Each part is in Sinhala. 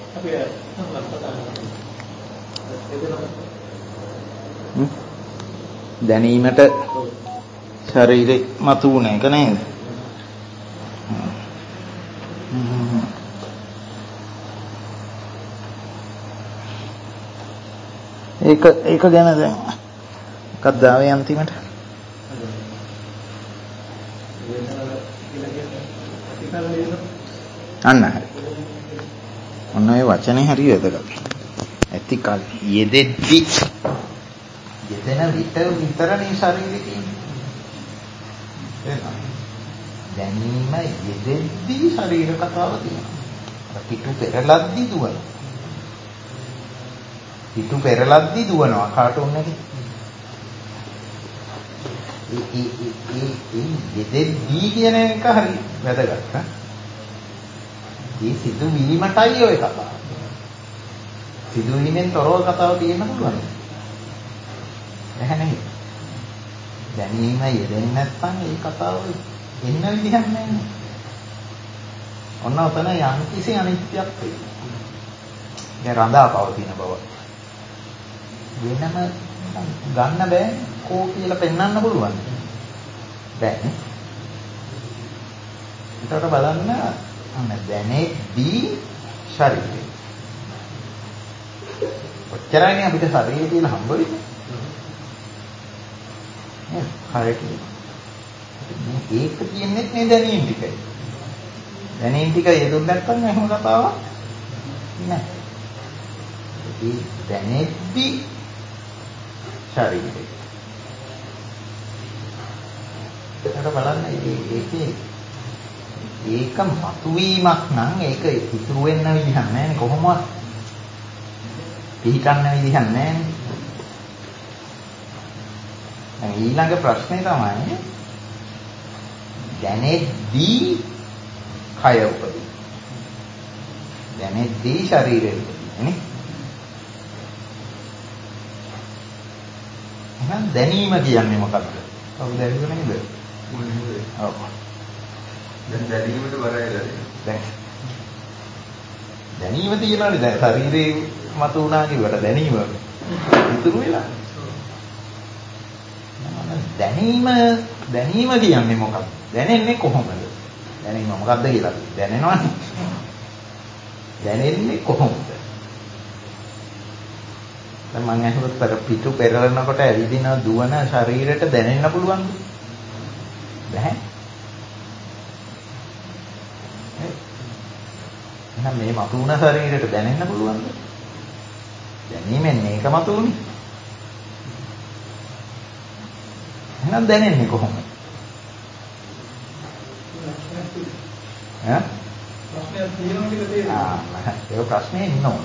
දැනීමට ශරීරේ මතුවන එක නේද? ඒක ගැන දැන් මොකක්ද ආවේ අන්තිමට? අන්න හරි. ඔන්න ඔය වචනේ හරි වැදගත්. ඇති කල් යෙදෙද්දි යෙදෙන විට විතරනේ ශරීරේ තියෙන්නේ. දැනීම යෙදෙද්දි ශරීර කතාව තියෙනවා. පිටු පෙරලද්දි දුවනවා. පිටු පෙරලද්දි දුවනවා කාටුන් එකේ. ඒ යෙදෙද්දි කියන එක හරි වැදගත්. මේ සිදුවීමටයි ඔය කතාව. සිදුවීමෙන් තොරව කතාව තියෙන්න පුළුවන්. නැහැ. දැනීම යෙදෙන්නේ නැත්නම් ඒ කතාව එන්න විදිහක් නැහැ. ඔන්න ඔතන යම් කිසි අනිත්‍යයක් තියෙනවා. ඒ රඳා පවතින බව. වෙනම ගන්න බෑ කෝ කියලා පෙන්වන්න පුළුවන්. බෑනේ. ඊට බලන්න දැනෙද්දී ශරීරය. ඔච්චරයිනේ අපිට ශරීරය කියලා හම්බ වෙන්නේ. හරියට. ඒක කියන්නේ මේ දැනීම් ටිකයි. දැනීම් ටික යෙදුන්නේ නැත්නම් එහෙම කතාවක් නෑ. ඒ දැනෙද්දී ශරීරය. ඒකට බලන්න ඒක මතුවීමක් නම් ඒක ඉතුරු වෙන්න විදිහක් නැහැ කොහොමවත් පිළිගන්න විදිහක් නැහැ. ඊළඟ ප්‍රශ්නේ තමයි දැනෙද්දී කය උපදී. දැනෙද්දී ශරීරය උපදී නේ. එහෙනම් දැනීම කියන්නේ මොකක්ද? කවුද ඇහුවේ නේද? ඔව්. දැන් දැනීමට බරයිද? දැනීම තියෙනවානේ දැන් ශරීරේ මත උනා කියවට දැනීම ඉතුරු වෙලා. දැනීම කියන්නේ මොකක්ද? දැනෙන්නේ කොහොමද? දැනීම මොකක්ද කියලා දැනෙනවනේ. දැනෙන්නේ කොහොමද? දැන් මම අහුවත් පිටු පෙරලනකොට ඇවිදින දුවන ශරීරයට දැනෙන්න පුළුවන්ද? බැහැ. එහෙනම් මේ මතුවන ශරීරයට දැනෙන්න පුළුවන්ද? දැනීමෙන් මේක මතුවුනේ. එහෙනම් දැනෙන්නේ කොහොමද? ඈ? ප්‍රශ්නයක් තියෙනවා කියලා තේරෙනවා. ඒක ප්‍රශ්නේ ඉන්න ඕන.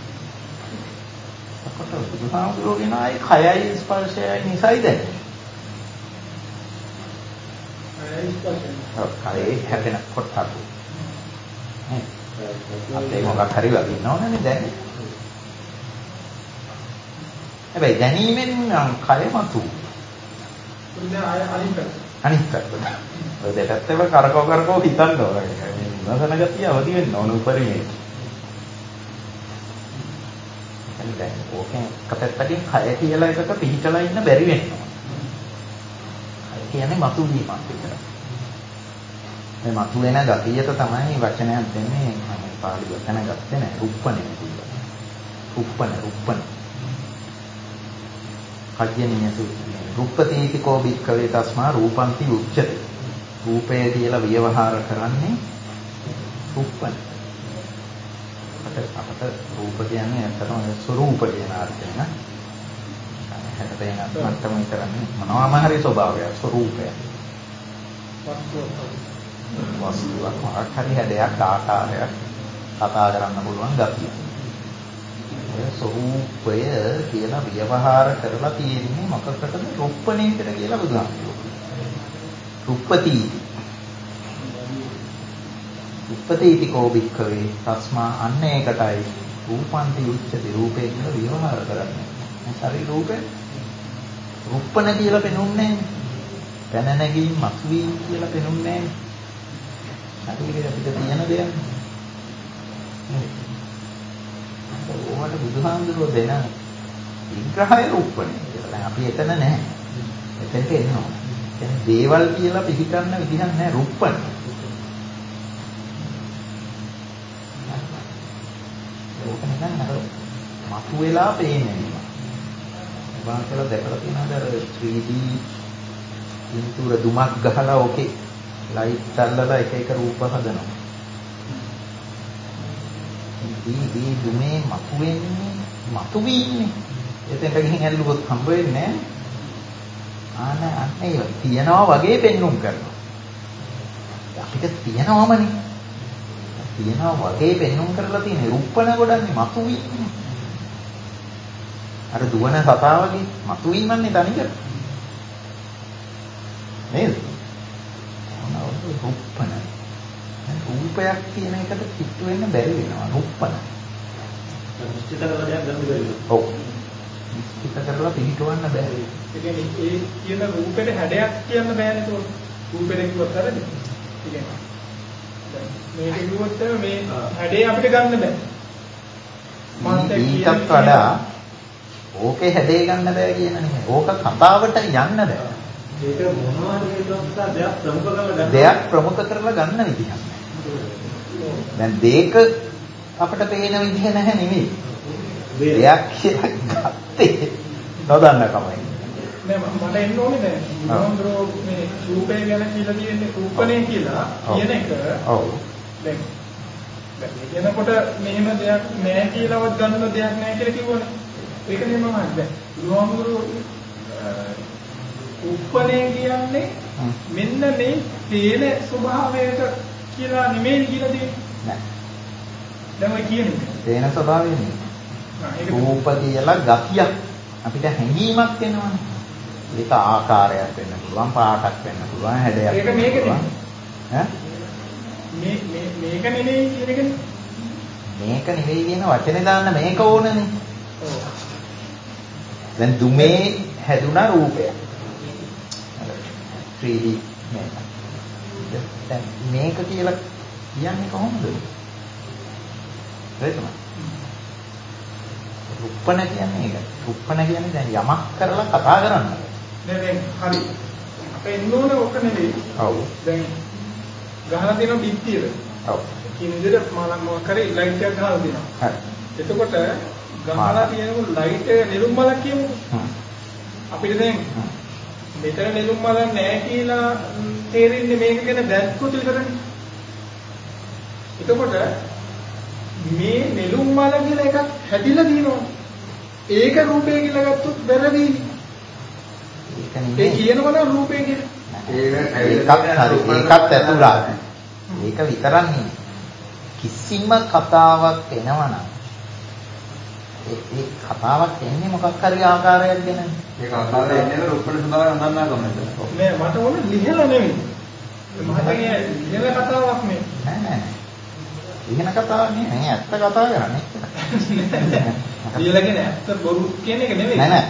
අපට බුදුහාමුදුරුවෝ කියන අය කයයි ස්පර්ශයයි නිසයි දැනෙන්නේ. කයයි ස්පර්ශයයි. ඔව් කයේ හැදෙන කොටස. අපේ මොකක් හරි වදිනවනේ දැන්. හැබැයි දැනීමෙන් නම් කය මතු. අනිත් පැත්ත. ඔය දෙපැත්තම කරකව හිතන්න ඕනේ. නසන ගතිය අවදි වෙන්න ඕන උපරිමයේ. දැන් ඕකෙන් කපැත්තකින් කය කියලා එකක පිහිටලා ඉන්න බැරි වෙනවා. කය කියන්නේ මතු වීමක් විතරයි. මේ මතු වෙන ගතියට තමයි වචනයක් දෙන්නේ. මම පාළි වචන ගත්තේ නෑ. රුප්පණේ කියලා. රුප්පණ. කජ්ජනීය රුප්පතීති කෝ බික්කවේ තස්මා රූපන්ති උච්චති. රූපය කියලා ව්‍යවහාර කරන්නේ රුප්පණ. අපට රූප කියන්නේ ඇත්තටම ස්වરૂප කියන අර්ථය නේ. හැටපේන මට්ටම විතරනේ මොනවාම හරි ස්වභාවයක් ස්වરૂපය. වස්තුවක් මොකක් හරි හැඩයක් ආකාරයක් කතා කරන්න පුළුවන් ගතිය. ඒ ස්වરૂපය කියලා ව්‍යවහාර කරලා තියෙන්නේ මොකකටද? රුප්පණේකට කියලා බුදුහාමුදුරුවෝ. රුප්පතීති කෝ බික්කවේ තස්මා අන්න ඒකටයි රූපන්ති උච්චති රූපේ කියලා ව්‍යවහාර කරන්නේ. මේ ශරීර රූපේ රුප්පණ කියලා පෙනුන්නේ නැහැ. පැන නැගීම් මතුවීම කියලා පෙනුන්නේ නැහැ. ශරීරය අපිට තියෙන දෙයක්. බුදුහාමුදුරුවෝ දෙන විග්‍රහය රූපණය කියලා. දැන් අපි එතන නැහැ. එතනට එන්න ඕන. කියන්නේ දේවල් කියලා පිළිගන්න විදිහක් නැහැ රූපණය. ඒක නිකන් අර මතුවලා පේන්නේ. මම කියලා දැකලා තියෙනවද අර 3D පින්තූර දුමක් ගහලා ඕකේ ලයිට් අල්ලලා එක එක රූප හදනවා. මේ දුමේ මතුවෙන්නේ එතෙන්ට ගිහින් ඇල්ලුවොත් හම්බ වෙන්නේ නැහැ. අනේ තියනවා වගේ පෙන්눔 කරනවා. අපිට තියනවමනේ. තියනවා වගේ පෙන්눔 කරලා තියෙන රූපණ ගොඩන්නේ මතුවෙන්නේ. අර දුවන සතා වගේ මතුවීමන්නේ තනිකර. නේද? රූපණ. රූපයක් කියන එකට කිට්ටු වෙන්න බැරි වෙනවා රූපණ. නිශ්චිත කරලා දෙයක් ගන්න බැරි වෙනවා. ඔව්. නිශ්චිත කරලා පිළිටවන්න බැහැ. ඒ කියන්නේ ඒ කියන රූපෙට හැඩයක් කියන්න බෑනේ ඒක. රූපෙට කිව්වත් හරිද? ඒ කියන්නේ මේක කිව්වොත් මේ හැඩේ අපිට ගන්න බෑ. ඊටත් වඩා ඕකේ හැඩේ ගන්න බෑ කියන නෙමෙයි. ඕක කතාවට යන්න බෑ. ඒක මොනවා හේතුවක් දෙයක් ප්‍රමුඛ කරලා ගන්න. දෙයක් ප්‍රමුඛ කරලා ගන්න විදිහක් නෑ. දැන් දෙක අපිට පේන විදිහ නැහැ නෙමෙයි. දෙයක් කියලා ගත්තේ නොදන්න කමයි. නෑ මට එන්න ඕනේ දැන්. මොන්ද්‍රෝ මේ රූපය ගැන කියලා කියන්නේ රූපණය කියලා කියන එක. ඔව්. දැන් එනකොට මෙහෙම දෙයක් නෑ කියලාවත් ගන්න දෙයක් නෑ කියලා කිව්වනේ. ඒක නෙමෙයි මම දැන්. මොන්ද්‍රෝ උප්පණය කියන්නේ මෙන්න මේ තේන ස්වභාවයට කියලා නෙමෙයි කියලා දෙන්නේ. නෑ. දැන් ඔය කියන්නේ තේන ස්වභාවය නෙමෙයි. රූප කියලා ගතියක් අපිට හැඟීමක් එනවනේ. ඒක ආකාරයක් වෙන්න පුළුවන්, පාටක් වෙන්න පුළුවන්, හැඩයක්. ඒක මේක නෙමෙයි. ඈ? මේක නෙමෙයි කියන එකනේ. මේක නෙමෙයි කියන වචනේ දාන්න මේක ඕනනේ. ඔව්. දැන් දුමේ හැදුනා රූපයක්. 3D මේක. දැන් මේක කියලා කියන්නේ කොහොමද? හරිද? රුප්පණ කියන්නේ ඒක. රුප්පණ කියන්නේ දැන් යමක් කරලා කතා කරන්න. නෑ දැන් හරි. අපේ ඉන්නෝනේ ඔක නෙවෙයි. ඔව්. දැන් ගහලා දෙන පිටියට. ඔව්. කින විදිහට මොකක් කරේ ලයිට් එකක් ගහලා දෙනවා. හරි. එතකොට ගහලා තියෙනකොට ලයිට් එක නිරුම් බලක් කියමුකෝ. අපිට දැන් මෙතන නෙළුම් මල නැහැ කියලා තේරෙන්නේ මේක ගැන දැක්කොත් විතරනේ. එතකොට මේ නෙළුම් මල කියලා එකක් හැදිලා තියෙනවා. ඒක රූපය කියලා ගත්තොත් වැරදියි. ඒක නෙමෙයි. ඒ කියනවනම් රූපය කියලා. ඒකත් හරි. ඒකත් ඇතුළත්. ඒක විතරක් නෙමෙයි. කිසිම කතාවක් එනවනම් ඒ කතාවක් එන්නේ මොකක් හරි ආකාරයක් ගැනනේ. ඒක ආකාරය එන්නේ රූපණ සඳහා අඳන්නා ගමනද. නෑ මට ඕන ලිහලා නෙවෙයි. මහතගේ ලිහලා කතාවක් නේ. නෑ. ලිහන කතාවක් නෙවෙයි. ඇත්ත කතා කරන්නේ. ලිහලා කියන්නේ ඇත්ත බොරු කියන එක නෙවෙයි. නෑ.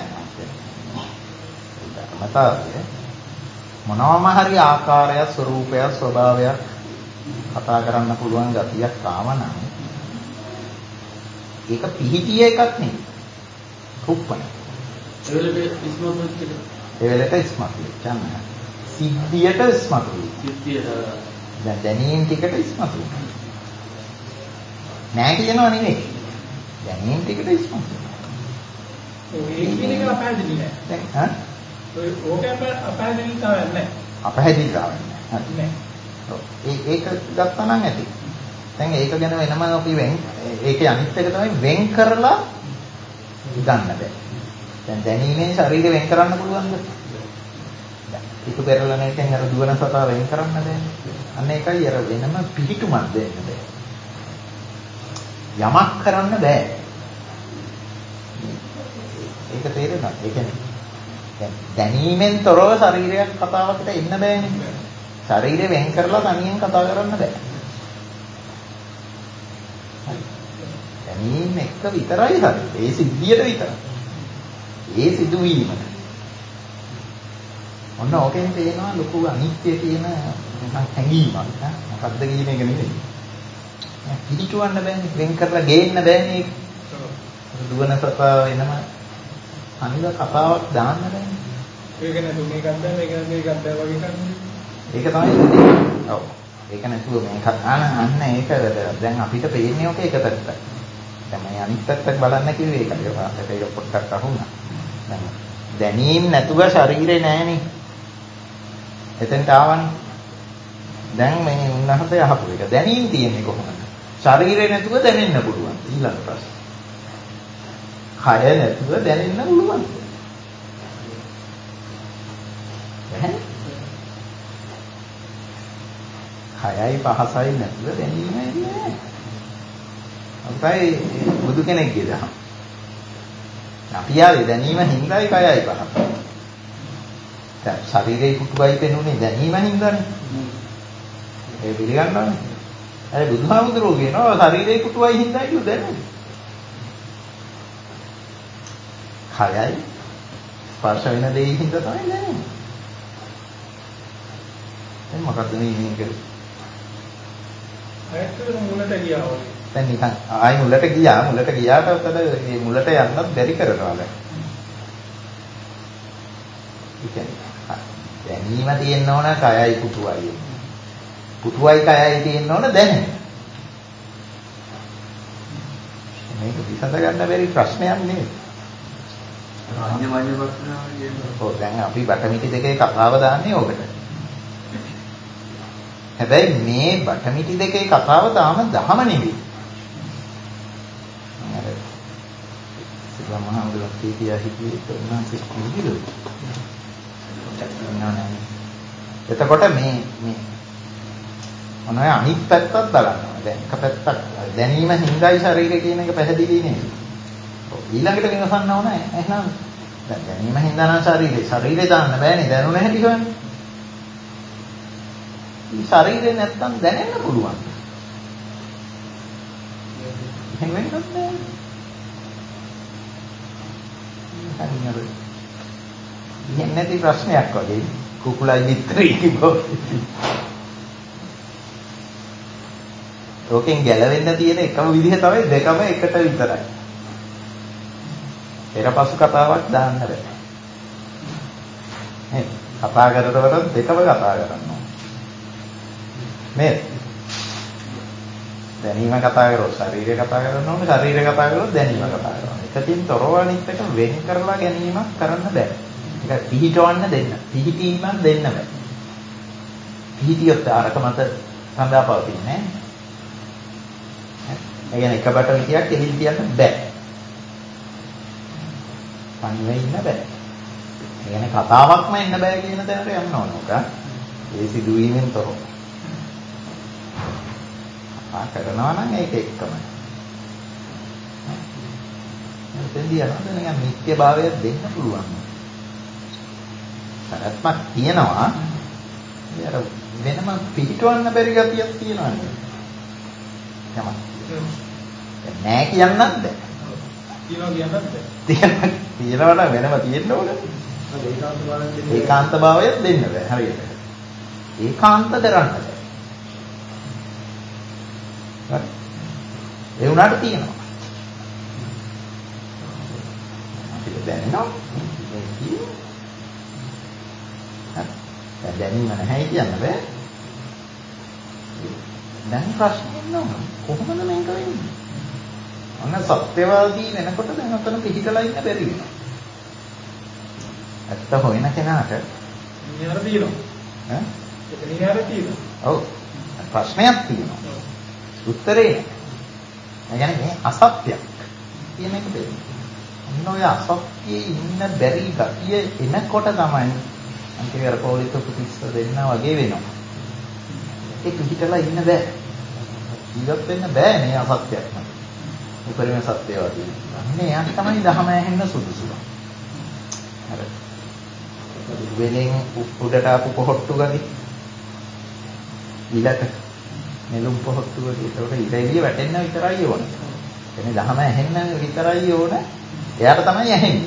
මතය මොනවාම හරි ආකාරයක්, ස්වરૂපයක්, ස්වභාවයක් කතා කරන්න පුළුවන් ගතියක් ආවනම් ඒක පිහිටිය එකක් නෙවෙයි. රුප්පණ. ඒ වෙලට ඉස්මතු වෙච්ච නැහැ. සිද්ධියට ඉස්මතු වෙච්ච. සිද්ධියට දැන් දැනීම් ටිකට ඉස්මතු වෙනවා. නෑ කියනවා නෙවෙයි. දැනීම් ටිකට ඉස්මතු වෙනවා. ඒ කියන එක අපහැදිලි නෑ. දැන් හා ඔය ඕක අපහැදිලි තමයි නෑ. අපහැදිලි තමයි නෑ. ඒක ගත්තා නම් ඇති. දැන් ඒක ගැන වෙනම අපි ඒකේ අනිත් එක තමයි වෙන් කරලා ගන්න බෑ. දැන් දැනීමේ ශරීරය වෙන් කරන්න පුළුවන්ද? ඒක පෙරලන එකෙන් අර දුවන සතා වෙන් කරන්න බෑ. අන්න ඒකයි අර වෙනම පිහිටුමක් දෙන්න බෑ. යමක් කරන්න බෑ. ඒක තේරෙනවද? ඒ කියන්නේ දැනීමෙන් තොරව ශරීරයක් කතාවකට එන්න බෑනේ. ශරීරය වෙන් කරලා තනියෙන් කතා කරන්න බෑ. දැනීම එක විතරයි හරි. ඒ සිද්ධියට විතරයි. ඒ සිදුවීමට. ඔන්න ඕකෙන් තේනවා ලොකු අනිත්‍ය කියන හැඟීමක්. මොකක්ද කියන එක නෙවෙයි. පිළිටවන්න බෑනේ. වෙන් කරලා ගේන්න බෑනේ. දුවන සතා වෙනම අනිත් කතාවක් දාන්න බෑ. ඒක නේද මේකක් දැන් මේක දැන් වගේ කරන්නේ. ඒක තමයි. ඔව්. ඒක නැතුව මේක අන්න ඒක දැන් අපිට පේන්නේ ඔක එක පැත්තක්. දැන් මේ අනිත් පැත්තක් බලන්න කිව්වේ ඒකයි. ඒක පොඩ්ඩක් අහුණා. දැනීම නැතුව ශරීරේ නෑනේ. එතෙන්ට ආවනේ. දැන් මේ උන්නහත යහපු එක. දැනීම තියෙන්නේ කොහොමද? ශරීරේ නැතුව දැනෙන්න පුළුවන්. ඊළඟ ප්‍රශ්න. කය නැතුව දැනෙන්න පුළුවන්. කයයි පහසයි නැතුව දැනීම නෑ. අපයි බුදු කෙනෙක්ගේ දහම. අපි ආවේ දැනීම හින්දායි කයයි පහසයි. දැන් ශරීරේ පුටුවයි පෙනුනේ දැනීම හින්දානේ. ඒ පිළිගන්නවනේ. අර බුදුහාමුදුරුවෝ කියනවා ශරීරේ පුටුවයි හින්දායි දැනෙන්නේ. කයයි ස්පර්ශ වෙන දේ හින්දා තමයි දැනෙන්නේ. දැන් මොකද්ද මේ කරේ? ඇත්තටම මුලට ගියා වගේ. දැන් නිකන් ආයි මුලට ගියාට උතල මේ මුලට යන්නත් බැරි කරනවා දැන්. දැනීම තියෙන්න ඕන කයයි පුටුවයි. පුටුවයි කයයි තියෙන්න ඕන දැනෙන්න. මේක විසඳ ගන්න බැරි ප්‍රශ්නයක් නෙවෙයි. අන්‍යමඤ්ඤ ප්‍රශ්නාව කියන්නේ. ඔව් දැන් අපි බටමිටි දෙකේ කතාව දාන්නේ ඕකට. හැබැයි මේ බටමිටි දෙකේ කතාව තාම දහම නෙවෙයි. අර සිද්ධාමහාමුදුරුවෝ කීකියා හිටියේ උන්වහන්සේ කිව්විලු. එතකොට මේ මොනවා අනිත් පැත්තත් බලන්න. දැන් එක පැත්තක් දැනීම හිඳයි ශරීරය කියන එක පැහැදිලි නේද? ඊළඟට විමසන්න ඕන එහෙනම් දැන් දැනීම හින්දා නම් ශරීරේ දාන්න බෑනේ දැනුණ හැටි හොයන්න. මේ ශරීරේ නැත්තම් දැනෙන්න පුළුවන්. එහෙම වෙන්නත් නෑ. හරියට. ඉන්නේ නැති ප්‍රශ්නයක් වගේ කුකුලයි මිත්‍රී කිව්වොත්. ඕකෙන් ගැලවෙන්න තියෙන එකම විදිහ තමයි දෙකම එකට විතරයි. පෙරපසු කතාවක් දාන්න බෑ. මේ කතා කරනකොට දෙකම කතා කරන්න ඕනේ. මේ දැනීම කතා කරොත් ශරීරය කතා කරන්න ඕනේ, ශරීරය කතා කරොත් දැනීම කතා කරන්න ඕනේ. එකකින් තොරව අනිත් එක වෙන් කරලා ගැනීමක් කරන්න බෑ. ඒක පිහිටවන්න දෙන්න. පිහිටීමක් දෙන්න බෑ. පිහිටියොත් අරක මත සඳහා පවතින්නේ නෑ. ඒ කියන්නේ එකකට විදියක් එළින් තියන්න බෑ. පණිවෙ ඉන්න බෑ. ඒ කියන්නේ කතාවක්ම එන්න බෑ කියන තැනට යන්න ඕන උක. ඒ සිදුවීමෙන් තොරව. කරනවා නම් ඒක එක්කම. එතෙන්දී යනවා නිකන් නිත්‍ය භාවයක් දෙන්න පුළුවන්. සරත්මක් තියනවා. ඒ වෙනම පිටවන්න බැරි ගතියක් තියෙනවා නේද? නෑ කියන්නත් බෑ. තියනවා කියන්නත් බෑ. තියනවා නම් වෙනම තියෙන්න ඕනේ. ඒකාන්ත භාවයක් දෙන්න බෑ හරියට. ඒකාන්ත කරන්න බෑ. ඒ උනාට තියෙනවා. අපිට දැනෙනවා. දැනීම නැහැ කියන්න බෑ. දැන් ප්‍රශ්නේ නෝ කොහොමද මේක වෙන්නේ? අන්න සත්‍යවාදී වෙනකොට දැන් අතන පිළිකලා ඉන්න බැරි වෙනවා. ඇත්ත හොයන කෙනාට නිහාර තියෙනවා. ඈ? ඒක නිහාර තියෙනවා. ඔව්. ප්‍රශ්නයක් තියෙනවා. උත්තරේ නැහැ. ඒ කියන්නේ මේ අසත්‍යයක් කියන එක දෙන්නේ. අන්න ඔය අසත්‍යයේ ඉන්න බැරි ගතිය එනකොට තමයි අන්තිමට අර පොලිස් උපතිස්ස දෙන්න වගේ වෙනවා. ඒක පිටලා ඉන්න බෑ. ජීවත් වෙන්න බෑ මේ අසත්‍යයක් නම්. උපරිම සත්‍යවාදී. අන්නේ යාට තමයි දහම ඇහෙන්න සුදුසු. අර වෙලෙන් උඩට ආපු පොහොට්ටු ගති. ඊළඟ නෙළුම් පොහොට්ටු වගේ ඒකට ඉරෙලිය වැටෙන්න විතරයි ඕනේ. එනේ දහම ඇහෙන්න විතරයි ඕනේ. එයාට තමයි ඇහෙන්නේ.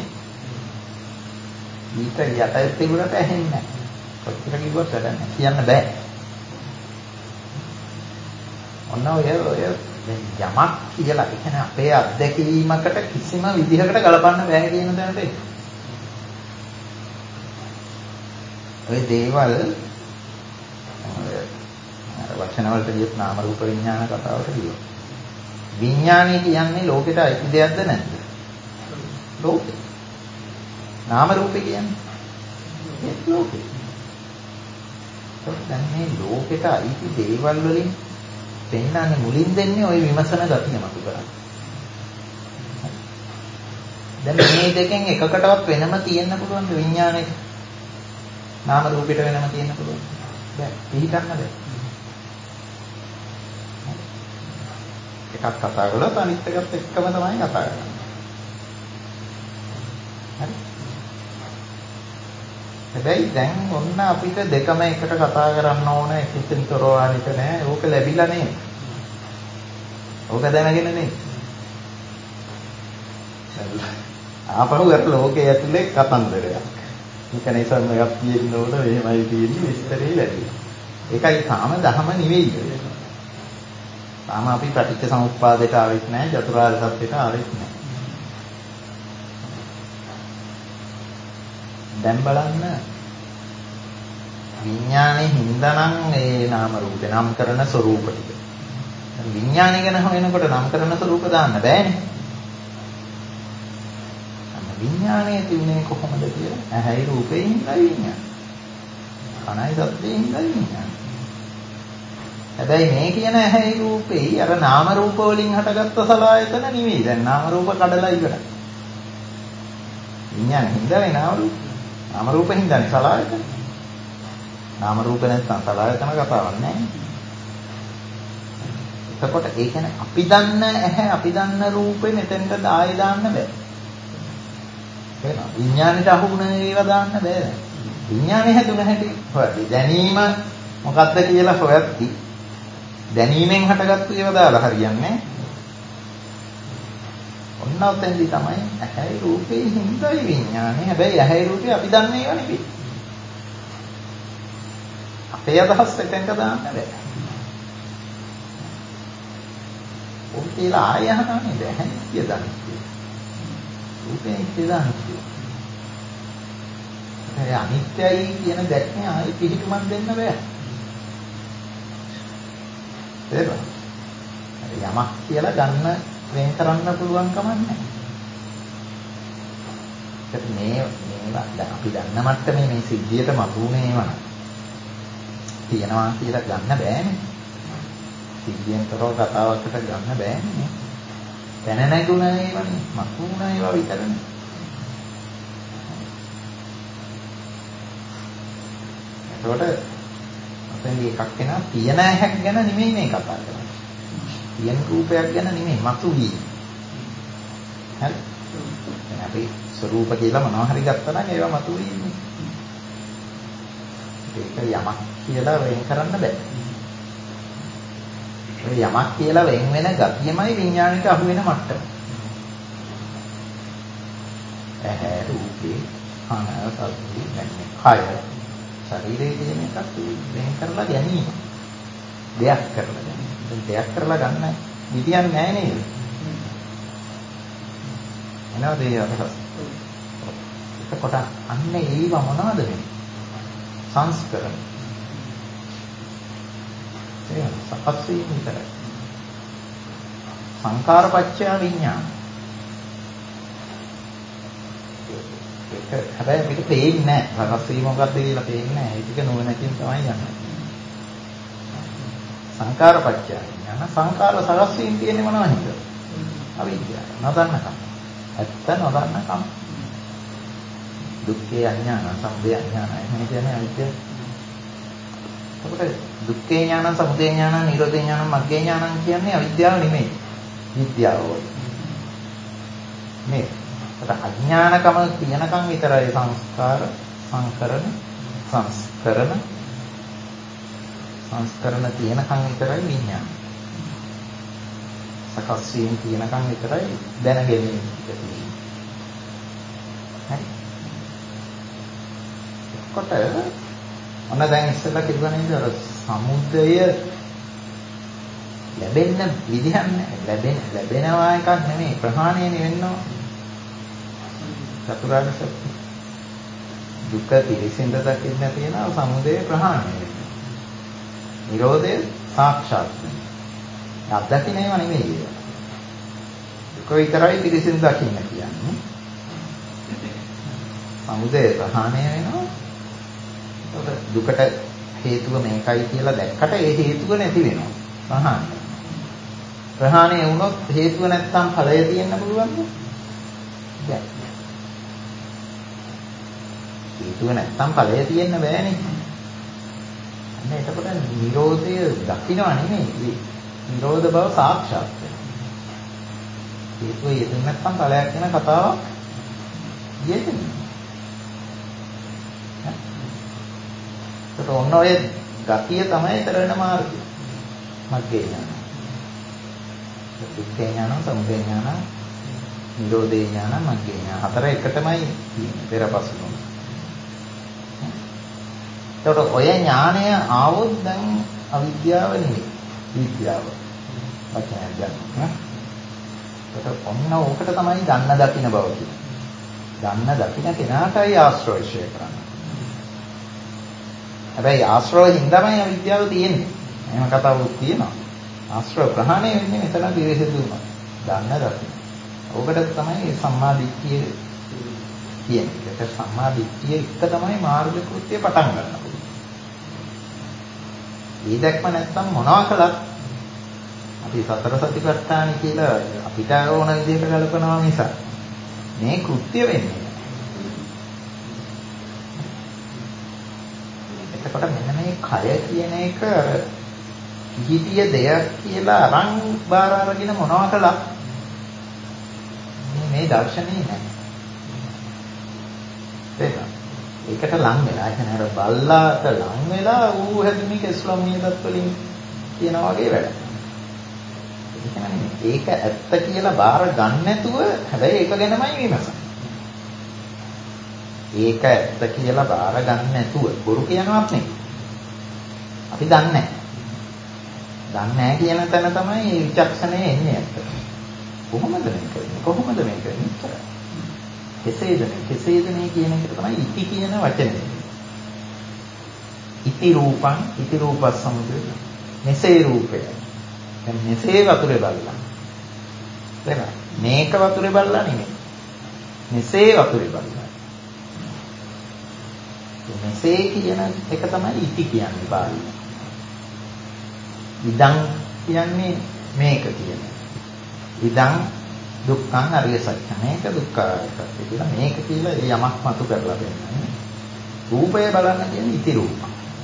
ඊට යටත් තිබුණට ඇහෙන්නේ නැහැ. කොච්චර කිව්වත් වැඩක් නැහැ. කියන්න බෑ. ඔන්න ඔය යමක් කියලා ඒ කියන්නේ අපේ අත්දැකීමකට කිසිම විදිහකට ගලපන්න බෑ කියන තැනට එන්න. ඔය දේවල් වචන වලට කියත් නාම රූප විඥාන කතාවට කියනවා. විඥානය කියන්නේ ලෝකෙට අයිති දෙයක්ද නැද්ද? ලෝකේ. නාම රූපේ කියන්නේ ඒත් ලෝකේ. දැන් මේ ලෝකෙට අයිති දේවල් වලින් පෙන්නන්නේ මුලින් දෙන්නේ ওই විමසන ගතිය මතු කරන්නේ. දැන් මේ දෙකෙන් එකකටවත් වෙනම තියෙන්න පුළුවන්ද විඥානෙට? නාම රූපෙට වෙනම තියෙන්න පුළුවන්ද? බෑ. පිළිගන්න බෑ. එකක් කතා කළොත් අනිත් එකත් එක්කම තමයි කතා කරන්නේ. හරි. හැබැයි දැන් ඔන්න අපිට දෙකම එකට කතා කරන්න ඕන එකකින් තොරව අනික නෑ. ඕක ලැබිලා නේ. ඕක දැනගෙන නේ. ආපහු අර ලෝකයේ ඇතුලේ කතන්දරයක්. මේක නිසා මේක තියෙන්න ඕන එහෙමයි තියෙන්නේ විස්තරේ වැඩි. ඒකයි තාම ධහම නෙවෙයි. තාම අපි ප්‍රතිච්ඡ සමුප්පාදයට ආවෙත් නෑ, චතුරාර්ය සත්‍යයට ආවෙත් නෑ. දැන් බලන්න විඥානේ හින්දානම් ඒ නාම රූපේ නම් කරන ස්වરૂප ටික. විඥානේ ගැන හොයනකොට නම් කරන ස්වરૂප දාන්න බෑනේ. අන්න විඥානේ තියුනේ කොහොමද කියලා? ඇහැයි රූපේ හින්දා විඥාන. කනයි ශබ්දේ හින්දා විඥාන. හැබැයි මේ කියන ඇහැයි රූපේ අර නාම රූප වලින් හටගත්ත සලආයතන නෙවෙයි. දැන් නාම රූප කඩලා ඉවරයි. විඥාන හින්දානේ නාම රූප. නාම රූප හින්දානේ සලආයතන. නාම රූප නැත්නම් සලආයතන කතාවක් නැහැ. එතකොට ඒ කියන්නේ අපි දන්න ඇහැ අපි දන්න රූපේ මෙතෙන්ට ආයෙ දාන්න බෑ. එහෙනම් විඥානෙට අහු වුණ ඒවා දාන්න බෑ. විඥානේ හැදුන හැටි හොයද්දි දැනීම මොකක්ද කියලා හොයද්දි දැනීමෙන් හටගත්තු ඒවා දාලා හරියන්නේ ඔන්න ඔතෙන්දී තමයි ඇහැයි රූපේ හින්දායි විඥානේ. හැබැයි ඇහැයි රූපේ අපි දන්නේ ඒවා නෙවෙයි. අපේ අදහස් එතෙන්ට දාන්න බෑ. ඔය කියලා ආයෙ අහන්නේ නැහැ කියලා දන්නේ. රූපේ කියලා දන්නේ. ඒ අනිත්‍යයි කියන දැක්මේ ආයෙ පිළිතුමක් දෙන්න බෑ. තේරුණා? යමක් කියලා ගන්න වෙන් කරන්න පුළුවන් කමක් නැහැ. ඒත් මේවා දැන් අපි දන්න මට්ටමේ මේ සිද්ධියට මතුුනේ ඒවා තියනවා කියලා ගන්න බෑනේ. සිද්ධියෙන්තරව කතාවකට ගන්න බෑනේ. දැන නැගුණ ඒවානේ මතුුන ඒවා විතරනේ. ඒකට අපෙන් එකක් වෙනා තියෙන ඇහැක් ගැන නෙමෙයි මේ කතා කරන්නේ. තියෙන රූපයක් ගැන නෙමෙයි මතුවීම. හරි? දැන් අපි ස්වરૂප කියලා මොනවා හරි ගත්තා නම් ඒවා මතුවීම. ඒක යමක් කියලා වෙන් කරන්න බෑ. ඒ යමක් කියලා වෙන් වෙන ගතියමයි විඥාණයට අහු වෙන මට්ටම. ඇහැ රූපේ කන ශබ්දේ දැන්නේ කය ශරීරයේ තියෙන එකක් වෙන් කරලා ගැනීම. දෙයක් කරලා ගැනීම. දෙයක් කරලා ගන්න විදියක් නැහැ නේද? එනවාද ඒ අදහස? එතකොට අන්න ඒව මොනවද මේ? සංස්කරණ. ඒ සකස් වීම විතරයි. සංකාරපච්චය විඥාන. ඒක හැබැයි මේක පේන්නේ නැහැ. සකස් වීම මොකක්ද කියලා පේන්නේ නැහැ. ඒක නුවණකින් තමයි යන්නේ. සංකාරපච්චය විඥාන. සංකාර සකස් වීම තියෙන්නේ මොනවද හිතේ? අවිද්‍යාව. නොදන්නකම. ඇත්ත නොදන්නකම. දුක්ඛේ අඥාන, සමුදය අඥාන. එහෙම කියන්නේ අවිද්‍යාව. එතකොට දුක්ඛේ ඥාන, සමුදය ඥාන, නිරෝධේ ඥාන, මග්ගේ ඥාන කියන්නේ අවිද්‍යාව නෙමෙයි. විද්‍යාව වගේ. මේ අඥානකම කියනකම් විතරයි සංස්කාර, සංස්කරණ තියෙනකම් විතරයි විඥාන. සකස් වීම තියෙනකම් විතරයි දැනගැනීම තියෙන්නේ. හරි. කොට ඔන්න දැන් ඉස්සෙල්ලා කිව්වා නේද අර සමුදය ලැබෙන්න විදිහක් නැහැ. ලැබෙනවා එකක් නෙමෙයි ප්‍රහාණයනේ වෙන්න ඕන. චතුරාර්ය සත්‍ය. දුක පිළිසිඳ දකින්න තියෙනවා සමුදය ප්‍රහාණය වෙන්න. නිරෝධය සාක්ෂාත් වෙන්න. අත්දකින්න ඒවා නෙමෙයි ඒක. දුක විතරයි පිළිසිඳ දකින්න කියන්නේ. සමුදය ප්‍රහාණය වෙනවා. ඒකට දුකට හේතුව මේකයි කියලා දැක්කට ඒ හේතුව නැති වෙනවා. ප්‍රහාණය. ප්‍රහාණය වුණොත් හේතුව නැත්තම් ඵලය තියෙන්න පුළුවන්ද? බැහැ. හේතුව නැත්තම් ඵලය තියෙන්න බෑනේ. අන්න එතකොට නිරෝධය දකින්න නෙමෙයි. නිරෝධ බව සාක්ෂාත් වෙනවා. හේතුව යෙදුන නැත්තම් ඵලයක් වෙන කතාවක් යෙදෙන්නේ. ඔන්න ඔය ගතිය තමයි තරණ මාර්ගය. මග්ගේ ඥාන. දුක්ඛේ ඥාන, සමුදය ඥාන, නිරෝධේ ඥාන, මග්ගේ ඥාන. හතර එකටමයි පෙරපසුම. ඒකට ඔය ඥානය ආවොත් දැන් අවිද්‍යාව නෙවෙයි. විද්‍යාව. වචනයක් ගන්න. ඒකට ඔන්න ඕකට තමයි දන්න දකින්න බව කියන්නේ. දන්න දකින්න කෙනාටයි ආශ්‍රයශය කරන්නේ. හැබැයි ආශ්‍රව හින්දාමයි අවිද්‍යාව තියෙන්නේ. එහෙම කතාවක් තියෙනවා. ආශ්‍රව ප්‍රහාණය වෙන්නේ මෙතන පිරිසිදු වුණා. දන්න දකින්න. ඕකට තමයි සම්මා දිට්ඨිය කියන්නේ. ඒක සම්මා දිට්ඨිය එක තමයි මාර්ග කෘත්‍ය පටන් ගන්න පුළුවන්. මේ දැක්ම නැත්තම් මොනවා කළත් අපි සතර සතිපට්ඨාන කියලා අපිට ඕන විදිහට කල්පනවා මිස මේ කෘත්‍ය වෙන්නේ නැහැ. එතකොට මෙන්න මේ කය කියන එක කිහිපිය දෙයක් කියලා අරන් බාර අරගෙන මොනවා කළත් මේ දර්ශනේ නැහැ. ඒකට ලං වෙලා කියන අර බල්ලාට ලං වෙලා ඌ හැදුනේ කෙස්ලම් නියදත් වලින් කියන වගේ වැඩ. ඒක ඇත්ත කියලා බාර ගන්න නැතුව හැබැයි ඒක ගැනමයි විමසන්නේ. ඒක ඇත්ත කියලා බාර ගන්න නැතුව බොරු කියනවත් නෙමෙයි. අපි දන්නේ නැහැ. දන්නේ නැහැ කියන තැන තමයි විචක්ෂණය එන්නේ ඇත්තට. කොහොමද මේක කරන්නේ? කොහොමද මේක කරන්නේ? කෙසේද මේ කියන එකට තමයි ඉති කියන වචනේ. ඉති රූපං ඉති රූපස් සමුදය. මෙසේ රූපය. දැන් මෙසේ වතුරේ බලලා. දැන් මේක වතුරේ බලලා නෙමෙයි. මෙසේ වතුරේ බලලා. මෙසේ කියන එක තමයි ඉති කියන්නේ පාළියේ. ඉදං කියන්නේ මේක කියන්නේ. ඉදං දුක්ඛං අරිය සත්‍ය. මේක දුක්ඛාරය සත්‍ය කියලා මේක කියලා යමක් මතු කරලා දෙන්නේ. රූපය බලන්න කියන්නේ ඉති රූප.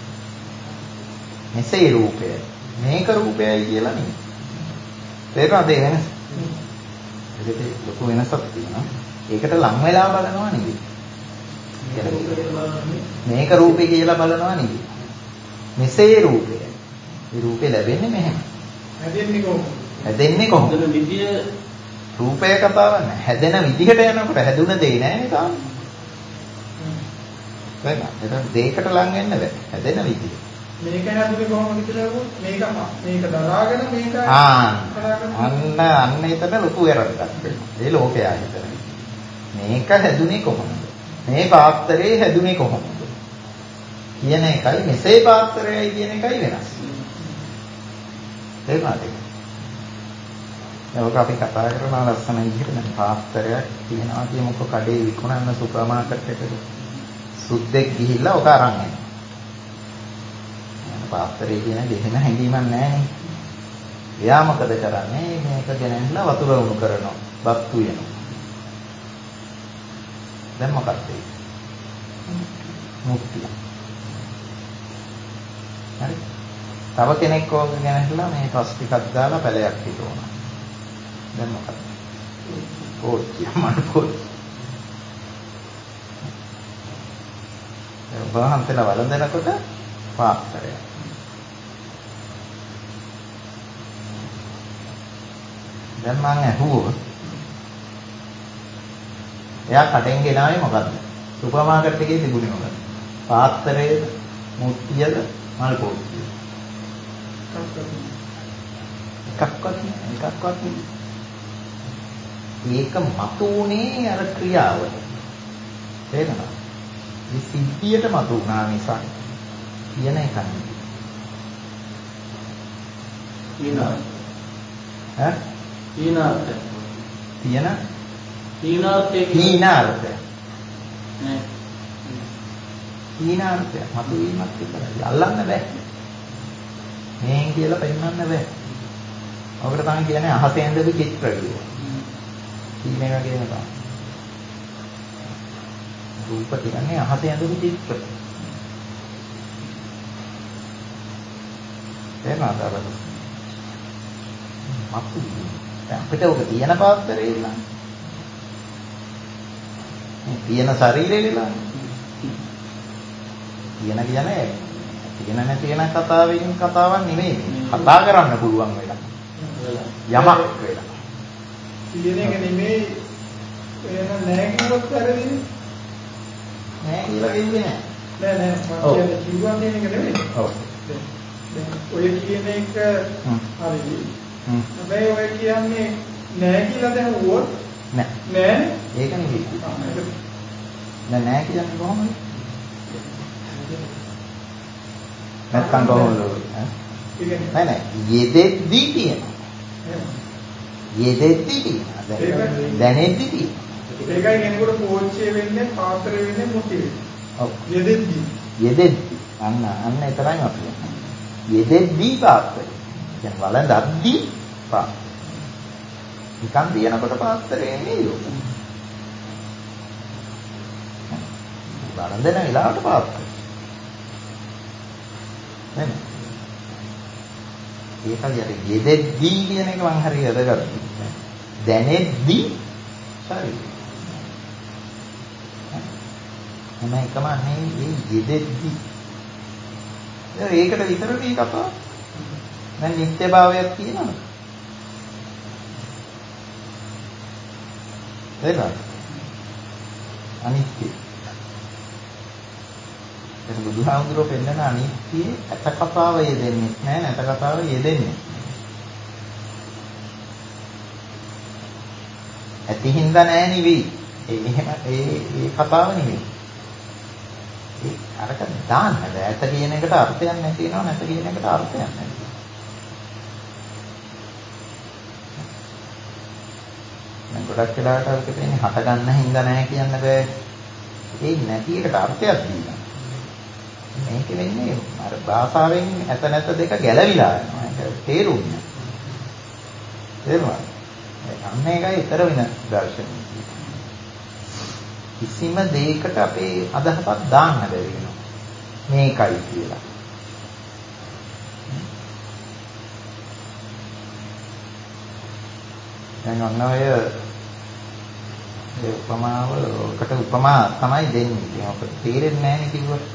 මෙසේ රූපය. මේක රූපයයි කියලා නෙමෙයි. තේරෙනවද වෙනස? ඒකේ ලොකු වෙනසක් තියෙනවා. ඒකට ලං වෙලා බලනවා නෙවෙයි. මේක රූපේ කියලා බලනවා නෙවෙයි. මෙසේ රූපය. මේ රූපේ ලැබෙන්නේ මෙහෙම. හැදෙන්නේ කොහොමද? රූපය කතාවක් නෑ. හැදෙන විදිහට යනකොට හැදුන දෙය නෑනේ තාම. ඒක දෙයකට ලං වෙන්න බෑ. හැදෙන විදිහ. මේක හැදුනේ කොහොමද කියලා මේක දරාගෙන මේක අන්න එතන ලොකු වැරද්දක් වෙනවා. ඒ ලෝකයා හිතන. මේක හැදුනේ කොහොමද? මේ පාත්‍රේ හැදුනේ කොහොමද? කියන එකයි මෙසේ පාත්‍රයයි කියන එකයි වෙනස්. තේරුණාද? ඒක අපි කතා කරන ලස්සන විදිහට දැන් පාත්‍රයක් තියෙනවා කියමුකෝ කඩේ විකුණන සුපර් මාකට් එකක. සුද්දෙක් ගිහිල්ලා ඔක අරන් එනවා. පාත්‍රය කියන දෙහෙන හැංගීමක් නැහැ. එයා මොකද කරන්නේ? මේක ගෙනල්ලා වතුර උණු කරනවා. බත්තු වෙනවා. දැන් මොකක්ද ඒ? මුක්තිය. හරි. තව කෙනෙක් ඕක ගෙනල්ලා මේ පස් ටිකක් දාලා පැලයක් හිටවනවා. දැන් මොකක්ද? කෝච්චිය මඩපොත්. ඒ වහන්සේලා වළඳනකොට පාත්‍රය. දැන් මම ඇහුවොත් එයා කඩෙන් ගෙනාවේ මොකද්ද? සුපර් මාකට් එකේ තිබුණේ මොකද්ද? පාත්‍රයේද, මුට්ටියද, මල් පොට්ටියද? එකක්වත් නෑ. ඒක මතුනේ අර ක්‍රියාවට. තේරෙනවද? මේ සිද්ධියට මතුනා නිසා කියන එක නෙවෙයි. හීනාර්ථය මතුවීමක් විතරයි. අල්ලන්න බෑ. මේන් කියලා පෙන්නන්න බෑ. ඔකට තමයි කියන්නේ අහසේ ඇඳපු චිත්‍ර කියලා. මේ වගේම තමයි. රූප කියන්නේ අහසේ ඇඳපු චිත්‍ර. තේරුණාද? අපිට ඔක තියෙන පාත්‍රේ ඉල්ලන්නේ. මේ තියෙන ශරීරේ ඉල්ලන්නේ. තියෙන නැති වෙන කතාවක් නෙමෙයි. කතා කරන්න පුළුවන් වෙලා. යමක් වෙලා. තියෙන එක නෙමෙයි එන නැහැ කිව්වොත් වැරදිනේ. නෑ කියලා කිව්වේ නෑ. නෑ මම කියන්නේ කිව්වා කියන එක නෙමෙයි. ඔව්. ඔය කියන එක හරි. හැබැයි ඔය කියන්නේ නෑ කියලා දැනුවොත් නෑ. ඒක නෙවෙයි. නෑ කියන්නේ කොහොමද? නැත්තම් කොහොමද? නෑ යෙදෙද්දී කියනවා. යෙදෙද්දී කියනවා. දැනෙද්දී කියනවා. ඒකයි කෙනෙකුට පෝච්චිය වෙන්නේ පාත්‍රය වෙන්නේ මුටි වෙන්නේ. ඔව්. යෙදෙද්දී. අන්න ඒතරයි අපි කියන්නේ. යෙදෙද්දී පාත්‍රය. කියන්නේ වළඳද්දී පාත්‍රය. නිකන් දිනනකොට පාත්‍රේ නෙවෙයි. වළඳන වෙලාවට පාත්‍රය. නේද? ඒකයි අර යෙදෙද්දී කියන එක මම හරියට වැදගත්. දැනෙද්දී ශරීරය. මොන එකම නෙවෙයි යෙදෙද්දී. ඒකට විතරනේ කතාව. දැන් නිත්‍යභාවයක් තියෙනවද? ඒකයි. අනිත්‍ය. දැන් බුදුහාමුදුරුවෝ පෙන්නන අනිත්‍යයේ ඇත කතාව යෙදෙන්නේ නැහැ නැත කතාව යෙදෙන්නේ. ඇතිහින්ද නැහැ නෙවෙයි. එහෙම ඒ කතාව නෙවෙයි. ඒ අරක දාන්න බෑ. ඇත කියන එකට අර්ථයක් නැති වෙනවා නැත කියන එකට අර්ථයක් නැහැ. දැන් ගොඩක් වෙලාවට අපිට තියෙන්නේ හට ගන්න හින්දා නැහැ කියන්න බෑ. ඒ නැති එකට අර්ථයක් දීලා. මේක වෙන්නේ අර භාෂාවෙන් ඇත නැත දෙක ගැලවිලා යනවා. ඒක තේරුන්නේ. තේරුණාද? අන්න ඒකයි ඊතර වෙන දර්ශනය. කිසිම දෙයකට අපේ අදහසක් දාන්න බැරි වෙනවා. මේකයි කියලා. දැන් ඔන්න ඔය ඒ උපමාවකට උපමා තමයි දෙන්නේ. ඒක අපිට තේරෙන්නේ නැහැ නේ කිව්වොත්.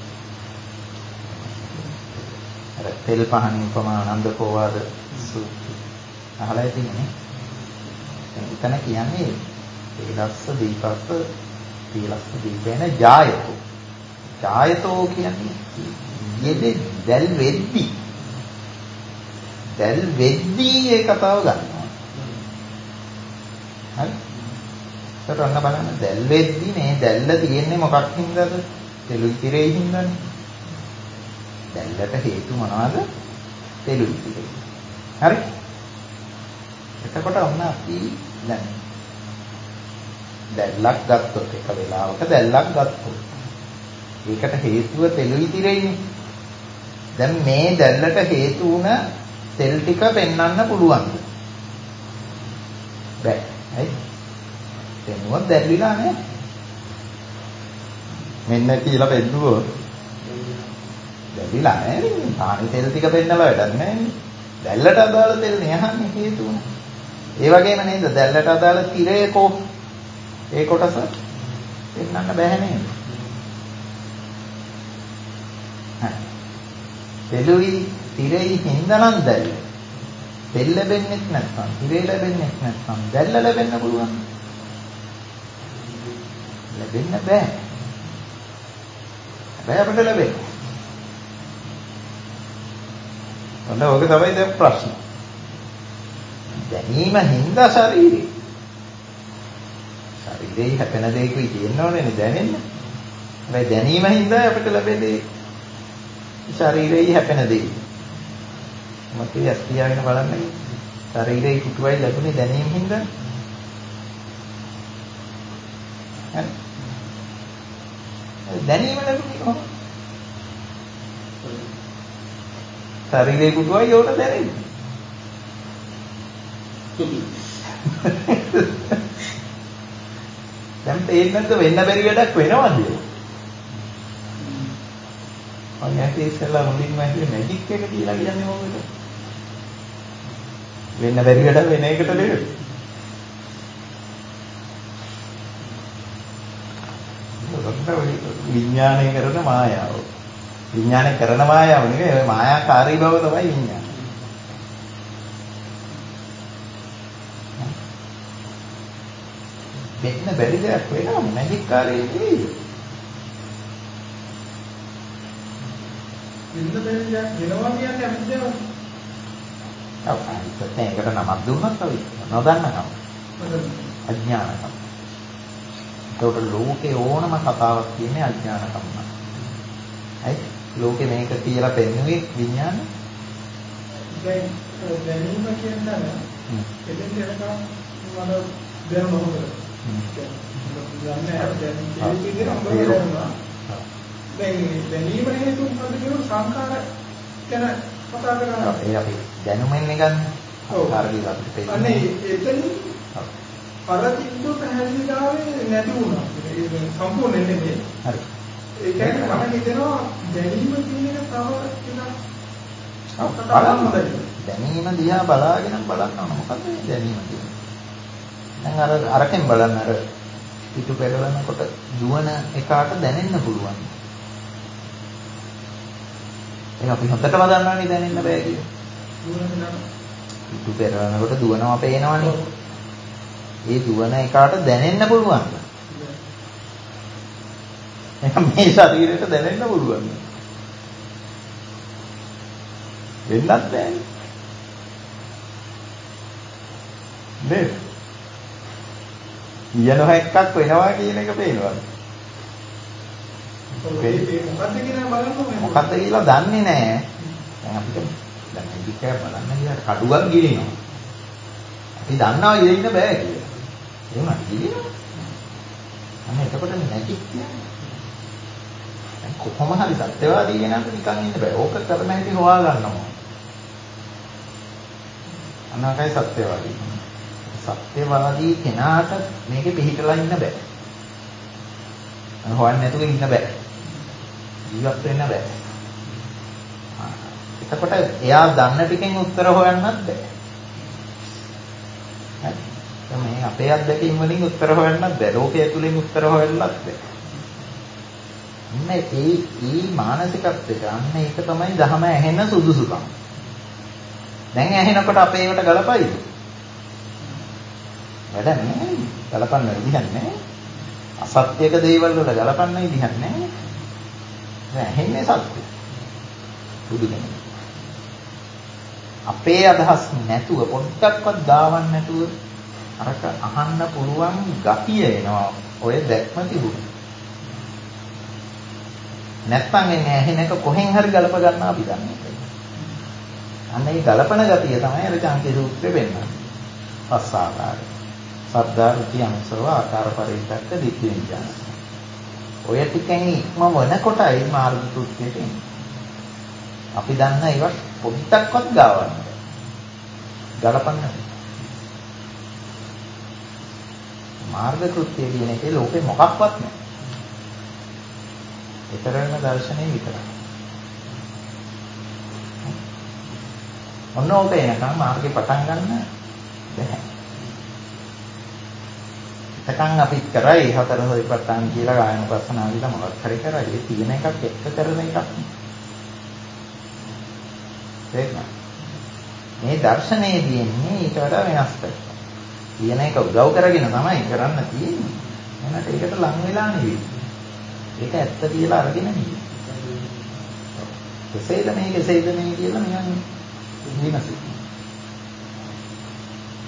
අර තෙල් පහන් උපමා ආනන්ද පොවාද සූත්‍රය. අහලා තියෙන්නේ. එතන කියන්නේ තේලස්ස දීපස්ස තේලස්ස දීපේන ජායතෝ. ජායතෝ කියන්නේ යෙදෙ දැල් වෙද්දී. දැල් වෙද්දී ඒ කතාව ගන්නවා. හරි? ඒකට අන්න බලන්න දැල් වෙද්දී මේ දැල්ල තියෙන්නේ මොකක් හින්දාද? තෙලුයි තිරේ හින්දානේ. දැල්ලට හේතු මොනවද? තෙලුයි තිරේ. හරි? එතකොට ඔන්න අපි දැන් දැල්ලක් ගත්තොත් එක වෙලාවක දැල්ලක් ගත්තොත් ඒකට හේතුව තෙලුයි තිරේනේ. දැන් මේ දැල්ලට හේතු වුණ තෙල් ටික පෙන්වන්න පුළුවන්ද? බැහැ. හරි? පෙන්වුවත් දැල්විලා නැහැ. මෙන්න කියලා පෙන්නුවොත් දැල්විලා නැහැ නේ. පානි තෙල් ටික පෙන්නලා වැඩක් නැහැ නේ. දැල්ලට අදාළ තෙල් නේ අහන්නේ හේතු වුණ. ඒ වගේම නේද දැල්ලට අදාළ තිරේකෝ ඒ කොටස පෙන්වන්න බැහැ නේද? තෙලුයි තිරෙයි හින්දානම් දැල්ල. තෙල් ලැබෙන්නේ නැත්නම් තිරේ ලැබෙන්නේ නැත්නම් දැල්ල ලැබෙන්න පුළුවන්. ලැබෙන්න බෑ. බෑ අපිට ලැබෙන්න. ඔන්න ඕක තමයි දැන් ප්‍රශ්න. දැනීම හින්දා ශරීරේ. ශරීරේ හැපෙන දෙයකුයි තියෙන්න ඕනේ දැනෙන්න. හැබැයි දැනීම හින්දා අපිට ලැබෙන්නේ ශරීරේ හැපෙන දෙය. මත ඇස් පියාගෙන බලන්න. ශරීරේ කුටුවයි ලැබුණේ දැනීම හින්දා. හරි. දැනීම ලැබුණේ කොහොමද? ශරීරේ කුටුවයි ඕන දැනෙන්නේ. දැන් තේන්නත් වෙන්න බැරි වැඩක් වෙනවද? මම ඇහි ඉස්සෙල්ලා මුලින්ම ඇහුවේ මැජික් එක කියලා කියන්නේ මොකද? වෙන්න බැරි වැඩක් වෙන එකට නෙවෙයි. විඥානය කරන මායාව. විඥානය කරන මායාව නෙවෙයි මායාකාරී බව තමයි විඥානය. වෙන්න බැරි දෙයක් වෙනවා මැජික් කාර්යය නෙවෙයි. වෙන්න බැරි දෙයක් වෙනවා කියන්නේ අවිද්‍යාව. ඔව් ඒකට නමක් දුන්නත් අපි නොදන්නකම. අඥානකම. ඒකට ලෝකේ ඕනම කතාවක් කියන්නේ අඥානකම. හරි? ලෝකේ මේක කියලා පෙන්වුවේ විඥානය. දැනීම කියන්නේ එතෙන් යනකම් මම දැනුමක් දැනීම හේතු මොකද කියන සංඛාර ගැන කතා කරනවා. ඒ අපි දැනුමෙන් ගන්න. සංඛාර කියලා අපිට තේරෙන්නේ. අනේ එතන පරතිද්දු පැහැදිලිතාවේ නැති වුණා. ඒක සම්පූර්ණ නෙමෙයි. හරි. ඒ කියන්නේ මම හිතනවා දැනීම කියන එක තව ටිකක් දැනීම දිහා බලාගෙන බලන්න ඕන. මොකද දැනීම කියන්නේ? දැන් අරකින් බලන්න අර පිටු පෙරලනකොට දුවන එකාට දැනෙන්න පුළුවන්. ඒක අපි හොඳටම දන්නවනේ දැනෙන්න බෑ කියලා. පිටු පෙරලනකොට දුවනවා පේනවනේ. ඒ දුවන එකාට දැනෙන්න පුළුවන්. ඒක මේ ශරීරයට දැනෙන්න පුළුවන්. වෙන්නත් බෑනේ. නේද? යනවා එකක් වෙනවා කියන එක පේනවා. මොකද්ද කියලා දන්නේ නැහැ. දැන් අපිට දැන් මේක බලන්න ගියාට කඩුවක් ගිලිනවා. අපි දන්නවා ඉඳින්න බෑ කියලා. ඒ වුණා ගිලිනවා. අන්න එතකොට මැජික් කියන්නේ. දැන් කොහොම හරි සත්‍යවාදී කෙනාට නිකන් ඉන්න බෑ. ඕක කරන හැටි හොයා ගන්නවා. අනකයි සත්‍යවාදී. සත්‍යවාදී කෙනාට මේකේ පිළිහිටලා ඉන්න බෑ. හොයන්න නැතුව ඉන්න බෑ. ජීවත් වෙන්න බෑ. එතකොට එයා දන්න ටිකෙන් උත්තර හොයන්නත් බෑ. හරි. මේ අපේ අත්දැකීම් වලින් උත්තර හොයන්නත් බෑ. ලෝකයේ තුලින් උත්තර හොයන්නත් බෑ. මේ මානසිකත්වයට අන්න ඒක තමයි ධහම ඇහෙන සුදුසුකම. දැන් ඇහෙනකොට අපේ ඒවට ගලපයිද? වැඩ නැහැ. ගලපන්න විදිහක් නැහැ. අසත්‍යක දේවල් වල ගලපන්න විදිහක් නැහැ. දැන් ඇහෙන්නේ සත්‍ය. බුදුදහම. අපේ අදහස් නැතුව පොඩ්ඩක්වත් දාවන්න නැතුව අරක අහන්න පුළුවන් ගතිය එනවා. ඔය දැක්ම තිබුණා. නැත්තම් එන්නේ ඇහෙන එක කොහෙන් හරි ගලප ගන්න අපි දන්නේ. අන්න ඒ ගලපන ගතිය තමයි අර චාන්ති සූත්‍රයේ වෙන්නේ. පස් ආකාරය. සද්දා රුචි අනුසව ආකාර පරිවිතක්ක දිට්ඨි විඥාන. ඔය ටිකෙන් ඉක්ම වෙනකොටයි මාර්ග කෘත්‍යයට එන්නේ. අපි දන්න ඒවා පොඩ්ඩක්වත් ගාවන්න. ගලපන්න. මාර්ග කෘත්‍ය කියන එකේ ලෝකේ මොකක්වත් නැහැ. ඒතරම දර්ශනේ විතරයි. ඔන්න ඕක එනකම් මාර්ගේ පටන් ගන්න බැහැ. එතකන් අපි කරයි හතර සතිපට්ඨාන කියලා ගායන ප්‍රශ්න ආවිලා මොකක් හරි කරයි. ඒ තියෙන එකක් එක්ක කරන එකක්. ඒක මේ දර්ශනයේදී එන්නේ ඊට වඩා වෙනස් කරලා. තියෙන එක උදව් කරගෙන තමයි කරන්න තියෙන්නේ. මොනට ඒකට ලං වෙලා නෙවෙයි. ඒක ඇත්ත කියලා අරගෙන නෙවෙයි. කෙසේද මේ කියලා නිකන් විමසි.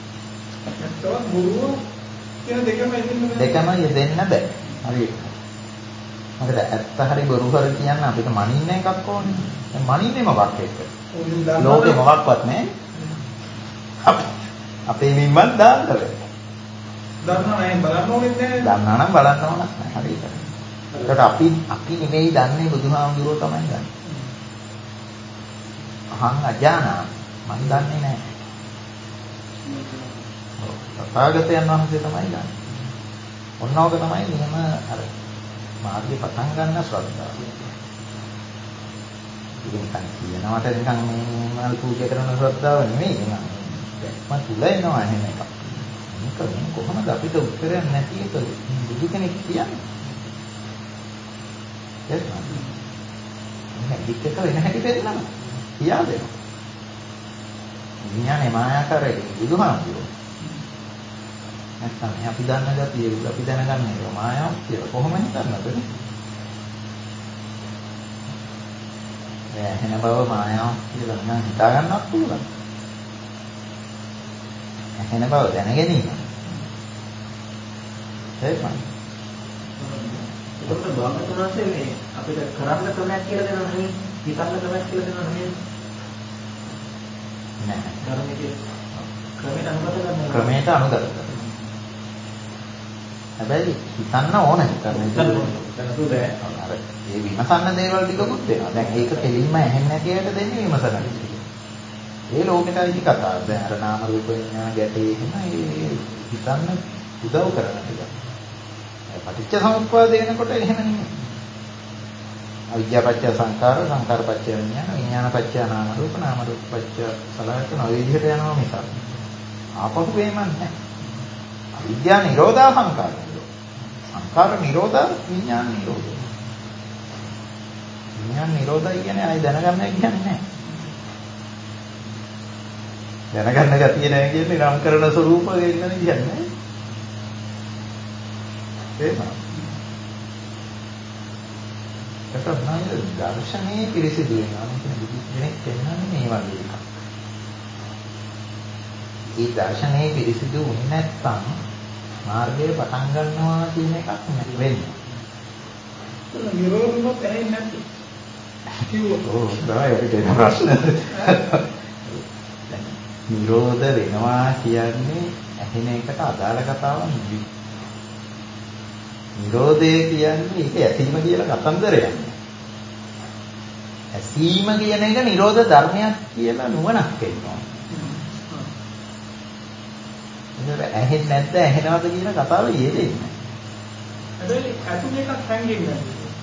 ඇත්තවත් බොරුව කියන දෙකම යෙදෙන්න බෑ. හරියට. මොකද ඇත්ත හරි බොරු හරි කියන්න අපිට මනින්න එකක් ඕනේ. දැන් මනින්නේ මොකක් එක්ක? ලෝකේ මොකක්වත් නැහැ. අපේ මිම්මත් දාන්න බෑ. දන්නා නම් බලන්න ඕනෙත් නැහැ. දන්නා නම් බලන්න ඕනක් නැහැ. හරියට. ඒකට අපි නෙමෙයි දන්නේ බුදුහාමුදුරුවෝ තමයි දන්නේ. අහං අජානා මම දන්නේ නැහැ. තථාගතයන් වහන්සේ තමයි දන්නේ. ඔන්නෝක තමයි මෙහෙම අර මාර්ගය පටන් ගන්න ශ්‍රද්ධාව. ඉතින් කියනවට නිකන් මේ පූජා කරන ශ්‍රද්ධාව නෙමෙයි නේද? මම තුල එනවා එහෙම එකක්. මේක කොහොමද අපිට උත්තරයක් නැති එක බුදු කෙනෙක් කියන්නේ? ඒක නේද? මේක වෙන හැටි දෙන්නවා. කියා දෙනවා. විඥානේ මායාකාරයි බුදුහාමුදුරුවෝ. නැත්නම් අපි දන්න ගැතිය අපි දැනගන්න එක මායාවක් කියලා කොහොම හිතන්නද? එහෙන බව මායාවක් කියලා නිකන් හිතා ගන්නවත් පුළුවන්. එහෙන බව දැන ගැනීම. එහෙමයි. ඒකට බාමතුනාසේ මේ අපිට කරන්න ක්‍රමයක් කියලා දෙනවා නෙමෙයි, හිතන්න ක්‍රමයක් කියලා දෙනවා නෙමෙයි. නෑ. ක්‍රමයට අනුගත කරනවා. ක්‍රමයට අනුගත කරනවා. හැබැයි හිතන්න ඕන හිතන්න අර ඒ විමසන්න දේවල් ටිකකුත් වෙනවා. දැන් ඒක දෙලින්ම ඇහෙන්නේ නැති අයට දෙන්නේ විමසන්න. ඒ ලෝකෙටයි කතාව. දැන් අර නාම රූප විඥාන ගැටේ එහෙම ඒ හිතන්න උදව් කරන ටික. පටිච්ච සමුප්පාද වෙනකොට එහෙම නෙමෙයි. අවිද්‍යා පත්‍ය සංඛාර සංඛාර පත්‍ය විඥාන විඥාන පත්‍ය නාම රූප පත්‍ය සලආයතන ඔය විදිහට යනවා මිසක් ආපහු වෙන්නේ නැහැ. විද්‍යා නිරෝධා සංඛාර. සංඛාර නිරෝධා විඥාන නිරෝධය. විඥාන නිරෝධය කියන්නේ ආයි දැනගන්න කියන්නේ නැහැ. දැනගන්න ගැතිය නැහැ කියන්නේ නම් කරන ස්වરૂප වෙන්න කියන්නේ. එහෙම. ඒක තමයි දර්ශනේ පිරිසිදු වෙනවා. කියන්නේ බුදු කෙනෙක් කියන්නේ මේ වගේ එකක්. ඒ දර්ශනේ පිරිසිදු වුනේ නැත්නම් මාර්ගය පටන් ගන්නවා කියන එකක් නෙවෙයි වෙන්නේ. ඒක නිරෝධුනොත් ඇහෙන්නේ නැති. කිව්වොත් ඔව් තමයි අපිට එන ප්‍රශ්න. නිරෝධ වෙනවා කියන්නේ ඇහෙන එකට අදාළ කතාවක් නෙවෙයි. නිරෝධය කියන්නේ ඒක ඇසීම කියලා කතන්දරයක්. ඇසීම කියන එක නිරෝධ ධර්මයක් කියලා නුවණක් එනවා. ඒක ඇහෙන්නේ නැද්ද ඇහෙනවද කියන කතාව යෙදෙන්නේ. හැබැයි අතුල එකක් හැංගෙන්නේ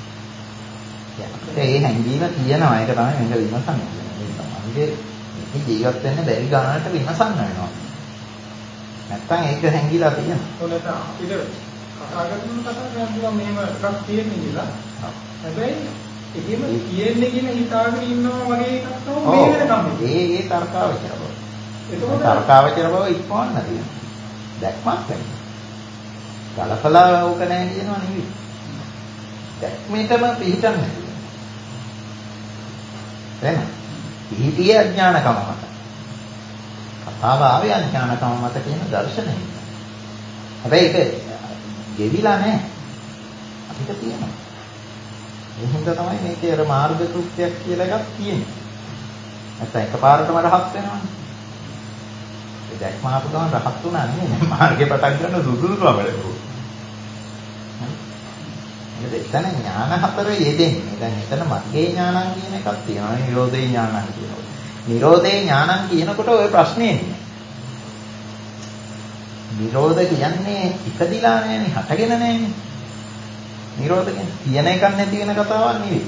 නැහැ. ඒ හැංගීම තියෙනවා. ඒක තමයි මේක විමසන්නේ. මේ ජීවත් වෙන්න බැරි ගානකට විමසන්න වෙනවා. නැත්තම් ඒක හැංගිලා තියෙනවා. ඒකට අපිට කතා කරනවා මෙහෙම එකක් තියෙන්නේ කියලා. හැබැයි එහෙම තියෙන්නේ කියන හිතාගෙන ඉන්නවා වගේ එකක් තමයි මේ වෙනකම්. ඒ තර්කාවචර බව. ඒකෝට තර්කාවචර බව ඉක්මවන්න තියෙනවා. දැක්මක් වෙන්නේ. කලකලා ඕක නැහැ කියනවා නෙවෙයි. දැක්මෙතම පිළිටන්නේ. එහෙනම් පිළිටිය අඥානකම මත. කතාව ආවේ අඥානකම මත කියන දර්ශනය. හැබැයි ඒක ගෙවිලා නැහැ. අපිට තියෙනවා. ඒ හින්දා තමයි මේකේ අර මාර්ග කෘත්‍යයක් කියලා එකක් තියෙන්නේ. නැත්නම් එකපාරටම රහත් වෙනවනේ. ඒ දැක්ම ආපු ගමන් රහත් වුණා නෙමෙයි. මාර්ගේ පටන් ගන්න සුදුසුකම ලැබුවා. හරි. එතන ඥාන හතර යෙදෙන්නේ. දැන් එතන මග්ගේ ඥානං කියන එකක් තියෙනවා. නිරෝධේ ඥානං කියනවා. නිරෝධේ ඥානං කියනකොට ওই ප්‍රශ්නේ එන්නේ. නිරෝධ කියන්නේ ඉපදිලා නැහැනේ, හටගෙන නැහැනේ. නිරෝධ කියන්නේ තියෙන එකක් නැති වෙන කතාවක් නෙවෙයි.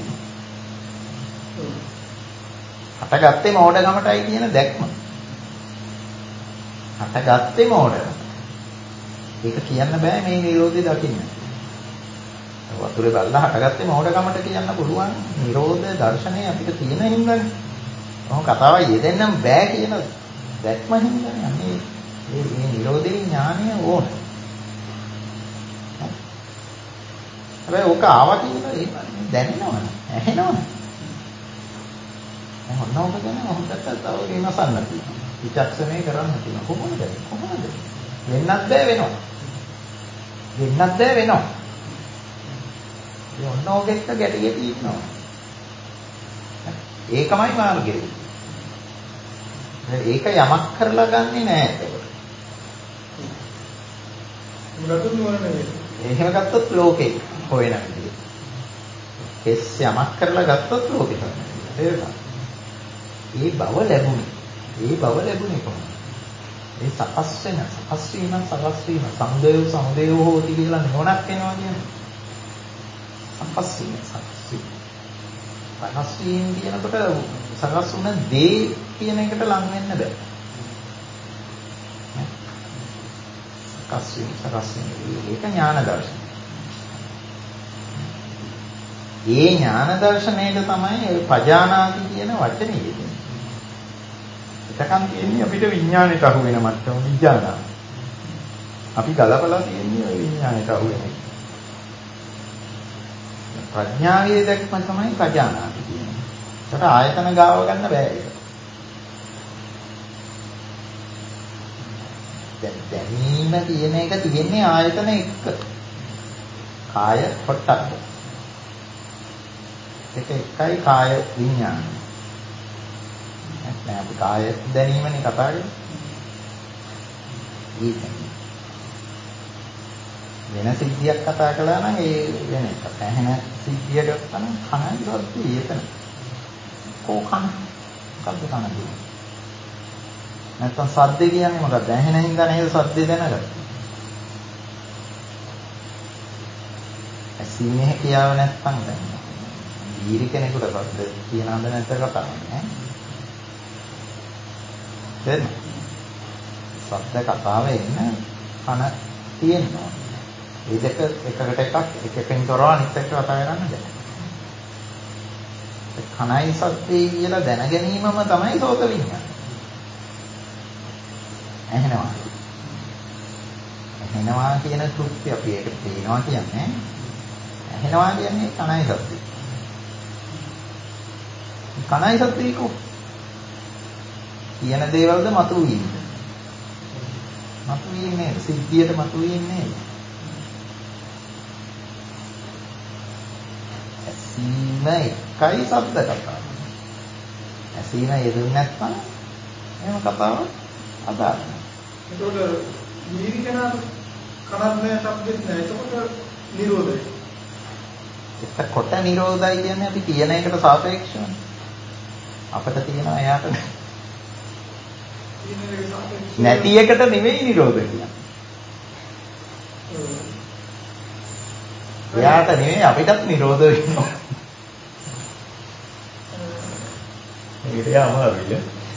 හටගත්තේ මෝඩකමටයි කියන දැක්ම. හටගත්තේ මෝඩකම. ඒක කියන්න බෑ මේ නිරෝධය දකින්න. වතුරේ බල්ලා හටගත්තේ මෝඩකමට කියන්න පුළුවන්. නිරෝධ දර්ශනය අපිට තියෙන හින්දානේ. ඔහොම කතාවක් යෙදෙන්නම් බෑ කියන දැක්ම හින්දානේ. මේ නිරෝධේ ඥානය ඕන. හැබැයි ඔක ආවා කියලා ඒක දැනෙනවනේ. ඇහෙනවනේ. දැන් ඔන්නෝක ගැන හොඳට තව විමසන්න තියෙනවා. විචක්ෂණය කරන්න තියෙනවා. කොහොමද? වෙන්නත් බෑ වෙනවා. වෙන්නත් බෑ වෙනවා. ඒ ඔන්න ඔගෙත් ගැටි ගැටි ඉන්නවා. ඒකමයි මාර්ගය. ඒක යමක් කරලා ගන්නෙ නෑ ඒකට. මුලතුන් නෝන නෙවෙයි. එහෙම ගත්තොත් ලෝකේ හොයන විදිහ. කෙස් යමක් කරලා ගත්තොත් ලෝකේ තමයි. තේරුණා? ඒ බව ලැබුණේ කොහොමද? ඒ සකස් වීම සමුදය හෝති කියලා නෝනක් වෙනවා කියන්නේ. සකස් වීම කියනකොට සකස් වුණ දේ කියන එකට ලං වෙන්න බෑ. සකස් වීම ඒක ඥාන දර්ශනය. ඒ ඥාන දර්ශනයට තමයි ඔය පජානාති කියන වචනේ යෙදෙන්නේ. එතකන් තියෙන්නේ අපිට විඥාණයට අහු වෙන මට්ටම විඥාන. අපි ගලපලා තියෙන්නේ ඔය විඥාණයට අහු වෙන. ප්‍රඥාවේ දැක්ම තමයි පජානාති කියන්නේ. ඒකට ආයතන ගාව ගන්න බෑ ඒක. දැනීම කියන එක තියෙන්නේ ආයතන එක්ක. කාය පොට්ටබ්බ. ඒක එකයි කාය විඥාන. නැත්නම් අපි කාය දැනීමනේ කතා කරන්නේ. වෙන සිද්ධියක් කතා කළා නම් ඒ වෙන එක. ඇහෙන සිද්ධිය ගත්තා නම් කනයි සද්දේ එතන. කෝකන මොකද්ද කන කියන්නේ? නැත්නම් සද්ද කියන්නේ මොකක්ද? ඇහෙන හින්දා නේද සද්දේ දැනගන්නේ. ඇසීමේ කියාව නැත්නම් දැන් දීරි කෙනෙකුට සද්ද කියනවද නැත්ද කතා කරන්නේ. දැන් සද්ද කතාව එන්න කන තියෙනවා. මේ දෙක එකකට එකකින් තොරව අනිත් එක්ක කතා කරන්න බෑ. කනයි සද්දේ කියලා දැන ගැනීමම තමයි සෝත විඤ්ඤාණය. ඇහෙනවා කියන කෘත්‍ය අපි ඒකට තේනවා කියන්නේ. ඇහෙනවා කියන්නේ කනයි සද්දේ. කනයි සද්දේ කියන දේවල්ද මතුවෙන්නේ. මතුවෙන්නේ සිද්ධියට මතුවෙන්නේ. ඇසීම එකයි ශබ්ද කතාව. ඇසීම යෙදුනේ නැත්නම් එහෙම කතාවක් අදාළයි. ඒකෝට දීවි කෙනාට කනත් නැහැ ශබ්දෙත් නැහැ. ඒකෝට නිරෝධයි. එතකොට නිරෝධයි කියන්නේ අපි කියන එකට සාපේක්ෂවනේ. අපිට තියෙනවා එයාට නැති එකට නෙවෙයි නිරෝධ කියන්නේ. එයාට නෙවෙයි අපිටත් නිරෝධ වෙනවා. මේකට අමාරුයි.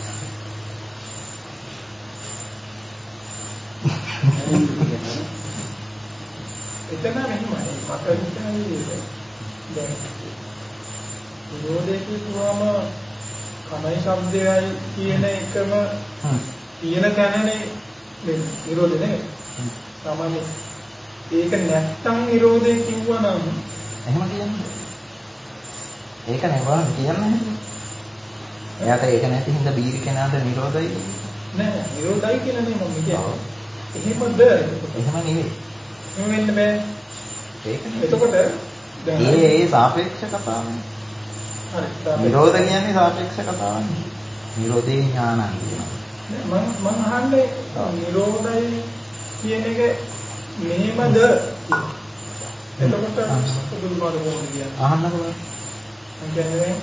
එතන මෙහෙමයි මට හිතෙනවා දැන් නිරෝධය කියුවාම කනයි ශබ්දයයි කියන එකම තියෙන තැනනේ නිරෝධය නෙවෙයි. සාමාන්‍ය ඒක නැත්තම් නිරෝධය කිව්වනම් එහෙම කියන්නේ. ඒක නෙවෙයි කියන්නේ. එයාට ඒක නැති හින්දා බීරි කෙනාට නිරෝධයි නෑ නිරෝධයි කියලා නේ මම කියන්නේ. එහෙමද? එහෙම නෙවෙයි. එහෙම වෙන්න බෑ. ඒක එතකොට ඒ සාපේක්ෂ කතාවනේ. හරි. නිරෝධ කියන්නේ සාපේක්ෂ කතාවනේ. නිරෝධේ ඥානං කියනවා. මම අහන්නේ නිරෝධයි කියන එක මෙහෙමද? එතකොට පුදුමාද කොහොමද කියන්නේ? අහන්නකෝ. මම කියන්නේ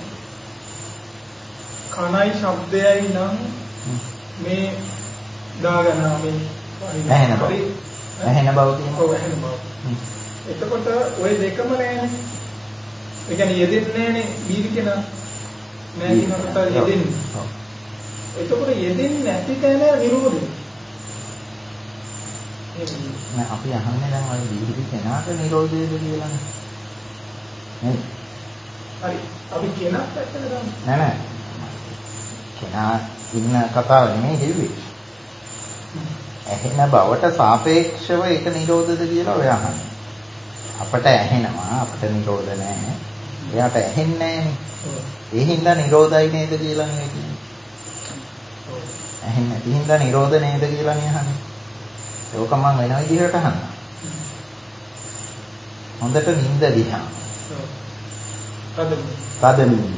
කනයි ශබ්දයයි නම් මේ දාගන්න මේ ඇහෙන බව. ඇහෙන බව කියනවා. ඔව් ඇහෙන බව. එතකොට ওই දෙකම නෑනේ. ඒ කියන්නේ යෙදෙන්නේ නෑනේ බීරි කෙනා. නෑ කියනකොට යෙදෙන්නේ. ඔව්. එතකොට යෙදෙන්නේ නැති තැන නිරෝධය. නෑ අපි අහන්නේ දැන් ඔය බීරි කෙනාට නිරෝධයද කියලානේ. නේද? හරි. අපි කෙනාත් පැත්තට දාමු. නෑ. කෙනා ඉන්න කතාව නෙමෙයි හෙව්වේ. ඇහෙන බවට සාපේක්ෂව ඒක නිරෝධද කියලා ඔය අහන්නේ. අපට ඇහෙනවා අපට නිරෝධ නැහැ. එයාට ඇහෙන්නේ නැහනේ. ඒ හින්දා නිරෝධයි නේද කියලා නෙවෙයි කියන්නේ. ඇහෙන්නේ නැති හින්දා නිරෝධ නේද කියලා නේ අහන්නේ. ඒක මම වෙන විදිහකට අහන්න. හොඳට නිින්ද දිහා. තද නිින්ද.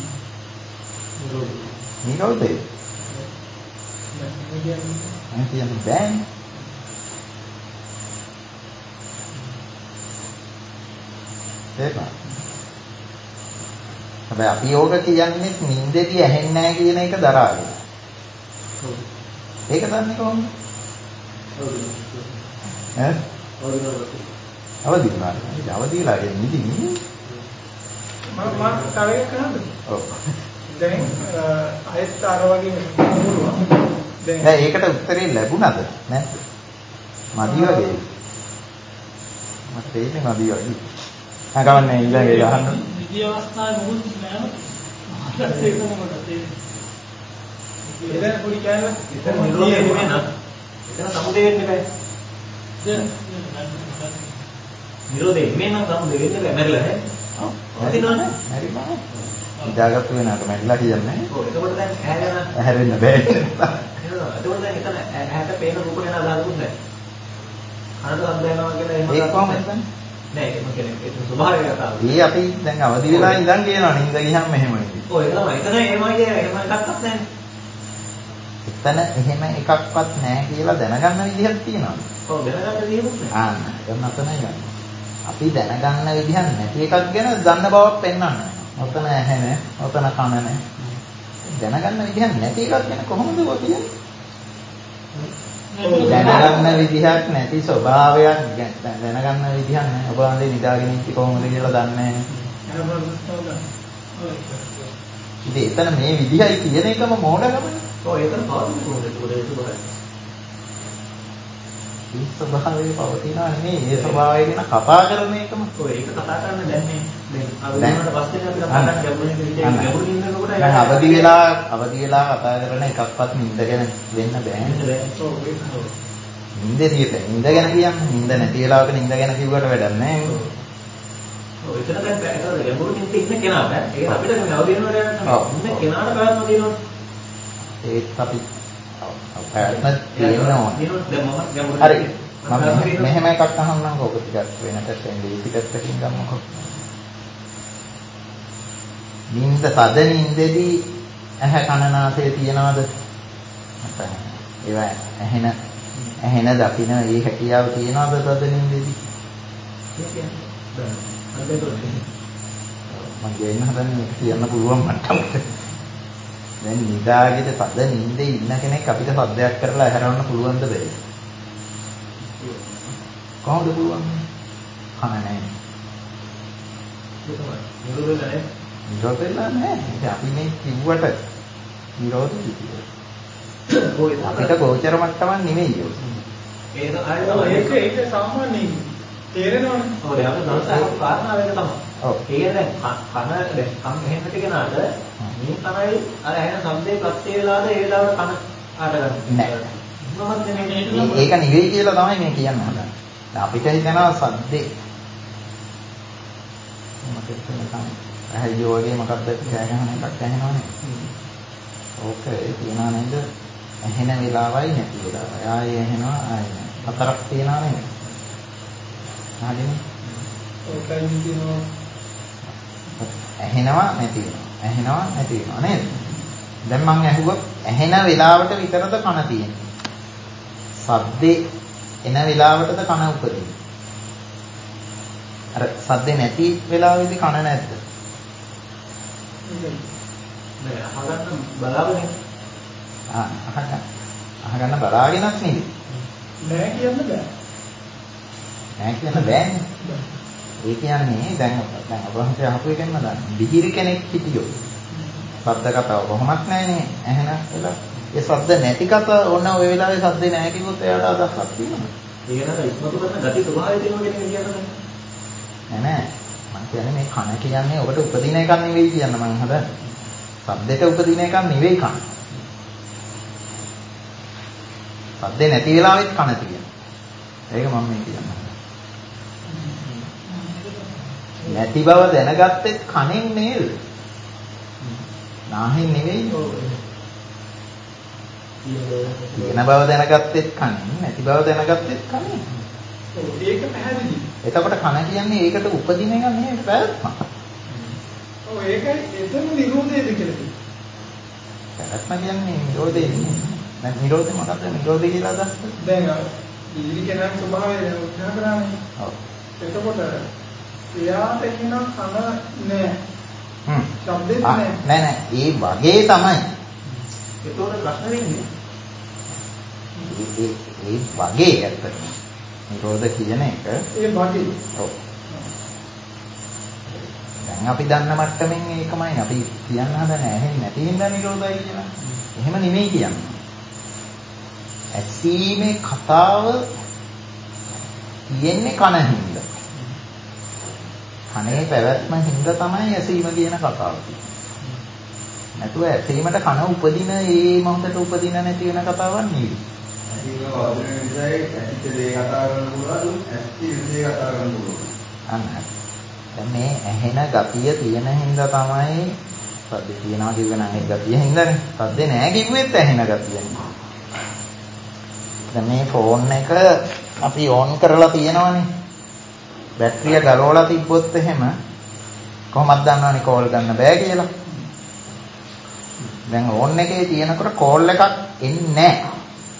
නිරෝධය. මම කියන්නේ බෑනේ. ඒක. හැබැයි අපි යෝග කියන්නේ නිින්දේදී ඇහෙන්නේ නැහැ කියන එක දරාගෙන. ඒක දන්නේ කොහොමද? ඈ? අවදි වුණා. අවදි වෙලා නිදි නේ. මම තව එකක් කරන්නද? ඔව්. දැන් අයත් අර වගේ පුළුවන්. දැන් ඒකට උත්තරේ ලැබුණද නැත්ද? මදි වගේ. මට තේරෙන්නේ මදි වගේ. ගමන්නේ ඊළඟ එක අහන්න. විදි අවස්ථාවේ මොකුත් නෑම. මට ඒක මොකටද තේරෙන්නේ? එදා පොඩි කෑල්ල ඉතින් නිරෝධය නෙමෙයි නේද? එතන සමුදේ වෙන්න බෑ. නිරෝධය නෙමෙයි නම් සමුදේ වෙන්න බෑ. මැරිලා නේ? ඔව්. වදිනවනේ. මැරිලා. ඉඳාගත්තු වෙනාට මැරිලා කියන්නේ. ඔව්. එතකොට දැන් ඇහැරෙන්න බෑ. එතකොට දැන් එතන ඇහැට පේන රූප ගැන අදහසකුත් නැහැ. කනට ශබ්ද එනවා කියලා එහෙම ඒක කොහොමද දැන්? නෑ ඒක කියන්නේ ඒක ස්වභාවික කතාවක්. ඒ අපි දැන් අවදි වෙලා ඉඳන් කියනවා නින්ද ගියම් මෙහෙම නෙවෙයි. ඔව් ඒක තමයි. එතන එහෙමයි කියන්නේ එහෙම එකක්වත් නැහැ. එතන එහෙම එකක්වත් නැහැ කියලා දැනගන්න විදිහක් තියෙනවා. ඔව් දැනගන්න විදිහකුත් නැහැ. දැන් අතනයි ගන්න. අපි දැනගන්න විදිහක් නැති එකක් ගැන දන්න බවක් පෙන්වන්න. ඔතන ඇහැ නැහැ, ඔතන කන නැහැ. දැනගන්න විදිහක් නැති එකක් ගැන කොහොමද ඔය කියන්නේ? දැනගන්න විදිහක් නැති ස්වභාවයක් දැනගන්න විදිහක් නැහැ. ඔබ වන්දේ නිදාගෙන ඉන්නේ කොහොමද කියලා දන්නේ නැහැ. ඉතින් එතන මේ විදිහයි කියන එකම මෝඩකමනේ. ඔව් ඒතර පවතින කොහොමද ඒක බලන්න. ඒ ස්වභාවයේ පවතිනවා නෙමෙයි ඒ ස්වභාවය ගැන කතා කරන එකම. ඔව් ඒක කතා කරන්න දැන් මේ අවදිනකට පස්සේ අපිට කතා කරන්න ගැඹුරින් ඉන්නකොට දැන් අවදි වෙලා කතා කරන එකක්වත් නිින්ද ගැන වෙන්න බෑනේ. ඔව් ඒක. නිින්දේදී නිින්ද ගැන කියන්නේ නිින්ද නැති වෙලාවක නිින්ද ගැන කිව්වට වැඩක් නැහැ. ඔව් එතන දැන් ඒක ගැඹුරින් ඉන්න කෙනාට ඒක අපිට මේ අවදි වෙනවට ඉන්න කෙනාට පැවැත්ම දෙනවා. ඒත් අපි පැවැත්ම තියෙනවා. හරි. මම මෙහෙම එකක් අහන්නම් ඔක ටිකක් වෙනකට ඉංග්‍රීසි පැත්තකින් ගමුකෝ. නිින්ද තද නිින්දේදී ඇහැ කන නාසය තියනවාද? ඒවා ඇහෙන දකින්න ඒ හැකියාව තියනවාද තද නිින්දේදී? මම කියන්න හදන්නේ මේක කියන්න පුළුවන් මට්ටමකට. දැන් නිදාගෙන තද නිින්දේ ඉන්න කෙනෙක් අපිට සද්දයක් කරලා ඇහැරවන්න පුළුවන්ද බැරි? කොහොමද පුළුවන්? කන නැහැ. නිරෝධ වෙලා නැහැ. ඉතින් අපි මේ කිව්වට නිරෝධ කිව්වා. අපිට ගෝචර මට්ටමක් නෙමෙයි ඒක. ඒක සාමාන්‍යයෙන් තේරෙනවනේ. ඔව් ඒක තමයි කාරණාව ඒක තමයි. ඔව්. ඒ කියන්නේ කන එහෙම කෙනාට මේ කනයි අර ඇහෙන ශබ්දේ ප්‍රත්‍ය වේලාද ඒ වෙලාවට කන ආට ගන්න. නෑ. ඒක නෙවෙයි කියලා තමයි මේ කියන්න හදන්නේ. අපිට හිතනවා සද්දේ මොකක්ද කියන්නේ ඇයි වගේ මොකක්ද කෑ ගහන එකක් ඇහෙනවනේ. ඕක ඒ තියනා නේද? ඇහෙන වෙලාවයි නැති වෙලාවයි. ආයේ ඇහෙනවා ආයේ නැහැ. හතරක් තියනා නේද? හරිනේ. ඕකයි කියනවා. ඇහෙනවා නැති වෙනවා. ඇහෙනවා නැති වෙනවා නේද? දැන් මම ඇහුවොත් ඇහෙන වෙලාවට විතරද කන තියෙන්නේ. සද්දේ එන වෙලාවටද කන උපදින්නේ. අර සද්දේ නැති වෙලාවෙදී කන නැද්ද? නෑ අහගන්න බලාගෙන. අහගන්න බලාගෙනත් නෙවෙයි. නෑ කියන්න බෑ. නෑ කියන්න බෑනේ. ඒ කියන්නේ දැන් ඔබන්ට අහපු එකෙන්ම දන්න. දිහිරි කෙනෙක් හිටියොත් ශබ්ද කතාව කොහොමත් නෑනේ ඇහෙන වෙලාව. ඒ ශබ්ද නැති කතාව ඕන ඔය වෙලාවේ ශබ්දේ නැහැ කිව්වොත් එයාට අදහසක් තියෙනවා. ඒක නේද ඉස්මතු කරන gati ස්වභාවය තියෙනවා කියන එක කියන්නේ. නෑ මම කියන්නේ මේ කන කියන්නේ ඔබට උපදින එකක් නෙවෙයි කියන්න මම හදන්නේ. ශබ්දෙට උපදින එකක් නෙවෙයි කන. ශබ්දේ නැති වෙලාවෙත් කන තියෙනවා. ඒක මම මේ කියන්නේ. නැති බව දැනගත්තෙත් කනෙන් නේද? නාහෙන් නෙවෙයි. තියෙන බව දැනගත්තෙත් කනින්, නැති බව දැනගත්තෙත් කනින්. ඒක පැහැදිලි. එතකොට කන කියන්නේ ඒකට උපදින එක නෙවෙයි පැවැත්ම. ඔව් ඒකයි එතන නිරෝධයද කියලා තියෙන්නේ. පැවැත්ම කියන්නේ නිරෝධය නෙවෙයි. දැන් නිරෝධය මොකක්ද? නිරෝධය කියලා අදහස් දැන් ජීවිතේ ස්වභාවය උත්සාහ කරන්නේ. ඔව්. එතකොට එයාට එනවා කන නෑ. ශබ්දෙත් නෑ. නෑ ඒ වගේ තමයි. ඒතකොට ප්‍රශ්න වෙන්නේ ඒ වගේ ඇත්තටම. නිරෝධ කියන එක ඒ වගේ. ඔව්. දැන් අපි දන්න මට්ටමින් ඒකමයි අපි කියන්න හදන්නේ ඇහෙන්නේ නැති හින්දා නිරෝධයි කියලා. එහෙම නෙමෙයි කියන්නේ. ඇසීමේ කතාව තියෙන්නේ කන හින්දා. කනේ පැවැත්ම හින්දා තමයි ඇසීම කියන කතාව තියෙන්නේ. නැතුව ඇසීමට කන උපදින ඒ මොහොතට උපදින නැති වෙන කතාවක් නෙවෙයි. ඇසීම වදින නිසායි ඇසිට දේ කතා කරන්න පුළුවන්, ඇසිට දේ කතා කරන්න පුළුවන්. අන්න. දැන් මේ ඇහෙන ගතිය තියෙන හින්දා තමයි සද්ද තියනවා කියවෙන ඒ ගතිය හින්දානේ. සද්ද නෑ කිව්වෙත් ඇහෙන ගතිය. දැන් මේ ෆෝන් එක අපි ඕන් කරලා තියෙනවනේ. බැටරිය ගලවලා තිබ්බොත් එහෙම කොහොමද දන්නවනේ කෝල් ගන්න බෑ කියලා. දැන් ඕන් එකේ තියෙනකොට කෝල් එකක් එන්නේ නැහැ.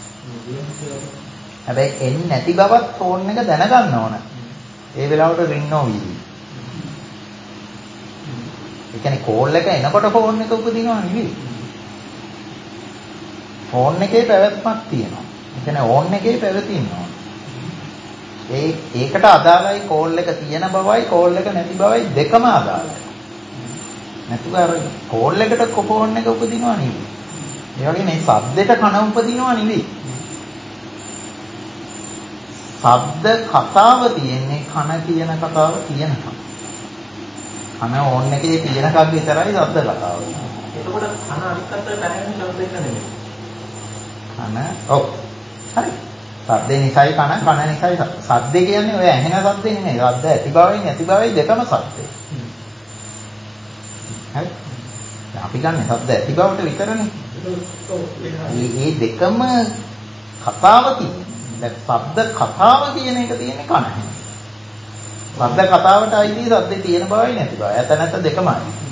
හැබැයි එන්නේ නැති බවත් ෆෝන් එක දැනගන්න ඕන. ඒ වෙලාවට රින් නොවි. ඒ කියන්නේ කෝල් එක එනකොට ෆෝන් එක උපදිනව නෙවෙයි. ෆෝන් එකේ පැවැත්මක් තියෙනවා. ඒ කියන්නේ ඕන් එකේ පැවතිනවා. ඒකට අදාළයි කෝල් එක තියෙන බවයි කෝල් එක නැති බවයි දෙකම අදාළයි. නැතුව අර කෝල් එකට ෆෝන් එක උපදිනවා නෙවෙයි. ඒ වගේ මේ ශබ්දෙට කන උපදිනවා නෙවෙයි. ශබ්ද කතාව තියෙන්නේ කන කියන කතාව තියෙනකම්. කන ඕන් එකේ තියෙනකම් විතරයි ශබ්ද කතාව. එතකොට කන අනිත් පැත්තට පැනෙන්නේ ශබ්ද එක නෙමෙයි. කන ඔව්. හරි. ශබ්ද නිසායි කන නිසායි ශබ්ද කියන්නේ ඔය ඇහෙන ශබ්ද නෙමෙයි. ශබ්ද ඇති බවයි නැති බවයි දෙකම ශබ්දේ. හරි. අපි ගන්න ශබ්ද ඇති බවට විතරනේ. මේ දෙකම කතාව තියෙන්නේ. දැන් ශබ්ද කතාව කියන එක තියෙන්නේ කන. ශබ්ද කතාවට අයිති ශබ්දේ තියෙන බවයි නැති බවයි. ඇත නැත දෙකමයි.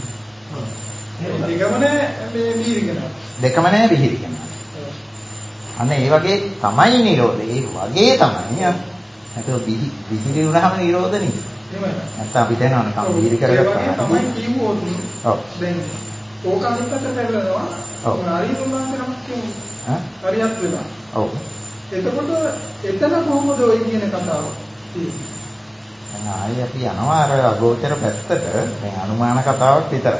දෙකම නෑ මේ විහිරිකන. දෙකම නෑ විහිරිකන. අන්න ඒ වගේ තමයි නිරෝධය. ඒ වගේ තමයි. නැත්නම් විහිරි වුණාම නිරෝධ නෙවෙයි. නැත්නම් අපිට එනවා නිකන් විහිරි කරගත්තා. තමයි කිව්වොත්. ඔව්. දැන් ඕක අනිත් පැත්තට පැනනවා. ඔව්. හරි උන්වහන්සේ නමක් කියමු. හරියක් වෙනවා. ඔව්. එතකොට එතන කොහොමද ඔය කියන කතාව තියෙන්නේ? දැන් ආයේ අපි යනවා අර අගෝචර පැත්තට මේ අනුමාන කතාවක් විතරයි.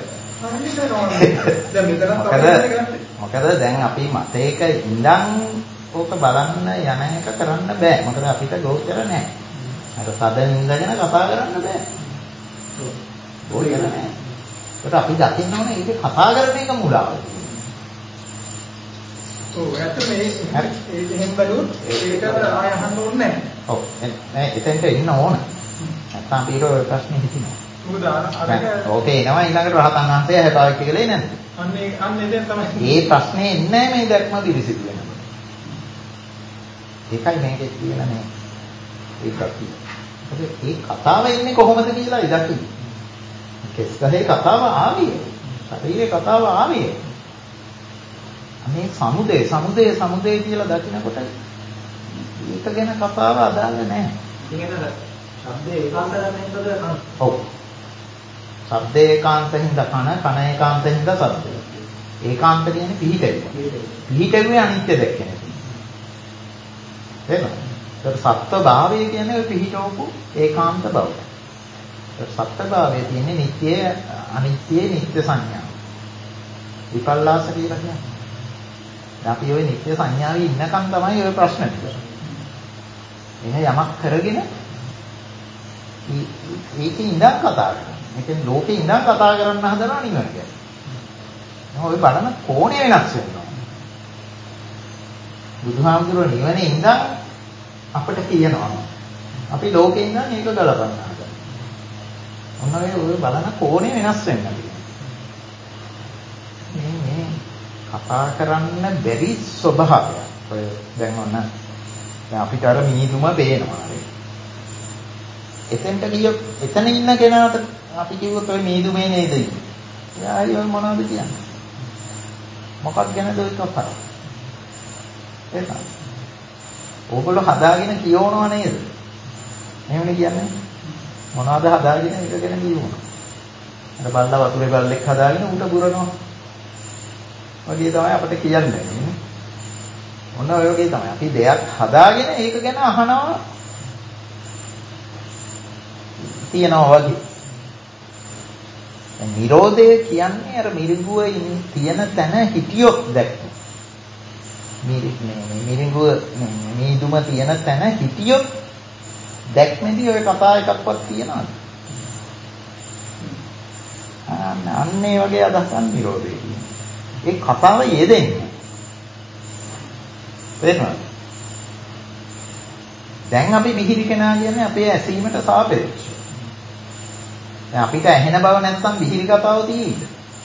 මොකද දැන් අපි මතයක ඉඳන් ඕක බලන්න යන එක කරන්න බෑ. මොකද අපිට ගෝචර නැහැ. අර සදෙන් ඉඳගෙන කතා කරන්න බෑ. ගෝචර නැහැ. ඒකට අපි දකින්න ඕනේ ඒක කතා කරන එක මුලාව. ඔව් ඇත්තටම ඒ එහෙම බලුවොත් ඒකට ආය අහන්න ඕනේ නැහැ. ඔව් නෑ එතෙන්ට ඉන්න ඕන. නැත්නම් අපිට ඔය ප්‍රශ්නේ හිතිනවා. මොකද අර ඕකේ එනවා ඊළඟට රහතන් වහන්සේ හැපාවිච්චි කළේ නැද්ද? අන්න එතෙන් තමයි. මේ ප්‍රශ්නේ එන්නේ මේ දැක්ම පිළිසිදු වෙනවා. ඒකයි මේකේ කියන මේ ඒකයි. ඒ කතාව එන්නේ කොහොමද කියලා ඉදකින්. කෙස්කහේ කතාව ආවිය. ශරීරේ කතාව ආවිය. මේ සමුදේ කියලා දකිනකොට ඒක ගැන කතාව අදාළ නැහැ. ඉතින් ශබ්දේ ඒකාන්ත කරන්නේ කන. ඔව්. ශබ්දේ ඒකාන්තින්ද කන ඒකාන්තින්ද ශබ්දය. ඒකාන්ත කියන්නේ පිහිටෙන්නේ. පිහිටෙන්නේ අනිත්‍ය දැක්කේ නැති. එහෙනම් ඒක සත්ත්ව භාවය කියන්නේ ඔය පිහිටවපු ඒකාන්ත බව. ඒ සත්ත්ව භාවය තියෙන්නේ නිත්‍ය අනිත්‍ය නිත්‍ය සංඥා. විපල්ලාස කියලා කියන්නේ. අපි ওই නිත්‍ය සංඥාවේ ඉන්නකම් තමයි ওই ප්‍රශ්න ටික. එහෙනම් යමක් කරගෙන ඒකේ ඉඳන් කතා කරනවා. ඒ කියන්නේ ලෝකේ ඉඳන් කතා කරන්න හදනවා නිවන කියන්නේ. ඔය බලන කෝණය වෙනස් වෙනවා. බුදුහාමුදුරුවෝ නිවනේ ඉඳන් අපිට කියනවා. අපි ලෝකේ ඉඳන් මේක ගලපන්න හදනවා. ඔන්න ඔය බලන කෝණය වෙනස් වෙනවා. මේ කතා කරන්න බැරි ස්වභාවයක්. ඔය දැන් ඔන්න දැන් අපිට අර මිනිදුම පේනවා. එතෙන්ට ගියොත් එතන ඉන්න කෙනාට අපි කිව්වොත් ඔය මිනිදුමේ නේද ඉන්නේ. එයා අය මොනවද කියන්නේ? මොකක් ගැනද ඔය කතාව? ඒක. ඕගොල්ලෝ හදාගෙන කියවනවා නේද? එහෙමනේ කියන්නේ. මොනවද හදාගෙන ඒක ගැන කියවනවා. අර බල්ලා වතුරේ බල්ලෙක් හදාගෙන ඌට පුරනවා. වගේ තමයි අපිට කියන්නේ. ඔන්න ඔය වගේ තමයි. අපි දෙයක් හදාගෙන ඒක ගැන අහනවා තියනවා වගේ. දැන් නිරෝධය කියන්නේ අර මිරිඟුව තියෙන තැන හිටියොත් දැක්ක. මිරිඟුව මීදුම තියෙන තැන හිටියොත් දැක්මේදී ඔය කතා එකක්වත් තියනවාද? අන්නේ වගේ අදහසක් නිරෝධය කියන්නේ. ඒ කතාව යෙදෙන්නේ. තේරෙනවද? දැන් අපි මිහිරි කෙනා කියන්නේ අපේ ඇසීමට සාපේක්ෂව. දැන් අපිට ඇහෙන බව නැත්නම් මිහිරි කතාව තියෙයිද?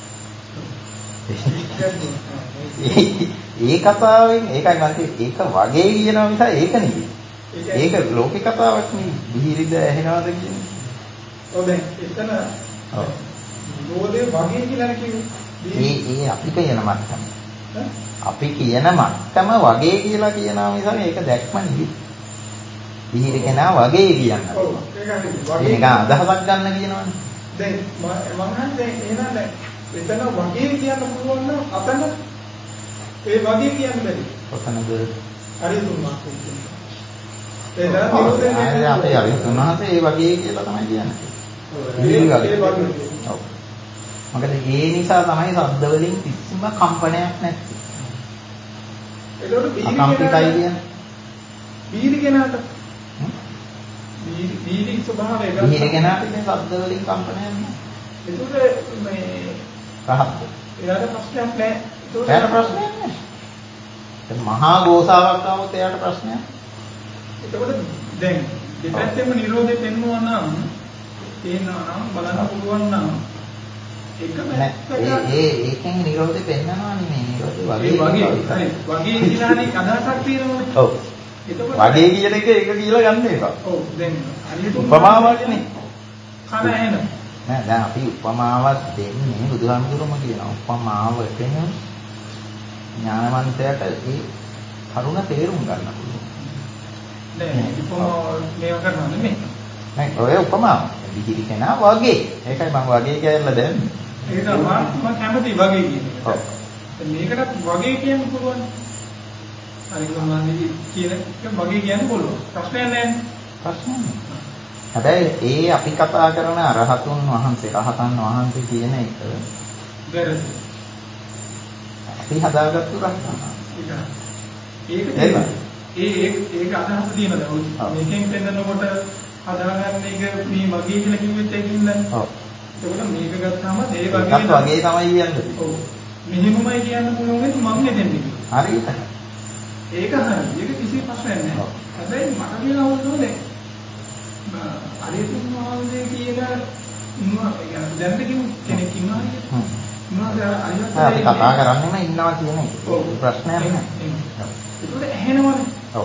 ඒ කතාවෙන් ඒකයි මම ඒක වගේ කියනවා මිස ඒක නෙවෙයි. ඒක ලෝකේ කතාවක් නෙවෙයි. මිහිරිද ඇහෙනවද කියන්නේ? ඔව් දැන් එතන ඔව් නිරෝධය වගේ කියලා කිව්වේ. ඒ අපි කියන මට්ටම. අපි කියන මට්ටම වගේ කියලා කියනවා මිස ඒක දැක්ම නෙවෙයි. මිහිරි කෙනා වගේ කියනවා. ඔව් ඒකයි වගේ. ඒක අදහසක් ගන්න කියනවනේ. දැන් මම හන්නේ එහෙනම් දැන් එතන වගේ කියන්න පුළුවන් නම් අතන ඒ වගේ කියන්න බැරි. කොතනද? හරි තුනක් තියෙනවා. ඒ අපේ හරි තුනහස ඒ වගේ කියලා තමයි කියන්නේ. ඒ වගේ. ඔව්. මොකද ඒ නිසා තමයි ශබ්ද වලින් කිසිම කම්පනයක් නැත්තේ. ඒකට කම්පිතයි කියන්නේ. බීරි කෙනාට බීරි ස්වභාවය ගන්න. බීරි කෙනාට ඉතින් ශබ්ද වලින් කම්පනයක් නැහැ. ඒකට මේ රහත්. එයාට ප්‍රශ්නයක් නැහැ. එයාට ප්‍රශ්නයක් නැහැ. දැන් මහා ගෝසාවක් ආවොත් එයාට ප්‍රශ්නයක්. එතකොට දැන් දෙපැත්තෙම නිරෝධය පෙන්වනවා නම් තේනවා නම් බලන්න පුළුවන් නම් එක පැත්තක ඒකෙන් නිරෝධය පෙන්වනවා නෙමෙයි නිරෝධය වගේ වගේ කියලානේ අදහසක් තියෙනවනේ. ඔව්. වගේ කියන එක ඒක කියලා ගන්න එපා. ඔව් දැන් හරියට උපමාවක්නේ. කන ඇහෙන. නෑ දැන් අපි උපමාවක් දෙන්නේ බුදුහාමුදුරුවෝ කියන උපමාවකින් ඥානවන්තයාට ඒ කරුණ තේරුම් ගන්න පුළුවන්. දැන් උපමාව මේවා කරනවා නෙමෙයි. නෑ ඔය උපමාව. විහිරි කෙනා වගේ. ඒකයි මම වගේ කියලා දැම්මේ. ඒක මම කැමති වගේ කියන එක. ඔව්. මේකටත් වගේ කියන්න පුළුවන්. හරි ගමන්නේ කියන එක වගේ කියන්න පුළුවන්. ප්‍රශ්නයක් නැහැ. ප්‍රශ්නයක් නෑ. හැබැයි ඒ අපි කතා කරන අරහතුන් වහන්සේ රහතන් වහන්සේ කියන එක වැරදි. අපි හදාගත්තු රහතන්. ඒක අදහස තියෙනවා. මේකෙන් පෙන්නකොට හදාගන්න එක මේ වගේ කියලා කිව්වෙත් ඒකින්ද? ඔව්. ඒකට මේක ගත්තාම ඒ වගේ වගේ තමයි කියන්නේ. ඔව්. මෙහෙමමයි කියන්න පුළුවන් මම නෙදෙන්නේ. හරියට. ඒක හරි. ඒක කිසි ප්‍රශ්නයක් නැහැ. හැබැයි මට කියලා වුණොත් අරියතුන් වහන්සේ කියලා දැන් කෙනෙක් ඉන්නවා කියන්නේ. අපි කතා කරන්නේම ඉන්නවා කියන එක. ප්‍රශ්නයක් නැහැ. ඒක ඇහෙනවනේ. ඔව්.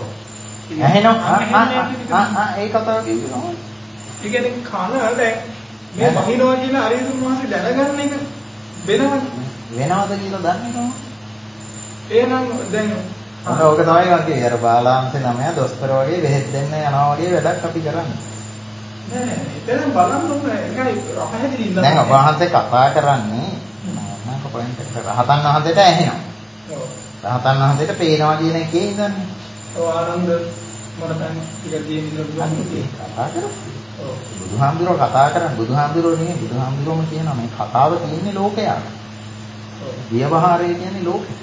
ඇහෙනවා. ඒ කතාව කියනවා. ඒ කියන්නේ කන දැන් මේ වහිනවා කියන අරියතුන් වහන්සේ දැනගන්න එක වෙනවද? වෙනවද කියලා දන්නේ කොහොමද? එහෙනම් දැන් ඕක තමයි වගේ අර බාලාංශේ නමයා දොස්තර වගේ බෙහෙත් දෙන්න යනවා වගේ වැඩක් අපි කරන්නේ. නෑ එතන බලන්න ඕනේ. ඒකයි අපහැදිලි ඉන්න. දැන් ඔබ වහන්සේ කතා කරන්නේ මම පොයින්ට් එක රහතන් වහන්සේට ඇහෙනවා. ඔව්. රහතන් වහන්සේට පේනවා කියන එකේ ඉඳන්නේ. ඔව් ආනන්ද මට දැන් ටික තියෙන ඉන්න කතා කරා. ඔව්. බුදුහාමුදුරුවෝ කතා කරන්නේ බුදුහාමුදුරුවෝ නෙමෙයි බුදුහාමුදුරුවෝම කියනවා මේ කතාව තියෙන්නේ ලෝකයට. ඔව්. ව්‍යවහාරය කියන්නේ ලෝකෙට.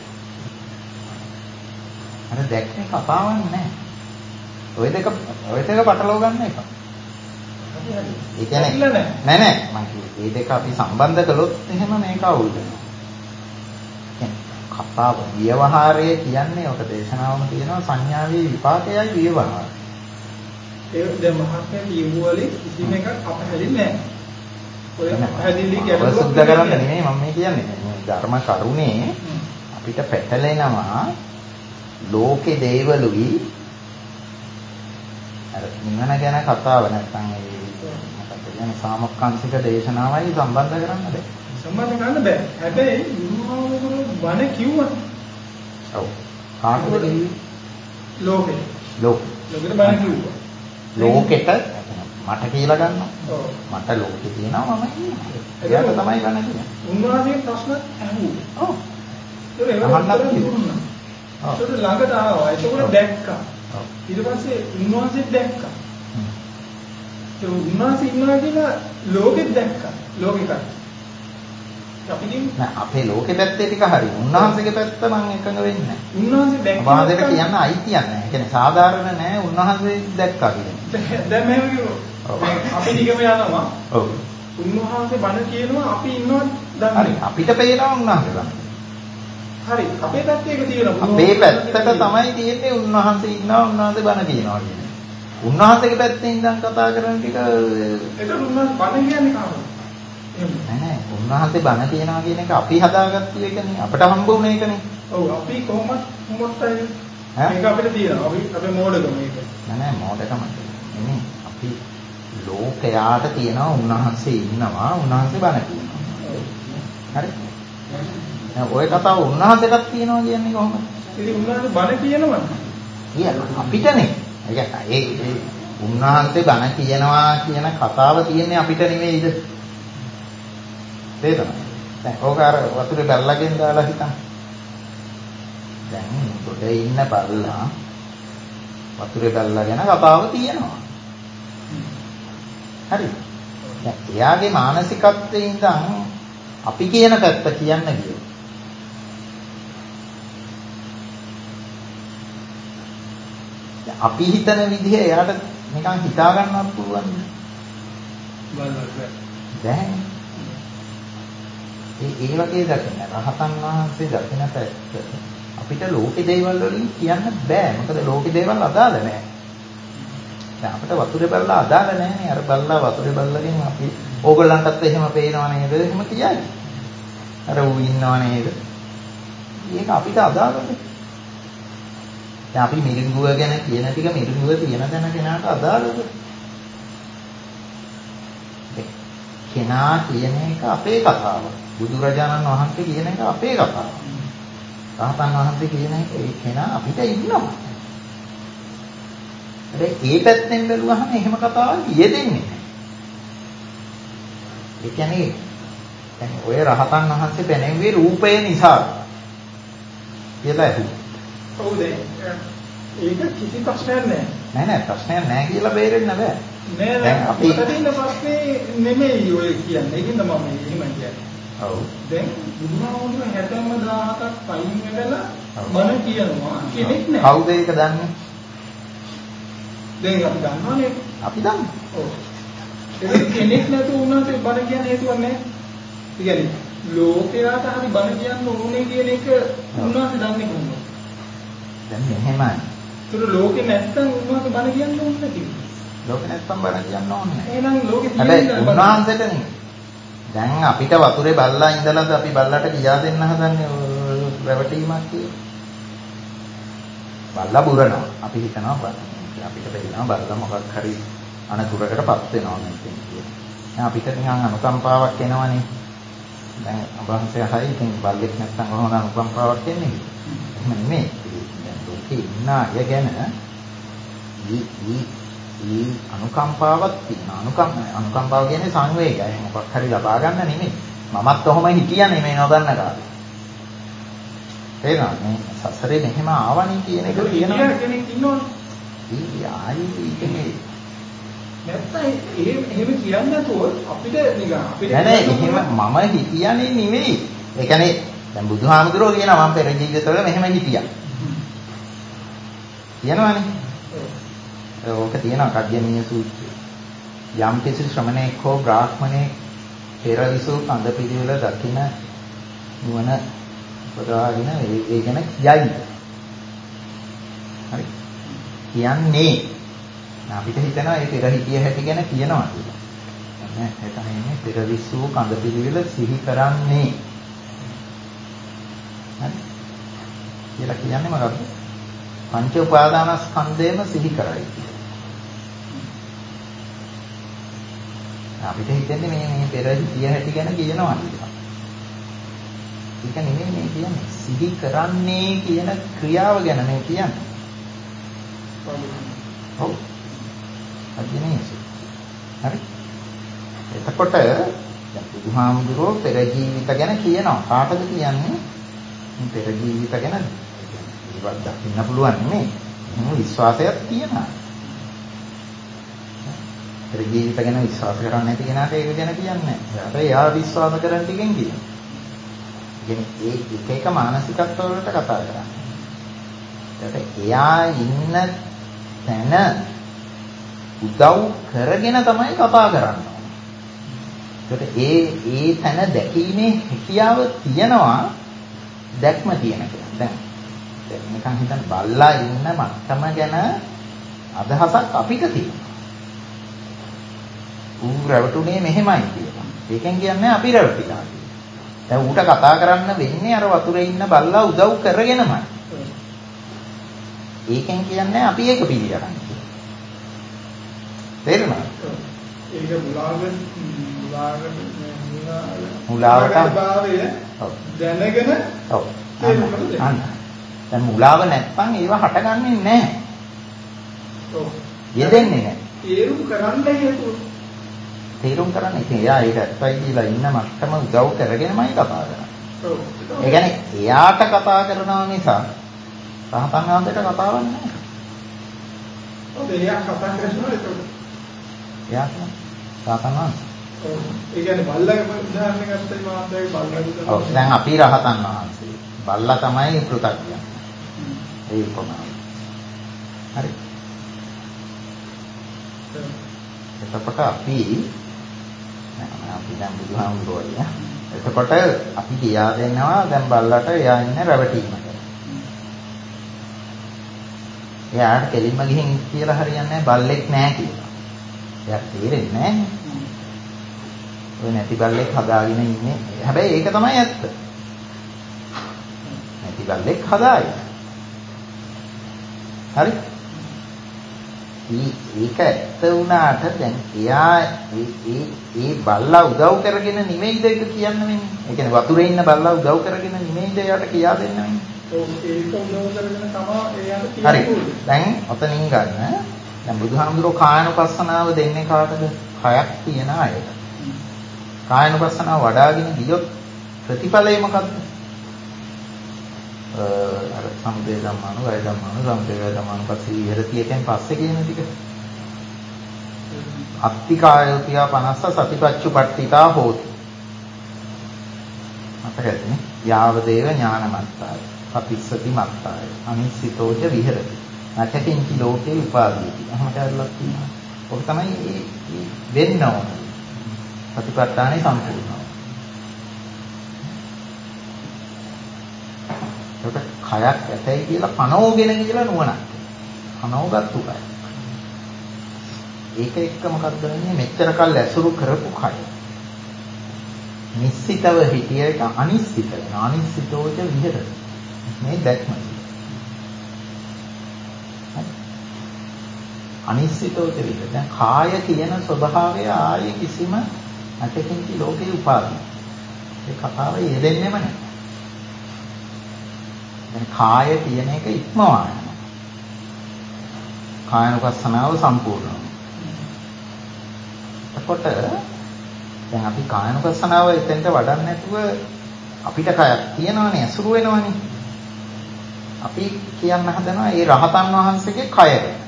අර දැක්කේ කතාවක් නෑ. ඔය දෙක පටලව ගන්න එපා. ඒ කියන්නේ නෑ මම කිව්වේ මේ දෙක අපි සම්බන්ධ කළොත් එහෙම මේක අවුල් වෙනවා. කතාව ව්‍යවහාරය කියන්නේ ඔක දේශනාවම තියෙනවා සංඥාවේ විපාකයයි ව්‍යවහාරය. ඒ දැන් මහත්මයා කියපු වලින් කිසිම එකක් අපහැදිලි නෑ. ඔය අපහැදිලි ගැටලුවක් සුද්ධ කරන්න නෙමෙයි මම මේ කියන්නේ. මේ ධර්ම කරුණේ අපිට පැටලෙනවා ලෝකේ දේවලුයි අර නිවන ගැන කතාව නැත්නම් ඒ මොකක්ද කියන්නේ සාමකාංශික දේශනාවයි සම්බන්ධ කරන්න බෑ. සම්බන්ධ කරන්න බෑ. හැබැයි බුදුහාමුදුරුවෝ බණ කිව්වා. ඔව්. කාටද ලෝකෙට. ලෝකෙට බණ කිව්වා. ලෝකෙට මට කියලා ගන්නවා. ඔව්. මට ලෝකේ තියෙනවා මම කියනවා. එයාට තමයි බණ කියන්නේ. උන්වහන්සේ ප්‍රශ්න අහුවා. ඔව්. ඒක දුන්නා. ඔව්. ඒක ළඟට ආවා. ඒක දැක්කා. ඔව්. ඊට පස්සේ උන්වහන්සේ දැක්කා. ඒ උන්වහන්සේ ඉන්නවා කියලා ලෝකෙත් දැක්කා. ලෝකෙට. අපේ ලෝකේ පැත්තේ ටික හරි. උන්වහන්සේගේ පැත්ත මම එකඟ වෙන්නේ නැහැ. උන්වහන්සේ දැක්කා. වාදයට කියන්න අයිතියක් නැහැ. ඒ කියන්නේ සාධාරණ නැහැ උන්වහන්සේ දැක්කා කියන්නේ. දැන් මෙහෙම කිව්වොත් අපි නිගම යනවා. ඔව්. උන්වහන්සේ බණ කියනවා අපි ඉන්නවා දන්නේ. හරි අපිට පේනවා උන්වහන්සේ බණ. හරි අපේ පැත්තේ ඒක තියෙනවා. අපේ පැත්තට තමයි තියෙන්නේ උන්වහන්සේ ඉන්නවා උන්වහන්සේ බණ කියනවා කියන්නේ. උන්වහන්සේගේ පැත්තෙන් ඉඳන් කතා කරන ටික ඒක උන්වහන්සේ බණ කියන්නේ කාටද? නෑ උන්වහන්සේ බණ කියනවා කියන එක අපි හදාගත්තු එකනේ අපිට හම්බ වුණ එකනේ. ඔව් අපි කොහොමද මොකක්ද මේක අපිට තියෙනවා. අපි මෝඩකම මේක. නෑ මෝඩකම නෙමෙයි. අපි ලෝකයාට තියෙනවා උන්වහන්සේ ඉන්නවා උන්වහන්සේ බණ කියනවා. හරි? දැන් ওই කතාව උන්වහන්සේටත් කියනවා කියන්නේ කොහොමද? ඉතින් උන්වහන්සේ බණ කියනවද? අපිටනේ. ඒ උන්වහන්සේ බණ කියනවා කියන කතාව තියෙන්නේ අපිට නෙමෙයිද? තේරෙනවද? දැන් ඕක අර වතුරේ බැලලාගෙන් දාලා හිතන්න. දැන් උඩ ඉන්න බල්ලා වතුරේ බැලලා ගැන කතාව තියෙනවා. හරි. දැන් එයාගේ මානසිකත්වයේ ඉඳන් අපි කියන පැත්ත කියන්න ගියොත් අපි හිතන විදිහ එයාට නිකන් හිතා ගන්නවත් පුළුවන් දැන් ඒ වගේ දකින්න රහතන් වහන්සේ දකින්න පැත්ත අපිට ලෝකේ දේවල් වලින් කියන්න බෑ මොකද ලෝකේ දේවල් අදාළ නෑ දැන් අපිට වතුරේ බල්ලා අදාළ නෑනේ අර බල්ලා වතුරේ බල්ලගෙන් අපි ඕගොල්ලන්ටත් එහෙම පේනව නේද එහෙම කියයි අර ඌ ඉන්නව නේද ඒක අපිට අදාළද දැන් අපි මිරිඟුව ගැන කියන ටික මිරිඟුව තියෙන තැන කෙනාට අදාළද? කෙනා කියන එක අපේ කතාව. බුදුරජාණන් වහන්සේ කියන එක අපේ කතාව. රහතන් වහන්සේ කියන එක ඒ කෙනා අපිට ඉන්නවා. ඒ පැත්තෙන් බැලුවහම එහෙම කතාවක් යෙදෙන්නේ නැහැ. ඒ කියන්නේ ඔය රහතන් වහන්සේ පැනෙන්නේ රූපය නිසා කියලා ඇහුවා. ඔව් ඒක කිසි ප්‍රශ්නයක් නැහැ. නෑ ප්‍රශ්නයක් නැහැ කියලා බේරෙන්න බෑ. නෑ දැන් අපි තියෙන ප්‍රශ්නේ නෙමෙයි ඔය කියන්නේ. ඒකින්ද මම එහෙම කියන්නේ. ඔව්. දැන් බුදුහාමුදුරුවෝ 60000ක් පයින් වෙලා බණ කියනවා කෙනෙක් නෑ. කවුද ඒක දන්නේ? දැන් අපි දන්නවනේ. අපි දන්නවා. ඔව්. ඒක කෙනෙක් නැතුව උනාට බණ කියන්න හේතුවක් නෑ. ඒ කියන්නේ ලෝකයාට හරි බණ කියන්න ඕනේ කියන එක උන්වහන්සේ දන්නේ කොහොමද? දැන් මෙහෙමයි. ඒතර ලෝකේ නැත්තම් උන්වහන්සේ බණ කියන්න ඕනේ නැති. ලෝකේ නැත්තම් බණ කියන්න ඕනේ නැහැ. එහෙනම් ලෝකේ තියෙන උන්වහන්සේට නෙමෙයි. දැන් අපිට වතුරේ බල්ලා ඉඳලාද අපි බල්ලාට කියා දෙන්න හදන්නේ රැවටීමක් කියලා. බල්ලා බුරනවා. අපි හිතනවා අපිට බැරිනවා බල්ලා මොකක් හරි අනතුරකටපත් වෙනවා මේකෙන් කියලා. දැන් අපිට නිකන් අනුකම්පාවක් එනවනේ. දැන් අභාංශය හයි ඉතින් බල්ලෙක් නැත්තම් කොහොමද අනුකම්පාවක් එන්නේ? එහෙම නෙමෙයි. දැන් ලෝකේ ඉන්න අය ගැන ඊ අනුකම්පාවක් තියෙනවා. අනුකම්පාව කියන්නේ සංවේගය. මොකක් හරි ලබා ගන්න නෙමෙයි. මමත් ඔහොම හිටියනේ මේ නොදන්න කාලේ. තේරෙනවද? මේ සසරේ මෙහෙම ආවනේ කියන එක තියෙනවා. කෙනෙක් ඉන්නවනේ. ආයි ඉන්නේ නැත්තම් එහෙම කියන්නේ නැතුව අපිට නිකන් අපිට නෑ එහෙම මම හිතියනේ නෙවෙයි. ඒ කියන්නේ දැන් බුදුහාමුදුරුවෝ කියනවා මම පෙර ජීවිතවල මෙහෙම හිටියා. කියනවනේ. ඕක තියෙනවා කග්ගමීය සූත්‍රය. යම් කිසි ශ්‍රමණේක හෝ බ්‍රාහ්මණේ පෙරවිසු කඳ පිළිවෙල දකින නුවණ උපදවාගෙන ඒ ගැන කියයි. හරි. කියන්නේ අපිට හිතනවා ඒ පෙර හිටිය හැටි ගැන කියනවා කියලා. නෑ එතන ඉන්නේ පෙරවිසු කඳ පිළිවෙල සිහි කරන්නේ. හරි. කියලා කියන්නේ මොකක්ද? පංච උපාදානස්කන්ධයම සිහි කරයි. අපිට හිතෙන්නේ මේ පෙර හිතිය හැටි ගැන කියනවා කියලා. ඒක නෙමෙයි මේ කියන්නේ. සිහි කරන්නේ කියන ක්‍රියාව ගැන මේ කියන්නේ. ඔව්. අදිනේ. හරි. එතකොට දැන් බුදුහාමුදුරුවෝ පෙර ජීවිත ගැන කියනවා. කාටද කියන්නේ? මේ පෙර ජීවිත ගැන ඒවත් දකින්න පුළුවන් නෙමෙයි. මොන විශ්වාසයක් තියෙනවා. පෙර ජීවිත ගැන විශ්වාස කරන්නේ නැති කෙනාට ඒක ගැන කියන්නේ නැහැ. එයා විශ්වාස කරන ටිකෙන් කියනවා. කියන්නේ ඒ එක මානසිකත්ව වලට කතා කරන්නේ. එයා ඉන්න තැන උදව් කරගෙන තමයි කතා කරන්නේ. ඒ තැන දැකීමේ හැකියාව තියනවා දැක්ම තියෙන කෙනා. දැන් නිකන් හිතන්න බල්ලා ඉන්න මට්ටම ගැන අදහසක් අපිට තියෙනවා. ඌ රැවටුනේ මෙහෙමයි කියලා. ඒකෙන් කියන්නේ අපි රැවටිලා. දැන් ඌට කතා කරන්න වෙන්නේ අර වතුරේ ඉන්න බල්ලා උදව් කරගෙනමයි. ඒකෙන් කියන්නේ අපි ඒක පිළිගන්න. තේරුණාද? ඒක මුලාවට භාවය දැනගෙන ඔව් අන්න දැන් මුලාව නැත්නම් ඒව හටගන්නේ නැහැ. ඔව් යෙදෙන්නේ නැහැ. තේරුම් කරන්න හේතුව තේරුම් කරන්න ඉතින් එයා ඒක ඇත්තයි කියලා ඉන්න මට්ටම උදව් කරගෙනමයි කතා කරන්නේ. ඔව් ඒ කියන්නේ එයාට කතා කරනවා නිසා රහතන් වහන්සේට කතාවක් නැහැ. ඔව් එයා කතා කරනවා ඒක. එයා රහතන් වහන්සේ. ඔව් ඒ කියන්නේ බල්ලගේ උදාහරණයක් ගත්තයි මාත්‍යයි බල්ලගේ. ඔව් දැන් අපි රහතන් වහන්සේ. බල්ලා තමයි පෘථග්ජන. ඒ කොහොමද? හරි. එතකොට අපි දැන් බුදුහාමුදුරුවෝ එතකොට අපි කියා දෙනවා දැන් බල්ලට එයා ඉන්නේ රැවටීමක. එයාට කෙලින්ම ගිහින් කියලා හරියන්නේ නැහැ බල්ලෙක් නැහැ කියලා. එයාට තේරෙන්නේ නැහැ. ඔය නැති බල්ලෙක් හදාගෙන ඉන්නේ. හැබැයි ඒක තමයි ඇත්ත. නැති බල්ලෙක් හදායි. හරි? ඒක ඇත්ත වුණාට දැන් එයා ඒ බල්ලා උදව් කරගෙන නෙමෙයිද ඒක කියන්න වෙන්නේ. ඒ කියන්නේ වතුරේ ඉන්න බල්ලා උදව් කරගෙන නෙමෙයිද එයාට කියා දෙන්න වෙන්නේ. ඔව් ඒක උදව් කරගෙන තමයි එයාට කියන්නේ. හරි. දැන් ඔතනින් ගන්න. දැන් බුදුහාමුදුරුවෝ කායනුපස්සනාව දෙන්නේ කාටද? කයක් තියන අයට. කායනුපස්සනාව වඩාගෙන ගියොත් ප්‍රතිඵලය මොකද්ද? අර සම්පේ ධම්මාන වය ධම්මාන සම්පේ වය ධම්මාන පස්සේ විහෙරතියෙන් පස්සේ කියන ටික අත්තිකායෝතිය 50 සතිපච්චුපට්ඨිතා හෝති අපරදනේ යාවදේව ඥානමත්තාය පතිස්සති මත්තාය අනිසිතෝච විහෙරති නැකකින්චි ලෝකේ උපාදීති අහමට අරලක් තියෙනවා ඔක තමයි මේ වෙන්න ඕන ප්‍රතිපත්තානේ සම්පූර්ණව ඒක කයක් ඇතයි කියලා පනෝගෙන කියලා නුවණක්. පනෝගත්තු කය. ඒක එක්ක මොකක්ද වෙන්නේ මෙච්චර කල් ඇසුරු කරපු කය. නිශ්චිතව හිටිය එක අනිශ්චිත වෙනවා. අනිශ්චිතෝච විහෙරති. මේ දැක්ම. අනිශ්චිතෝච විහෙරති. දැන් කාය කියන ස්වභාවය ආයේ කිසිම නැතකින්ති ලෝකේ උපාදී. ඒ කතාව යෙදෙන්නේම නැහැ. කාය කියන එක ඉක්මවා යනවා. කායනුපස්සනාව සම්පූර්ණයි. එතකොට දැන් අපි කායනුපස්සනාව එතෙන්ට වඩන්නේ නැතුව අපිට කයක් තියෙනවනේ අසුරු වෙනවනේ. අපි කියන්න හදනවා ඒ රහතන් වහන්සේගේ කය.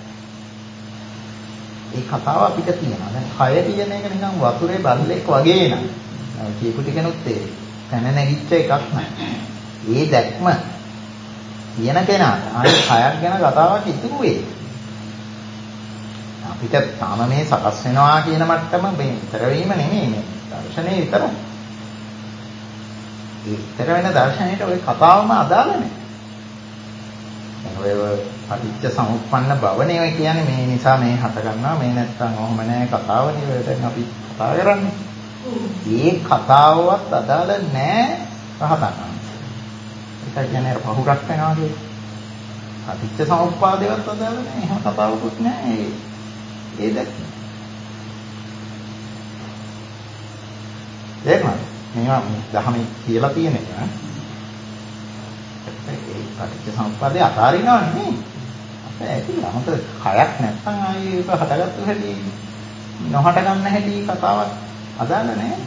ඒ කතාව අපිට තියෙනවා. දැන් කය කියන එක නිකන් වතුරේ බල්ලෙක් වගේ නෑ. කියපු ටිකනොත් ඒ පැන නැගිච්ච එකක් නෑ. ඒ දැක්ම කියන කෙනා අනිත් කයක් ගැන කතාවක් ඉතුරු වෙයි. අපිට තාම මේ සකස් වෙනවා කියන මට්ටම මේ විතර වීම නෙමෙයි මේ දර්ශනේ විතරයි. ඒ විතර වෙන දර්ශනයට ওই කතාවම අදාළ නැහැ. ඔය පටිච්ච සමුප්පන්න බවනේ ඔය කියන්නේ මේ නිසා මේ හට ගන්නවා මේ නැත්තම් ඔහොම නැහැ කතාවනේ ඔය දැන් අපි කතා කරන්නේ. මේ කතාවවත් අදාළ නැහැ රහතන් වහන්සේ. ඒක කියන්නේ පහුරක් වෙනවා කියන්නේ. පටිච්ච සමුප්පාදේවත් අදාළ නැහැ. එහෙම කතාවකුත් නැහැ. ඒ දැක්ක. එහෙනම් මේවා දහමේ කියලා තියෙන එක. ඒ පටිච්ච සමුප්පාදේ අතාරිනවා නෙමෙයි. අපේ ඇතිලා මොකද කයක් නැත්නම් ආයේ ඒක හටගත්තු හැටි නොහට ගන්න හැටි කතාවක් අදාළ නැහැ.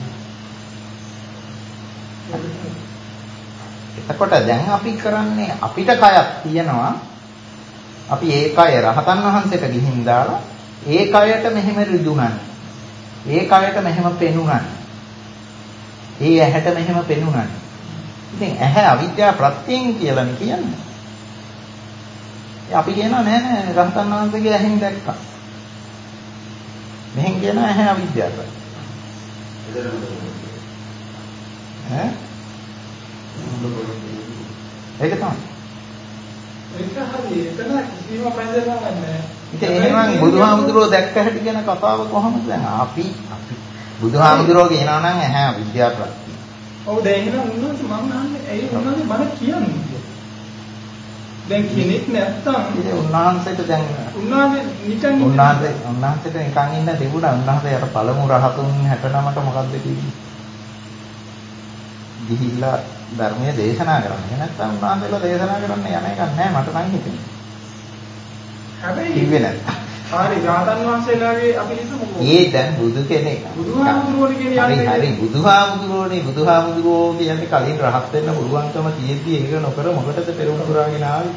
එතකොට දැන් අපි කරන්නේ අපිට කයක් තියෙනවා. අපි ඒ කය රහතන් වහන්සේට ගිහින් දාලා ඒ කයට මෙහෙම රිදුනන්නේ. ඒ කයට මෙහෙම පෙනුනන්නේ. ඒ ඇහැට මෙහෙම පෙනුනන්නේ. ඉතින් ඇහැ අවිද්‍යාව ප්‍රත්‍යයෙන් කියලානේ කියන්නේ. අපි කියනවා නෑ නෑ රහතන් වහන්සේගේ ඇහෙන් දැක්කා. මෙහෙන් කියනවා ඇහැ අවිද්‍යාව ප්‍රත්‍යය. ඈ? ඒක තමයි. ඒක හරි. එතන කිසිම ප්‍රශ්නයක් නැහැ. ඉතින් එහෙනම් බුදුහාමුදුරුවෝ දැක්ක හැටි කියන කතාව කොහොමද දැන් අපි බුදුහාමුදුරුවෝ කියනවා නම් ඇහැ අවිද්‍යාව ප්‍රත්‍යය. ඔව් දැන් එහෙනම් උන්වහන්සේ මම අහන්නේ ඇයි උන්වහන්සේ මම කියන්නේ? දැන් කෙනෙක් නැත්තම් ඉතින් උන්වහන්සේට දැන් උන්වහන්සේට නිකන් ඉන්න තිබුණා. උන්වහන්සේ යට පළමු රහතුන් 69ට මොකද්ද කිව්වේ? ගිහිල්ලා ධර්මයේ දේශනා කරන්නේ. නැත්නම් උන්වහන්සේලා දේශනා කරන්න යන එකක් නැහැ මට නම් හිතෙන්නේ. හැබැයි කිව්වේ නැත්නම්. හරි රහතන් වහන්සේලාගේ අපි හිතමු. ඒ දැන් බුදු කෙනෙක්. බුදුහාමුදුරුවෝ කියන්නේ හරි බුදුහාමුදුරුවෝ කියන්නේ කලින් රහත් වෙන්න පුළුවන්කම තියෙද්දි ඒක නොකර මොකටද පෙරම් පුරාගෙන ආවේ?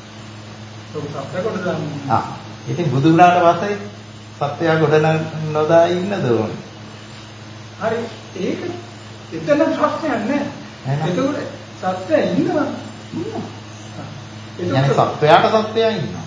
ඉතින් බුදු වුණාට පස්සේ සත්‍යය ගොඩ නොදා ඉන්නද ඕනේ? හරි ඒක එතන ප්‍රශ්නයක් නෑ. ඒකෝට සත්‍යය ඉන්නවා. يعني සත්‍යයට සත්‍යය ඉන්නවා.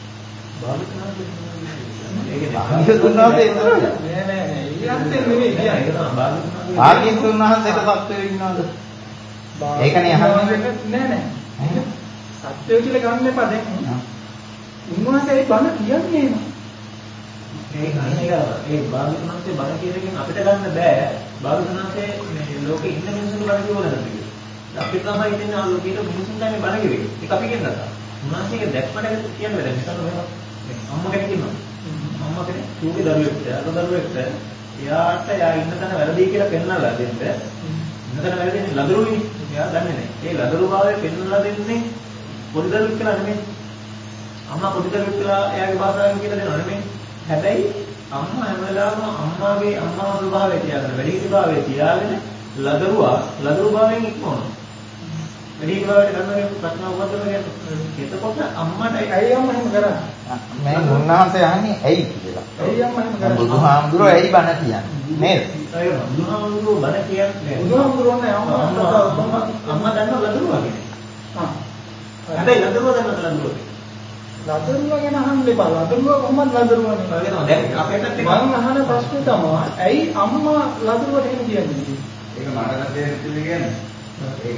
භාග්‍යවතුන් වහන්සේට සත්‍යය ඉන්නවද? ඒකනේ අහන්නේ. නෑ. සත්‍යය කියලා ගන්න එපා දැන්. උන්වහන්සේ බණ කියන්නේ නෑ. ඒ භාග්‍යවතුන් වහන්සේ බණ කියනකින් අපිට ගන්න බෑ. භාග්‍යවතුන් වහන්සේ මේ ලෝකේ ඉන්න මිනිස්සුන්ට බණ කියවලද කියලා. අපි තමයි ඉන්නේ ලෝකෙට මිනිස්සුන්ට මේ බණ කිව්වේ. ඒක අපි කියනවා. උන්වහන්සේගේ දැක්මට කියන්න බෑ. මිසන මේවා අම්මා කෙනෙක් ඉන්නවා. අම්මා කෙනෙක් ඌගේ දරුවෙක්ට එයාට යා ඉන්න තැන වැරදි කියලා පෙන්නලා දෙන්න. ඉන්න තැන වැරදිනේ ලදරුවිනේ. එයා දන්නේ නැහැ. ඒ ලදරුභාවය පෙන්නලා දෙන්නේ පොඩි දරුවෙක් කියලා නෙමෙයි. අම්මා පොඩි දරුවෙක් කියලා එයාගේ භාෂාවෙන් කියලා දෙනව නෙමෙයි. හැබැයි අම්මා හැම වෙලාවම අම්මාගේ ස්වභාවය තියාගෙන වැඩිහිටිභාවය තියාගෙන ලදරුභාවයෙන් ඉක්මවනවා. වැඩිහිටිභාවයට ගන්නගේ ප්‍රශ්න උපද්දව කියන්නේ. එතකොට අම්මට ඇයි අම්මා එහෙම කරන්නේ? මේ මුන්නාන්සේ අහන්නේ ඇයි කියලා. ඇයි අම්මා එහෙම කරන්නේ? බුදුහාමුදුරුවෝ ඇයි බණ කියන්නේ? නේද? ඒක බුදුහාමුදුරුවෝ බණ කියන්නේ. බුදුහාමුදුරුවෝ නේ අම්මා දන්නව ලදරුවා කියන්නේ. හැබැයි ලදරුවා දන්නවද ලදරුවා? ලදරුවා ගැන අහන්න එපා. ලදරුවා කොහොමද ලදරුවානේ? දැන් අපිට මම අහන ප්‍රශ්නේ තමයි ඇයි අම්මා ලදරුවට එහෙම කියන්නේ? ඒක මට තේරෙන්නේ කියන්නේ. ඒක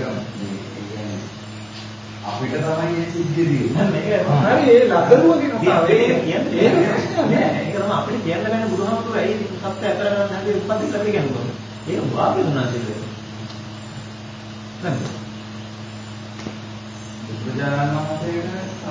අපිට තමයි මේ සිද්ධිය දෙන්නේ. හරි ඒ ලදරුවගේ කතාව. ඒක කියන්නේ ඒක තමයි අපිට කියන්න බෑ බුදුහාමුදුරුවෝ ඇයි සත්‍ය අතර ගන්න හැටි උපදින්න ලැබෙන්නේ කියන්නේ. ඒක වාග්යුණා සිද්ධිය. නේද? බුදුජානක මහත්තයේට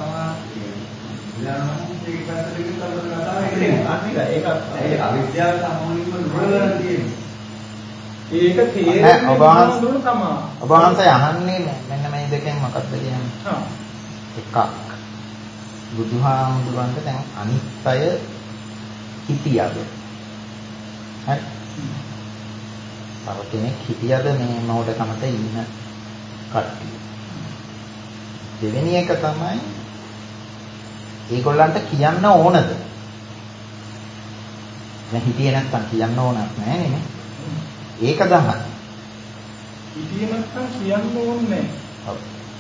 ඒක අවිද්‍යාව සම්පූර්ණයෙන්ම දුරවලා තියෙනවා. ඒක තේරෙන්නේ ඔබ වහන්සේ අහන්නේ මෙන්න මේ දෙකෙන් මොකක්ද කියන්නේ? එකක් බුදුහාමුදුරන්ට දැන් අනිත්‍ය හිතියද? හරි. තව කෙනෙක් හිතියද මේ මොහොතකමත ඉන්න කට්ටිය. දෙවෙනි එක තමයි ඒගොල්ලන්ට කියන්න ඕනද? දැන් හිතියේ නැත්තම් කියන්න ඕනක් නැහැ නේ. ඒක තමයි. හිතියේ නැත්තම් කියන්න ඕනේ නැහැ. ඔව්.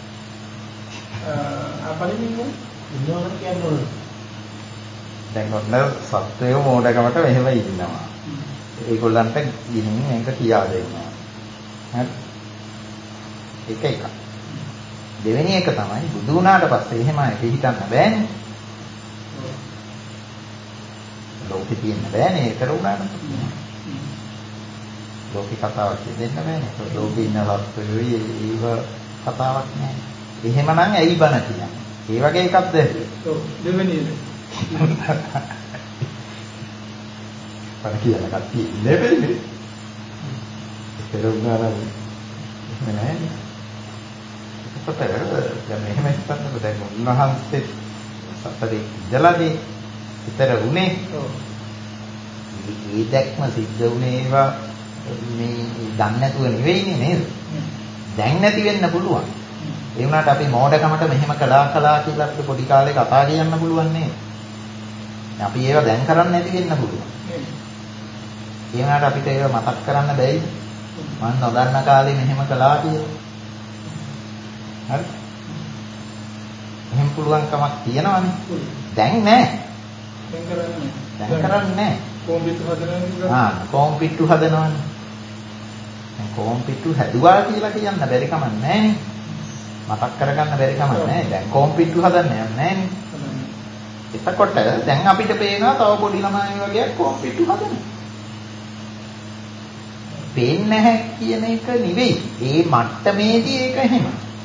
අපලින් ඉන්නවද කියන්න ඕනේ. දැන් ඔන්න සත්වය මොඩකමට මෙහෙම ඉන්නවා. ඒගොල්ලන්ට ගිහින් මේක කියා දෙන්නවා. හරි. ඒක. දෙවෙනි එක තමයි බුදු වුණාට පස්සේ එහෙම ඒක හිතන්න බෑනේ. ලෝකෙ තියෙන්න බෑනේ ඒක කරුණාට. ලෝකේ කතාවක් දෙන්න බෑනේ. ලෝකේ ඉන්න සත්වයෝයි ඒව කතාවක් නෑ. එහෙමනම් ඇයි බණ කියන්නේ? ඒ වගේ එකක්ද? ඔව් දෙවෙනි එක. බණ කියන කට්ටිය ඉන්නේ පෙරුණානම් එහෙම නෑ. ඒකට දැන් මෙහෙම හිතන්නකො දැන් උන්වහන්සේ සතරේ ඉඳලානේ විතර උනේ. ඔව්. මේ දැක්ම සිද්ධ වුණේ ඒවා මේ දන්නේ නැතුව නෙවෙයිනේ නේද? දැන් නැති වෙන්න පුළුවන්. ඒ වුණාට අපි මෝඩකමට මෙහෙම කළා කියලා අපිට පොඩි කාලේ කතා කියන්න පුළුවන් නේද? අපි ඒවා දැන් කරන්නේ නැති වෙන්න පුළුවන්. ඒ වුණාට අපිට ඒවා මතක් කරන්න බැයිද? මම නොදන්න කාලේ මෙහෙම කළා කියලා. හරි? එහෙම පුළුවන් කමක් තියෙනවනේ. දැන් නෑ. දැන් කරන්නේ නෑ. කොම්පියුටර් හදනවා. කොම්පියුටර් හදනවනේ. දැන් කොම්පියුටර් හැදුවා කියලා කියන්න බැරි කමක් නෑනේ. මතක් කරගන්න බැරි කමක් නෑ. දැන් කොම්පියුටර් හදන්න යන්නේ නෑනේ. එතකොට දැන් අපිට පේනවා තව පොඩි ළමයි වගේ කොම්පියුටර් හදනවා. පේන්නේ නැහැ කියන එක නෙවෙයි. ඒ මට්ටමේදී ඒක එහෙම.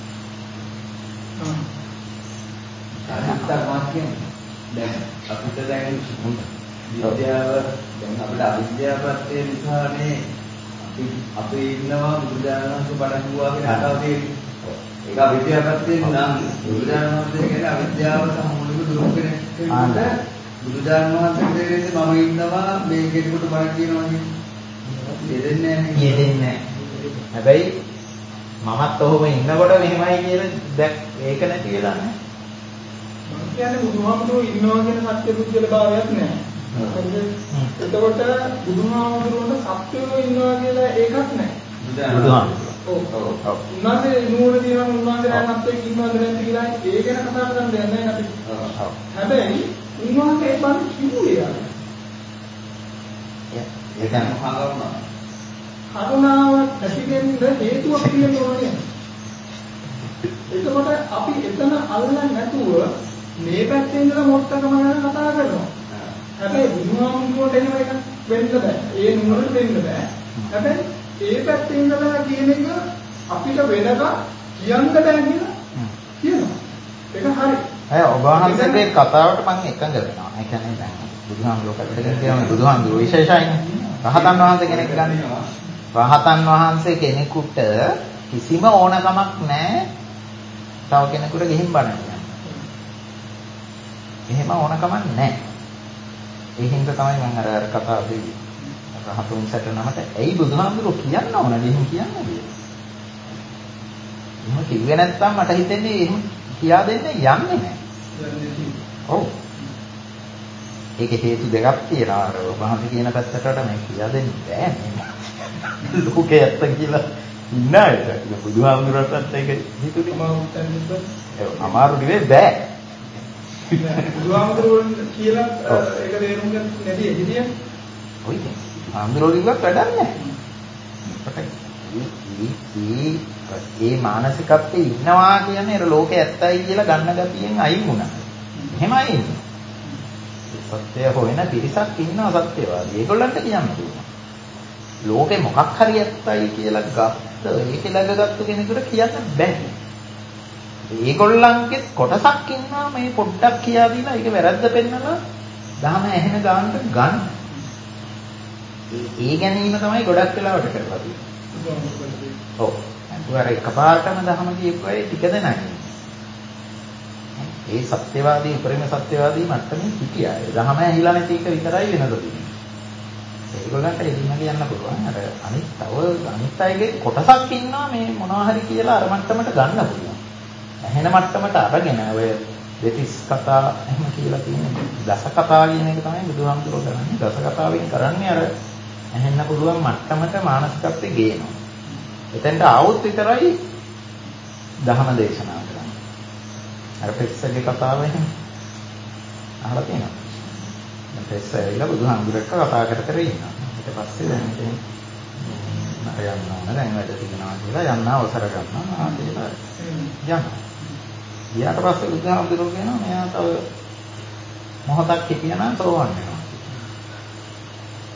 දැන් අපිට දැන් විද්‍යාව දැන් අපිට අවිද්‍යාවපත්‍ය නිසානේ අපි ඉන්නවා බුදුදානක බණ කිව්වා කියන අදහසේ ඒක අවිද්‍යාවපත්‍ය නම් බුදුදානක කියන්නේ අවිද්‍යාව සම්මූලික දුරු කෙනෙක් බුදුදානක කියන්නේ මම ඉන්නවා මේ කෙනෙකුට බණ කියනවා කියන්නේ යෙදෙන්නේ හැබැයි මමත් ඔහොම ඉන්නකොට මෙහෙමයි කියලා දැන් ඒක නැති වෙලා නැහැ. මම කියන්නේ බුදුහාමුදුරුවෝ ඉන්නවා කියන සත්‍ය පුද්ගල භාවයක් නැහැ. එතකොට බුදුහාමුදුරුවන්ට සත්‍යෝ ඉන්නවා කියලා ඒකක් නැහැ. බුදුහාමුදුරුවෝ. ඔව්. උන්වහන්සේ නුවණ තියෙනවා උන්වහන්සේ දැන් සත්‍යයක් ඉන්නවද නැද්ද කියලා ඒ ගැන කතා කරන්න දෙයක් නැහැ අපි. ඔව්. හැබැයි උන්වහන්සේ ඒ බණ කිව්වේ යාර. ඒ කියන්නේ කරුණාව ඇතිවෙන්න හේතුවක් තියෙන්න ඕනේ. එතකොට අපි එතන අල්ලන්නේ නැතුව මේ පැත්තේ ඉඳලා මොට්ටකම ගැන කතා කරනවා. හැබැයි බුදුහාමුදුරුවෝට එහෙම එකක් වෙන්න බෑ. ඒ නුවණට වෙන්න බෑ. හැබැයි ඒ පැත්තේ ඉඳලා කියන එක අපිට වෙනක කියන්න බෑ කියලා කියනවා. ඒක හරි. ඔබ වහන්සේගේ කතාවට මම එකඟ වෙනවා. ඒ කියන්නේ දැන් බුදුහාමුදුරුවෝ කටට කියනවා බුදුහාමුදුරුවෝ විශේෂයිනේ. රහතන් වහන්සේ කෙනෙක් ගන්නවා. රහතන් වහන්සේ කෙනෙකුට කිසිම ඕනකමක් නැහැ තව කෙනෙකුට ගිහින් බණ කියන්න. එහෙම ඕනකමක් නැහැ. ඒ හින්දා තමයි මම අර කතාවේදී රහතුන් සැටනමට ඇයි බුදුහාමුදුරුවෝ කියන්න ඕන ගිහින් කියන්නේ කියලා. එහෙම කිව්වේ නැත්තම් මට හිතෙන්නේ එහෙම කියා දෙන්න යන්නේ නැහැ. ඔව්. ඒකේ හේතු දෙකක් තියෙනවා. අර වහන්සේ කියන පැත්තට වඩා මම කියා දෙන්න බෑ නේ. ලෝකේ ඇත්ත කියලා ඉන්න අය. ඒක බුදුහාමුදුරුවන්ටත් ඒක හිතුනේ අමාරු නෙවෙයි බෑ. බුදුහාමුදුරුවෝ කියලා ඒක තේරුම් ගන්න නැති එදිනිය. ඔය හාමුදුරුවෝ වැඩක් නැහැ. ඒ මානසිකත්වයේ ඉන්නවා කියන්නේ අර ලෝකේ ඇත්තයි කියලා ගන්න ගතියෙන් අයින් වුණා. එහෙමයි ඉන්නේ. සත්‍ය හොයන පිරිසක් ඉන්නවා සත්‍යවාදී. ඒගොල්ලන්ට කියන්න පුළුවන්. ලෝකේ මොකක් හරි ඇත්තයි කියලා ගත්ත ඒක ළඟගත්තු කෙනෙකුට කියන්න බෑ. ඒගොල්ලන්ගේ කොටසක් ඉන්නවා මේ පොඩ්ඩක් කියා දීලා ඒක වැරද්ද පෙන්නලා දහම ඇහෙන ගානට ගන්න. ඒ ගැනීම තමයි ගොඩක් වෙලාවට කරලා තියෙන්නේ. ඔව්. අර එකපාරටම දහම කියපු අය ටික දෙනයි. ඒ සත්‍යවාදී උපරිම සත්‍යවාදී මට්ටමින් හිටියා. ඒ දහම ඇහිලා නැති එක විතරයි වෙනදොදී. ඒගොල්ලන්ට එදින්න කියන්න පුළුවන්. අර අනිත් අයගේ කොටසක් ඉන්නවා මේ මොනවා හරි කියලා අර මට්ටමට ගන්න පුළුවන්. ඇහෙන මට්ටමට අරගෙන ඔය දෙතිස් කතා එහෙම කියලා තියෙනවා. දස කතා කියන එක තමයි බුදුහාමුදුරුවෝ කරන්නේ. දස කතාවෙන් කරන්නේ අර ඇහෙන්න පුළුවන් මට්ටමට මානසිකත්වෙ ගේනවා. එතෙන්ට ආවොත් විතරයි දහම දේශනා කරන්නේ. අර පෙස්සගේ කතාව එහෙම අහලා තියෙනවා. පෙස්ස ඇවිල්ලා බුදුහාමුදුරුවෝ කතා කර ඉන්නවා. ඊට පස්සේ දැන් ඉතින් මට යන්න ඕන දැන් වැඩ තියෙනවා කියලා යන්න අවසර ගන්නවා කියලා යනවා. ඊට පස්සේ බුදුහාමුදුරුවෝ කියනවා මෙයා තව මොහොතක් හිටියනම් සෝවන් වෙනවා.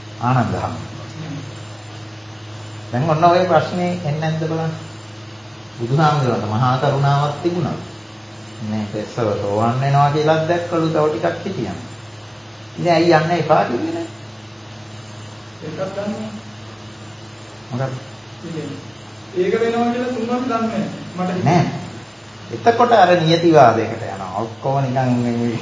ආනන්දහම. දැන් ඔන්න ඔය ප්‍රශ්නේ එන්නේ නැද්ද බලන්න. බුදුහාමුදුරන්ට මහා කරුණාවක් තිබුණා. මේ පෙස්සව සෝවන් වෙනවා කියලා දැක්කලු තව ටිකක් හිටියන්. ඉතින් ඇයි යන්න එපා කිව්වේ නැහැ? ඒකක් දන්නේ. මොකක්ද? ඒක වෙනවා කියලා තුන්වත් දන්නේ මට නෑ. එතකොට අර නියතිවාදයකට යනවා. ඔක්කොම නිකන්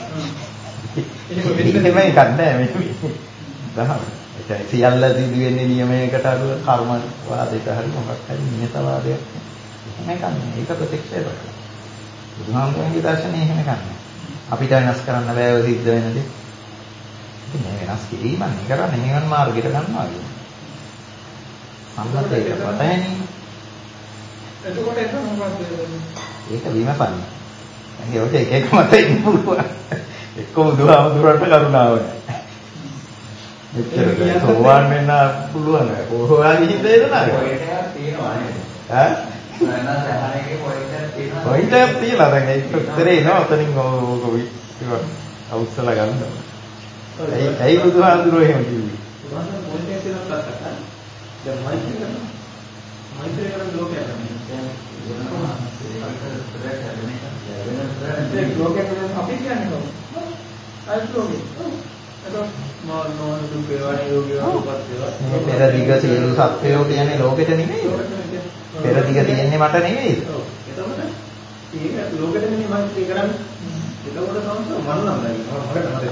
එහෙම එකක් නෑ මේ. දහම. ඒ සියල්ල සිදු වෙන්නේ නියමයකට අනුව කර්ම වාදයට හරි මොකක් හරි නියතවාදයක්. එහෙම එකක් නෑ. ඒක ප්‍රතික්ෂේප කරනවා. බුදුහාමුදුරන්ගේ දර්ශනය එහෙම එකක් නෑ. අපිට වෙනස් කරන්න බෑ ඔය සිද්ධ වෙන දේ. ඉතින් මේ වෙනස් කිරීම නේ කරන්නේ නිවන් මාර්ගයට ගන්නවා කියන්නේ. සම්මතයට වටහැනි. එතකොට ඒක මොකක්ද? ඒක විමසන්න. ඒ ඔය එක එක මත ඉන්න පුළුවන්. එක්ක බුදුහාමුදුරන්ට කරුණාව නැහැ. එච්චර සෝවාන් වෙන්න පුළුවන්. කොහොමද ගිහින් දෙන්නද? පොයින්ට් තියෙනවා නේද? ඈ? වෙනස් අහන්නේ පොයින්ට් තියෙනවා. පොයින්ට් එකක් තියෙනවා. දැන් ඒක උත්තරේ එනවා. ඔතනින් ඕක අවුස්සලා ගන්නවා. ඇයි බුදුහාමුදුරුවෝ එහෙම කිව්වේ? බුදුහාමුදුරුවෝ පොයින්ට් එකක් තියෙනවා කතා. දැන් මෛත්‍රී කරනවා. මෛත්‍රී කරන ලෝකයක් නෙමෙයි. දැන් ලෝකයක් අපි කියන්නේ කොහොමද? අයිත් ලෝකෙ. ඒක මොන දුක වේවානේ යෝගී වුණාපත් වේවා. මේ පෙර දිග සියලු සත්වයෝ කියන්නේ ලෝකෙට නෙමෙයි. පෙර දිග තියෙන්නේ මට නෙමෙයිද? එතකොට ඒක ලෝකෙට නෙමෙයි මෛත්‍රී කරන්නේ. එතකොට තමයි මම නම් දන්නේ.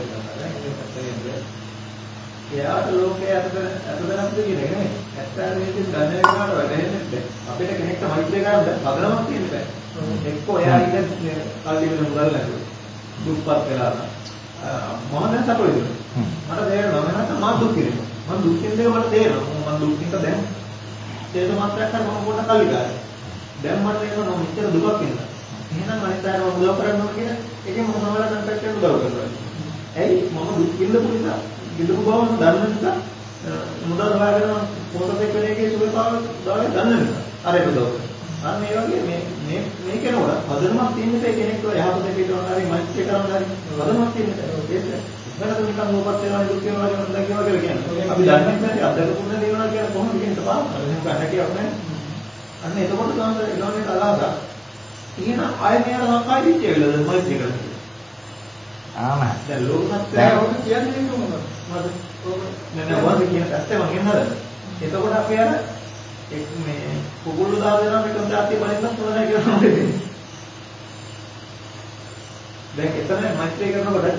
එයාට ලෝකයේ අතදැනක් දෙන්නේ නෙමෙයි. ඇත්තටම මේකෙන් ගන්න එකකට වැඩෙන්නේ අපිට කෙනෙක්ට මෛත්‍රී කරන්න බගලමක් තියෙන්න බෑ. එක්කෝ එයා ඉතින් කල්ලි වෙන මුදල් නැතුව දුක්පත් වෙලා මොහොතෙන් සතුටුයි. මට තේරෙනවා මම නැත්නම් මම දුක් විඳිනවා. මම දුක් විඳින මට තේරෙනවා. මම දුක් විඳ දැන් තේරුම මාත්‍රයක් කරලා මම පොඩ්ඩක් කල්ලි ගන්නවා. දැන් මට තේරෙනවා මම මෙච්චර දුකක් විඳලා. එහෙනම් අනිත් අයව උදව් කරන්න ඕන කියන එකෙන් මම සමහරවිට කන්ටැක්ට් උදව් කරනවා. ඇයි මම දුක් විඳපු නිසා විඳපු බව දන්න නිසා මුදල් හොයාගෙන පොතේ කෙන එකේ සුවතාවය දන්න නිසා අර ඒක උදව් කරනවා. අන්න ඒ වගේ මේ කෙනෙකුට පදනමක් තියෙන කෙනෙක්ව යහපත පිටවන්න හරි මෛත්‍රී කරන්න හරි පදනමක් තියෙන ඒක වෙනද නිකන් මොකක්ද වෙනවා දුක් වෙනවා වගේ කියලා කියන්නේ. අපි දන්නේ නැහැ අද්දකපුන්න දේවල් කියන කොහොමද කියන්නේ පාස් කරන්නේ නැහැ කියව නැහැ. අන්න එතකොට තමයි ඊළඟට අලාදා. ඊන ආයතනය සංකාරී දිට්ඨිය වෙලද මෛත්‍රී කරන්නේ. ආම දැන් ලෝකසත්ත්වය ඔක කියන්නේ කොහොමද? මට නෑ වන්ද කියන පැත්තේ මම ගෙන්නද. එතකොට අපි අර මේ කුකුළු දාගෙන මේක දාති බලන්න පුළුවන් කියලා මොකද? දැන් එතන මෛත්‍රී කරනකොට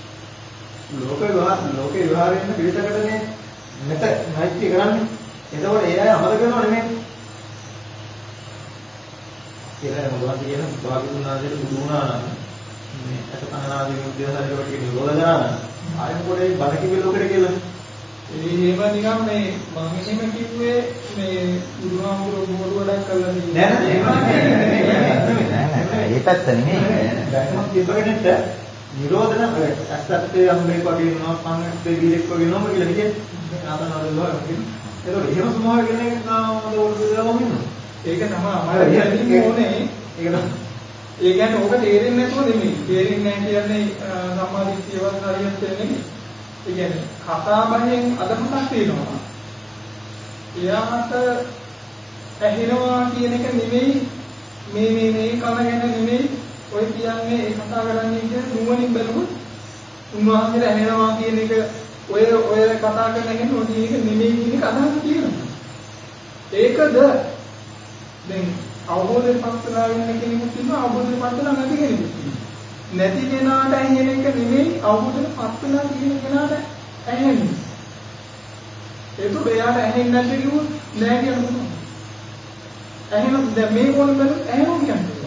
ලෝක විවහාරයෙන් පිළිතකටනේ මෙත මෛත්‍රී කරන්නේ. එතකොට ඒ අය අමතක කරනව නෙමෙයි. කියලා මොකක්ද කියන භාගතුන් ආදී බුදු වුණා නම් මේ අතකනාදී විද්‍යාසාරේ වගේ නිරෝධ කරා නම් ආයෙත් පොඩේ බණ කිව්වේ ලෝකෙට කියලා. ඒව නිකන් මේ මම එහෙම කිව්වේ මේ බුදුහාමුදුරුවෝ බොරු වැඩක් කළා නේ. නෑ. ඒ පැත්ත නෙමෙයි. දැක්මක් කියපගෙනට නිරෝධන අස්සත්තේ අම්බේ වගේ නෝ පංගත්තේ දීලෙක් වගේ නෝම කියලා කියන්නේ. ආතනවල ඒක එහෙම සමාව කෙනෙක් නාමද වුණාම ඉන්නවා. ඒක තමයි අමාරු දෙයක් ඕනේ. ඒක ඒ කියන්නේ ඕක තේරෙන්නේ නැතුව නෙමෙයි. තේරෙන්නේ නැහැ කියන්නේ සම්මාදිට්ඨියවත් හරියට නෙමෙයි. ඒ කියන්නේ කතා බහෙන් අදහසක් තියෙනවා. එයාට ඇහෙනවා කියන එක නෙමෙයි මේ කම ගැන නෙමෙයි ඔය කියන්නේ ඒ කතා කරන්නේ කියන්නේ නුවණින් බලමුත් උන්වහන්සේට ඇහෙනවා කියන එක ඔය කතා කරන එක නොදී එක නෙමෙයි කියන එක අදහස් තියෙනවා. ඒකද දැන් අවබෝධයෙන් පස්සලා ඉන්න කෙනෙකුට ඉන්නවා අවබෝධයෙන් පස්සලා නැති කෙනෙකුට ඉන්නවා. නැති කෙනාට ඇහෙන එක නෙමෙයි අවබෝධයෙන් පස්සලා කියන කෙනාට ඇහෙන්නේ. ඒක එයාට ඇහෙන්නේ නැති කිව්වොත් නෑ කියන මොනවා. ඇහෙන දැන් මේ කොන බල ඇහෙනවා කියන්නේ.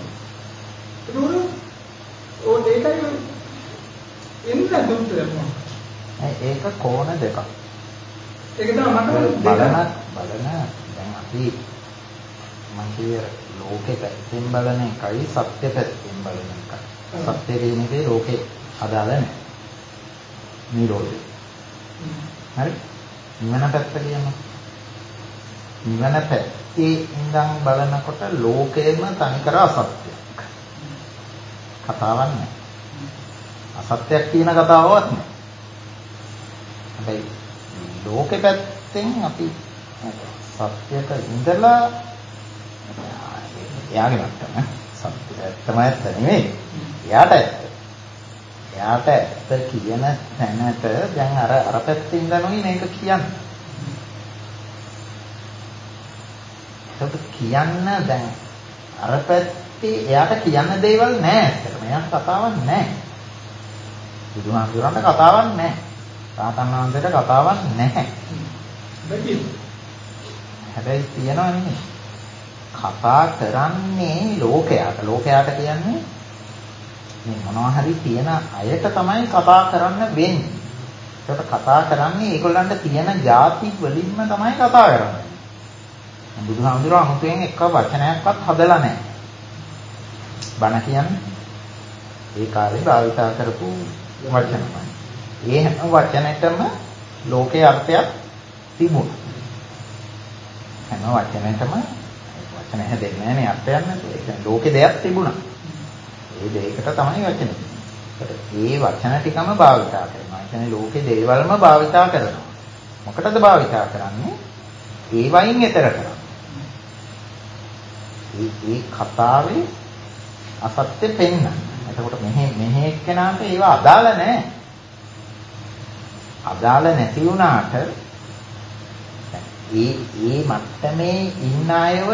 ඒකයි එන්න දුක්ද යනවා. ඒක කෝණ දෙකක්. ඒක තමයි මට බලන දැන් අපි මම කිය ලෝකේ පැත්තෙන් බලන එකයි සත්‍ය පැත්තෙන් බලන එකයි. සත්‍ය කියන එකේ ලෝකේ අදාළ නැහැ. නිරෝධය. හරි? නිවන පැත්ත කියනවා. නිවන පැත්තේ ඉඳන් බලනකොට ලෝකෙම තනිකර අසත්‍යයක්. කතාවක් නැහැ. අසත්‍යයක් කියන කතාවක් නැහැ. හැබැයි ලෝකෙ පැත්තෙන් අපි සත්‍යයට ඉඳලා එයාගේ මට්ටම සත්‍ය ඇත්තම ඇත්ත නෙමෙයි. එයාට ඇත්ත. එයාට ඇත්ත කියන තැනට දැන් අර පැත්තේ ඉඳනෝයි මේක කියන්නේ. ඒක කියන්න දැන් අර පැත්තේ එයාට කියන්න දේවල් නැහැ ඇත්තටම. එයාට කතාවක් නැහැ. බුදුහාමුදුරන්ට කතාවක් නැහැ. රාතන් වහන්සේට කතාවක් නැහැ. හැබැයි තියනවා නෙමෙයි. කතා කරන්නේ ලෝකයට. ලෝකයට කියන්නේ මේ මොනවා හරි තියෙන අයට තමයි කතා කරන්න වෙන්නේ. ඒකට කතා කරන්නේ ඒගොල්ලන්ට තියෙන ಜಾති වලින්ම තමයි කතා කරන්නේ. බුදුහාමුදුරුවෝ අමුතුවෙන් එක වචනයක්වත් හදලා නැහැ. බණ කියන්නේ ඒ කාලේ භාවිතා කරපු වචනමයි. ඒ හැම වචනෙටම ලෝකේ අර්ථයක් තිබුණා. හැම වචනෙටම වචන හැදෙන්නේ නැහැ නේ අර්ථයක් නැතුව. ඒ කියන්නේ ලෝකේ දෙයක් තිබුණා. ඒ දෙයකට තමයි වචන. ඒ වචන ටිකම භාවිතා කරනවා. ඒ කියන්නේ ලෝකේ දේවල්ම භාවිතා කරනවා. මොකටද භාවිතා කරන්නේ? ඒ වයින් ඈතර කරනවා. ඒ කතාවේ අසත්‍ය පෙන්නන. එතකොට මෙහෙ එක්කෙනාට ඒව අදාළ නැහැ. අදාළ නැති වුණාට ඒ මට්ටමේ ඉන්න අයව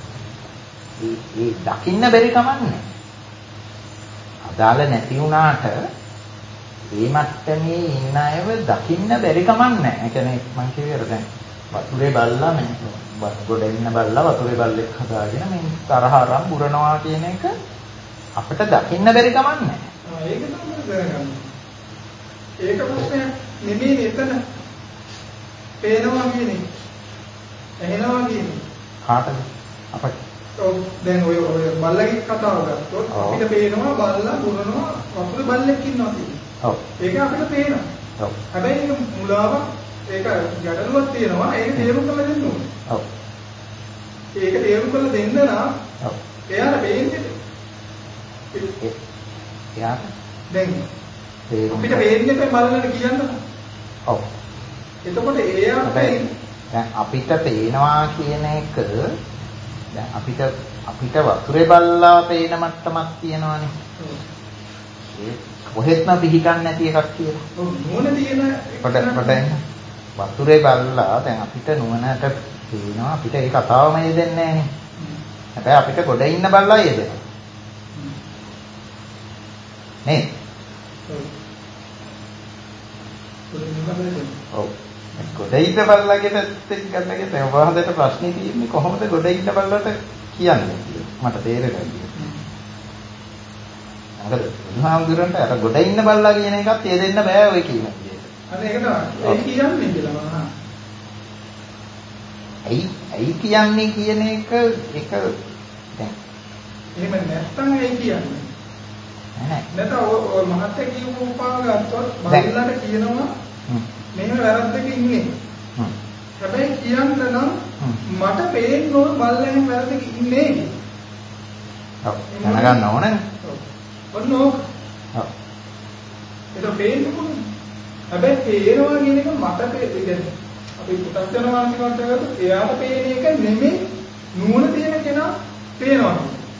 ඒ දකින්න බැරි කමන්නේ. අදාළ නැති වුණාට ඒ මට්ටමේ ඉන්න අයව දකින්න බැරි කමන්නේ. ඒ කියන්නේ මම කියුවේ දැන් වතුරේ බල්ලා මේ ගොඩ ඉන්න බල්ලා වතුරේ බල්ලෙක් හදාගෙන මේ තරහ අරන් බුරනවා කියන එක අපිට දකින්න බැරි කමන්නේ. ඒක තමයි දැනගන්න. ඒක ප්‍රශ්නයක් නෙමෙයි එතන. පේනවා කියන්නේ. ඇහෙනවා කියන්නේ. කාටද? අපට. ඔව් දැන් ඔය බල්ලගේ කතාව ගත්තොත් අපිට පේනවා බල්ලා බුරනවා වතුරේ බල්ලෙක් ඉන්නවා කියන්නේ. ඔව්. ඒක අපිට පේනවා. ඔව්. හැබැයි ඒක මුලාවක් ඒක ගැටලුවක් තියෙනවා. ඒක තේරුම් කරලා දෙන්න ඕනේ. ඔව්. ඒක තේරුම් කරලා දෙන්න නම් ඔව්. එයාට වෙන්නේ එයාට දැන් අපිට වෙන්නේ බලන්න කියන්න. ඔව්. එතකොට එයා දැන් අපිට පේනවා කියන එක දැන් අපිට වතුරේ බල්ලා පේන මට්ටමක් තියෙනවානේ. ඒ කොහෙත්ම පිහිටන්නේ නැති එකක් කියලා. ඔව් නුවණ තියෙන කොට වතුරේ බල්ලා දැන් අපිට නුවණට පේනවා අපිට ඒ කතාවම යෙදෙන්නේ නැහනේ. හැබැයි අපිට ගොඩ ඉන්න බල්ලා යෙදෙනවා. නේ? ඔව්. ගොඩ ඉන්න බල්ලාගේ පැත්තෙන් ගන්නගෙන දැන් වහදට ප්‍රශ්නේ තියෙන්නේ කොහොමද ගොඩ ඉන්න බල්ලට කියන්නේ කියලා. මට තේරෙන්නේ නැහැ. අර බුදුහාමුදුරන්ට අර ගොඩ ඉන්න බල්ලා කියන එකත් යෙදෙන්න බෑ ඔය කියන විදිහට. අර ඒක තමයි. ඒක කියන්නේ කියලා මම. ඇයි කියන්නේ කියන එක දැන් එහෙම නැත්තම් ඇයි කියන්නේ? නැහැ. නැත්නම් ඔය මහත්ය කියපු උපාව ගත්තොත් බල්ලන්ට කියනවා මෙහෙම වැරද්දක ඉන්නේ. හැබැයි කියන්න නම් මට පේන්න ඕන බල්ලා එහෙම වැරද්දක ඉන්නේ. ඔව්. දැනගන්න ඕනේ. ඔන්න ඕක. ඔව්. ඒක පේන්නේ කොහොමද? හැබැයි පේනවා කියන එක මට කියන්නේ අපි පුතත්ජන වාසිකවට ගත්තොත් එයාට පේන එක නෙමෙයි නුවණ තියෙන කෙනා පේනවා.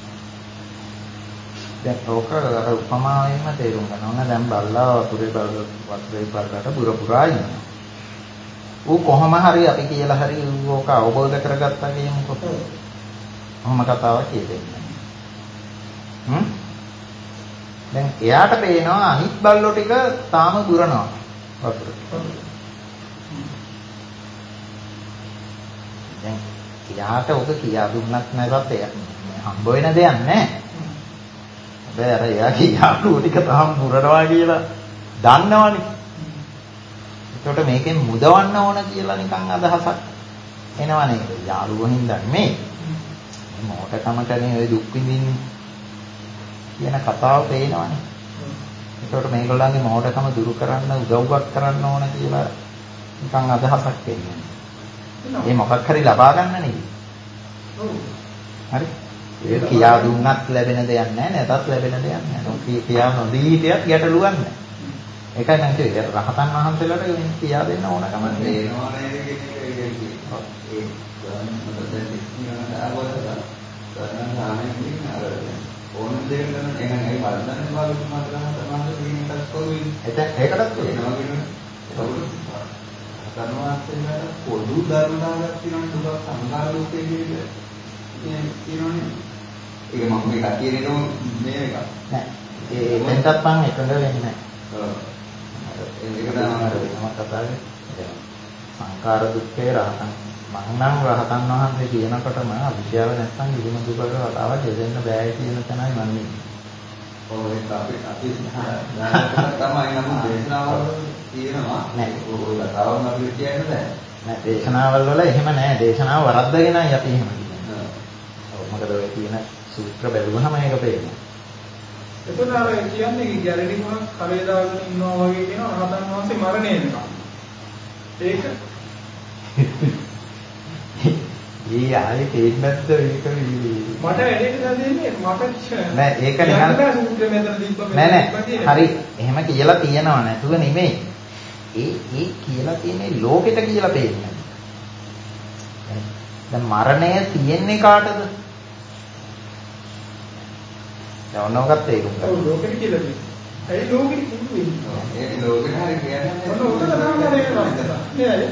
දැන් ඕක අර උපමාවෙන්ම තේරුම් ගන්න ඕන. දැන් බල්ලා වතුරේ බල්ලට බුර පුරා ඉන්නවා. ඌ කොහොම හරි අපි කියලා හරි ඕක අවබෝධ කරගත්තා කියමුකෝ. කොහොම කතාවක් කියදෙන්නේ. දැන් එයාට පේනවා අනිත් බල්ලෝ ටික තාම බුරනවා වතුරේ. දැන් එයාට ඔක කියා දුන්නත් නැතත් හම්බ වෙන දෙයක් නැහැ. හැබැයි අර එයාගේ යාළුවෝ ටික තාම බුරනවා කියලා දන්නවනේ. ඒකට මේකෙන් මුදවන්න ඕන කියලා නිකන් අදහසක් එනවනේ. යාළුවෝ හින්දා නෙමෙයි. මේ මොකටකමටනේ ඔය දුක් විඳින්නේ කියන කතාව පේනවනේ. ඒකට මේගොල්ලන්ගේ මොහොතකම දුරු කරන්න උදව්වක් කරන්න ඕන කියලා නිකන් අදහසක් එන්නේ. මේ මොකක් හරි ලබා ගන්න නෙවෙයි. හරි. ඒක කියා දුන්නත් ලැබෙන දෙයක් නැහැ නැතත් ලැබෙන දෙයක් නැහැ. කියා නොදී හිටියත් ගැටලුවක් නැහැ. ඒකයි මම කිව්වේ රහතන් වහන්සේලාට කියා දෙන්න ඕන කම නැහැ. ඒ භාගතුන් වහන්සේ කියන එකත් කොහොමද? ඒකටත් කියනවා කියන්නේ. ධර්මවාස්තේකට පොදු ධර්මතාවයක් තියෙනවා දුක සංකාර දුකේ කියන්නේ කියනෝනේ. ඒක මම මේ කටියේ නෝ මේ එක. නෑ. ඒ දෙන්නත් මම එකඟ වෙන්නේ නෑ. ඔව්. ඒක තමයි මම කතා කරන්නේ. සංකාර දුක්ඛේ රහතන් මම නම් රහතන් වහන්සේ කියනකොටම අවිද්‍යාව නැත්නම් කිසිම දුකක කතාවක් දෙන්න බෑ කියන තැනයි මම ඉන්නේ. ඔව් ඒක අපි තමයි නමුත් දේශනාවල තියෙනවා නෑ ඔය කතාවම අපිට කියන්න බෑ නෑ දේශනාවල් වල එහෙම නෑ දේශනාව වරද්දගෙනයි අපි එහෙම කියන්නේ. ඔව් මොකද ඔය කියන සූත්‍ර බැලුවහම ඒක පේනවා. එතන අර කියන්නේ ගැරඩි මොනක් කරේ දාගෙන ඉන්නවා වගේ කියන රහතන් වහන්සේ මරණය වෙනවා. ඒක ඊ ආයේ තේින්නත් මේක මට වැඩේට දැනෙන්නේ මට නෑ ඒක නිකන් නෑ හරි එහෙම කියලා තියනව නැතුව නෙමෙයි ඒ කියලා තියෙන්නේ ලෝකෙට කියලා පේන්නේ දැන් මරණය තියෙන්නේ කාටද දැන් ඔන්නෝගත් තේරුම් ගන්න ඔව් ලෝකෙට කියලා තියෙන්නේ ඒ ලෝකෙට කිව්වේ ඒ ලෝකෙට හරි කියන්නේ ඔන්න උතන තමයි නේද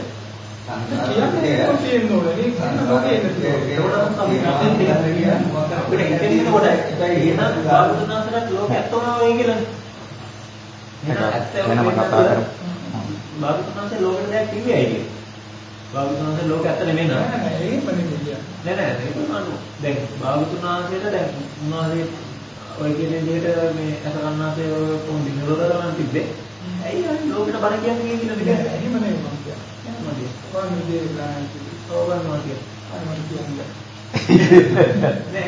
ඔය කියන විදිහට මේ අසකන්නාසේ ඔය කොහොමද නිරෝධ කරන්න තිබ්බේ ඇයි අර ලෝකෙට බණ කියන්නේ කියලා නේද එහෙම නෙමෙයි මම කියන්නේ මම මේ ගානක් ඕගන් මාතිය අර කියන්නේ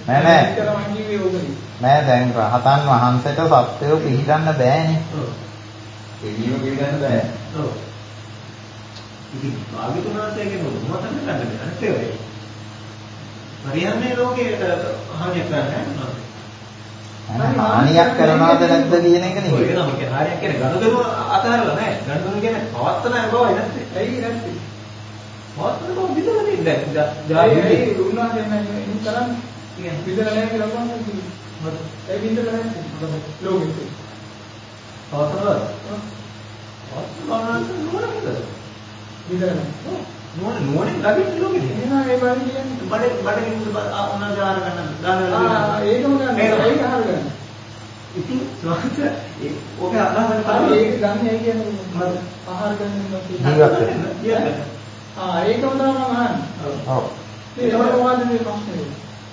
නෑ දැන් රහතන් වහන්සේට සත්‍යය පිළිගන්න බෑනේ. ඔව්. ඒ නියම පිළිගන්න බෑ. ඔව්. ඉතින් භාග්‍යතුනාථගේ මොකක්ද කරන්නේ නැත්තේ වෙයි. පරිහරණේ ලෝකයට හානියක් කරන්නේ නැහැ. හානියක් කරනවද නැද්ද කියන එක නෙවෙයි. ඒක නම් කියන්නේ හානියක් කියන්නේ ගනුදෙනු අතහැරලා නැහැ. ගනුදෙනු කියන්නේ පවත්තන බවයි නැත්තේ. ඇයි නැත්තේ? පවත්තන බව විතරනේ දැන්. ඒ උන්වහන්සේ නම් කරන්නේ. කියන්නේ විතර නැහැ කියලා උන්වහන්සේ කිව්වා. ඒ විතර නැහැ. ලෝකෙට. පවත්තන. පවත්තන නෝනකද? විතර නැහැ. නෝනේ ගන්නේ ලෝකෙට. එහෙනම් ඒ බණ කියන්නේ බඩගින්න උනාදාර ගන්න දානවා. ඒකම ගන්න. ඒක අහගන්න. ඉතින් ස්වාමීන් ඒ ඔබේ අදහස් කරන්නේ ඒක ගන්න ඇයි කියන්නේ ආහාර ගන්න ජීවත් ඒකම තමයි මම අහන්නේ. ඔව්. ඒක මොකද්ද මේ ප්‍රශ්නේ?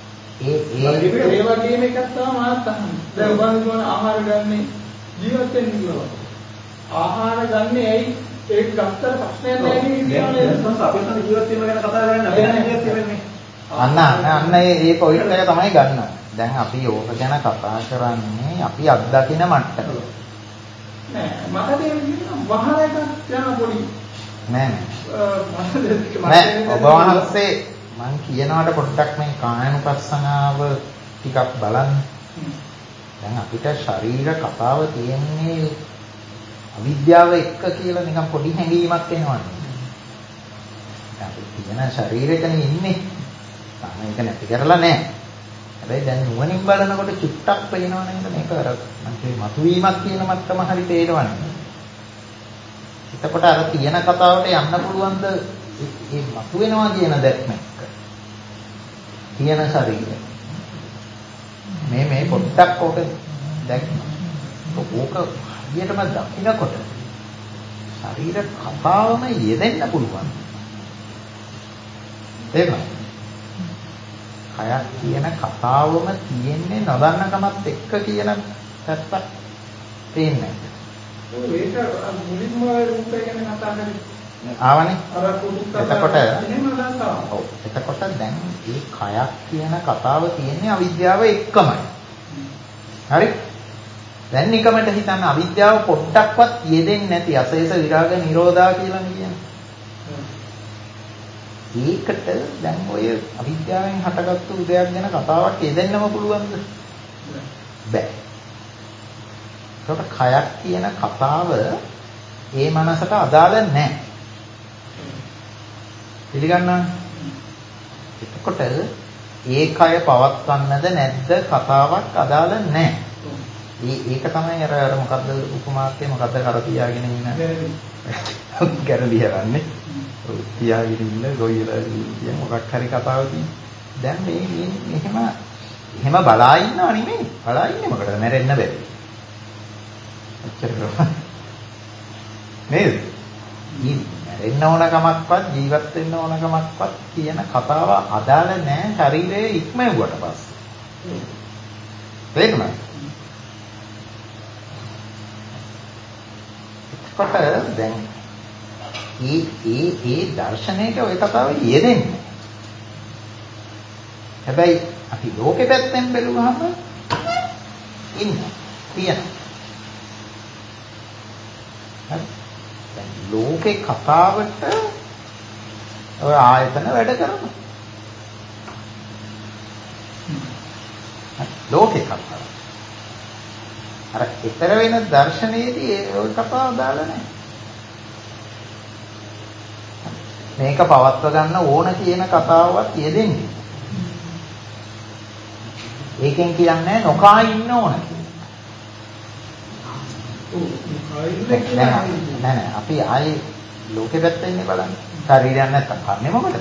ඒ වගේම එකක් තමයි මාත් අහන්නේ. දැන් ඔබ කියන ආහාර ගන්න ජීවත් වෙන්න කියලා. ආහාර ගන්න ඇයි ඒක ගත්තට ප්‍රශ්නයක් නැහැ කියන්නේ. අපේ තමයි ජීවත් වීම ගැන කතා කරන්නේ අපි නම් ජීවත් වෙන්නේ. අන්න ඒ පොයින්ට් එක තමයි ගන්නවා. දැන් අපි ඕක ගැන කතා කරන්නේ අපි අත්දකින මට්ටම. නෑ මට තේරෙන්නේ වහර එකක් යන පොඩි නෑ ඔබ වහන්සේ මම කියනවාට පොඩ්ඩක් මේ කායනුපස්සනාව ටිකක් බලන්න. දැන් අපිට ශරීර කතාව තියෙන්නේ අවිද්‍යාව එක්ක කියලා නිකන් පොඩි හැඟීමක් එනවනේ. අපි කියන ශරීරෙකනේ ඉන්නේ. තාම ඒක නැති කරලා නෑ. හැබැයි දැන් නුවණින් බලනකොට චුට්ටක් පේනවා නේද මේක අර මන්ට මතුවීමක් කියන මත්තම හරි තේරෙන්නේ. එතකොට අර තියෙන කතාවට යන්න පුළුවන්ද මේ මතුවෙනවා කියන දැක්ම එක්ක. තියෙන ශරීරය. මේ පොඩ්ඩක් ඕක දැක්ම. ඕක ඊටම දකින්නකොට ශරීර කතාවම යෙදෙන්න පුළුවන්. තේරුණාද? කයක් කියන කතාවම තියෙන්නේ නොදන්නකමත් එක්ක කියන පැත්තක් තේන්නේ නැහැ. ඒක මුලින්ම රූපය ගැන කතා කරන්නේ. ආවනේ. අර කුඩුක්ක එතකොට එහෙම නැත්නම් ඔව්. එතකොට දැන් මේ කයක් කියන කතාව තියෙන්නේ අවිද්‍යාව එක්කමයි. හරි? දැන් නිකමට හිතන්න අවිද්‍යාව පොඩ්ඩක්වත් යෙදෙන්නේ නැති අසේස විරාග නිරෝධා කියලා කියන්නේ. ඒකට දැන් ඔය අවිද්‍යාවෙන් හටගත්තු උදයක් ගැන කතාවක් යෙදෙන්නම පුළුවන්ද? බෑ. ඒකට කයක් කියන කතාව ඒ මනසට අදාළ නැහැ. පිළිගන්නවා. එතකොට ඒ කය පවත්වන්නද නැද්ද කතාවක් අදාළ නැහැ. ඒක තමයි අර මොකද්ද උපමාර්ථය මොකද්ද කර තියාගෙන ඉන්න ගැරලි හරන්නේ. තියාගෙන ඉන්න ගොයිලා කියන මොකක් හරි කතාවකින් දැන් එහෙම බලා ඉන්නව නෙමෙයි. බලා ඉන්නේ මොකටද? මැරෙන්න බැරි. අච්චර නේද? මැරෙන්න ඕන කමක්වත් ජීවත් වෙන්න ඕන කමක්වත් කියන කතාව අදාළ නැහැ ශරීරයේ ඉක්මවුවට පස්සේ. තේරුණාද? කොට දැන් ඒ දර්ශනයට ওই කතාව යෙදෙන්නේ. හැබැයි අපි ලෝකෙ පැත්තෙන් බැලුවහම තියෙනවා. දැන් ලෝකේ කතාවට ඔය ආයතන වැඩ කරනවා. ලෝකේ කතාව. අර ඊතර වෙන දර්ශනයේදී ওই කතාව දාලා නැහැ. මේක පවත්ව ගන්න ඕන කියන කතාවවත් යෙදෙන්නේ. ඒකෙන් කියන්නේ නොකා ඉන්න ඕන කියලා. නෑ අපි ආයේ ලෝකෙ පැත්තේ ඉන්නේ බලන්න. ශරීරයක් නැත්තම් කන්නේ මොකටද?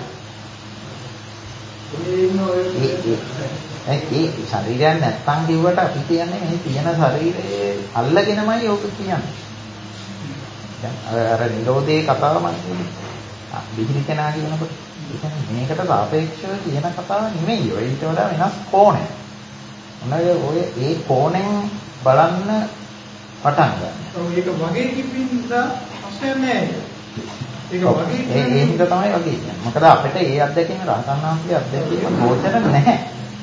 ඒ ශරීරයක් නැත්තම් කිව්වට අපි කියන්නේ මේ තියෙන ශරීරයේ අල්ලගෙනමයි ඕක කියන්නේ. දැන් අර නිරෝධයේ කතාව මම කියන්නේ. බිහිරි කෙනා කියනකොට ඒ කියන්නේ මේකට සාපේක්ෂව කියන කතාව නෙමෙයි. ඔය ඊට වඩා වෙනස් කෝණයක්. ඔය ඒ කෝණයෙන් බලන්න පටන් ගන්න. ඒක වගේ කිව්වින්දා ප්‍රශ්නයක් නෑ. ඒක වගේ ඒ හින්දා තමයි වගේ කියන්නේ. මොකද අපිට ඒ අත්දැකීම රහතන් වහන්සේගේ අත්දැකීම ගෝචර නැහැ.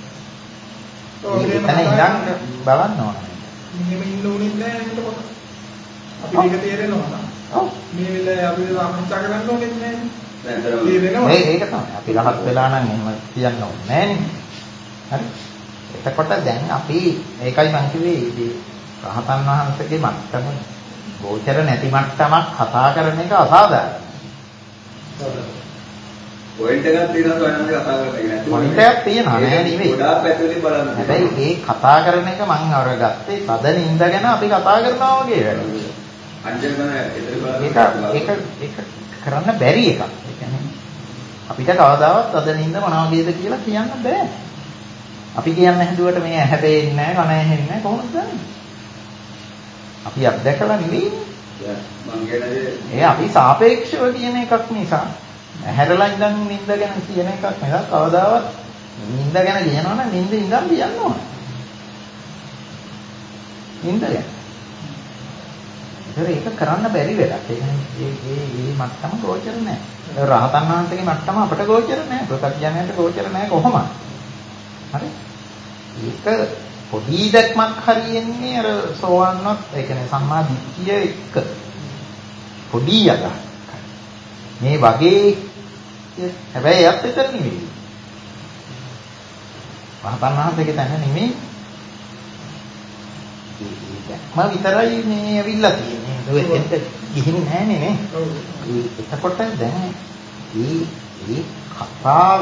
එතන ඉඳන් බලන්න ඕන. මෙහෙම ඉන්න උනේ නෑ එතකොට. අපි මේක තේරෙනවා. ඔව්. මේ වෙලාවේ අපි සාකච්ඡා කරන්න ඕනෙත් නෑනේ. තේරෙනවා. ඒක තමයි. අපි රහත් වෙලා නම් එහෙම කියන්න ඕනේ නෑනේ. හරි. එතකොට දැන් අපි ඒකයි මම කිව්වේ රහතන් වහන්සේගේ මට්ටම ගෝචර නැති මට්ටමක් කතා කරන එක අසාධාරණයි. පොයින්ට් එකක් තියෙනවා සොයනම කතා කරන එක නේද? පොයින්ට් එකක් තියෙනවා නෑ නෙවෙයි. ගොඩාක් පැතිවලින් බලන්න. හැබැයි මේ කතා කරන එක මම අර ගත්තේ තද නින්ද ගැන අපි කතා කරනවා වගේ වැඩ. අංජන කරන ඉතින් ඒක කරන්න බැරි එකක්. ඒ කියන්නේ අපිට කවදාවත් තද නින්ද මොනවා වගේද කියලා කියන්න බෑ. අපි කියන්න හැදුවට මේ හැබැයි නැහැ කන ඇහෙන්නේ නැහැ කොහොමද දන්නේ? අපි අත්දැකලා නෙවෙයි. මං කියන්නේ ඒ අපි සාපේක්ෂව කියන එකක් නිසා හැරලා ඉඳන් නිින්ද ගැන කියන එකක් නෙවෙයි කවදාවත් නිින්ද ගැන කියනවා නම් නිින්ද ඉඳන් කියන්න ඕන. නිින්ද ගැන. ඒක කරන්න බැරි වැඩක්. ඒ කියන්නේ මේ මට්ටම ගෝචර නැහැ. රහතන් වහන්සේගේ මට්ටම අපට ගෝචර නැහැ. ප්‍රත්‍යඥයට ගෝචර නැහැ කොහොමද? හරි? ඒක පොඩි දැක්මක් හරියන්නේ අර සෝවන්වත් ඒ කියන්නේ සම්මා දිට්ඨිය එක්ක පොඩි යකක් මේ වගේ හැබැයි යත් විතර නෙවෙයි රහතන් වහන්සේගේ තැන නෙමෙයි දැක්ම විතරයි මේ ඇවිල්ලා තියෙන්නේ ඒක ගිහින් නැහනේ නේ එතකොට දැන් මේ කතාව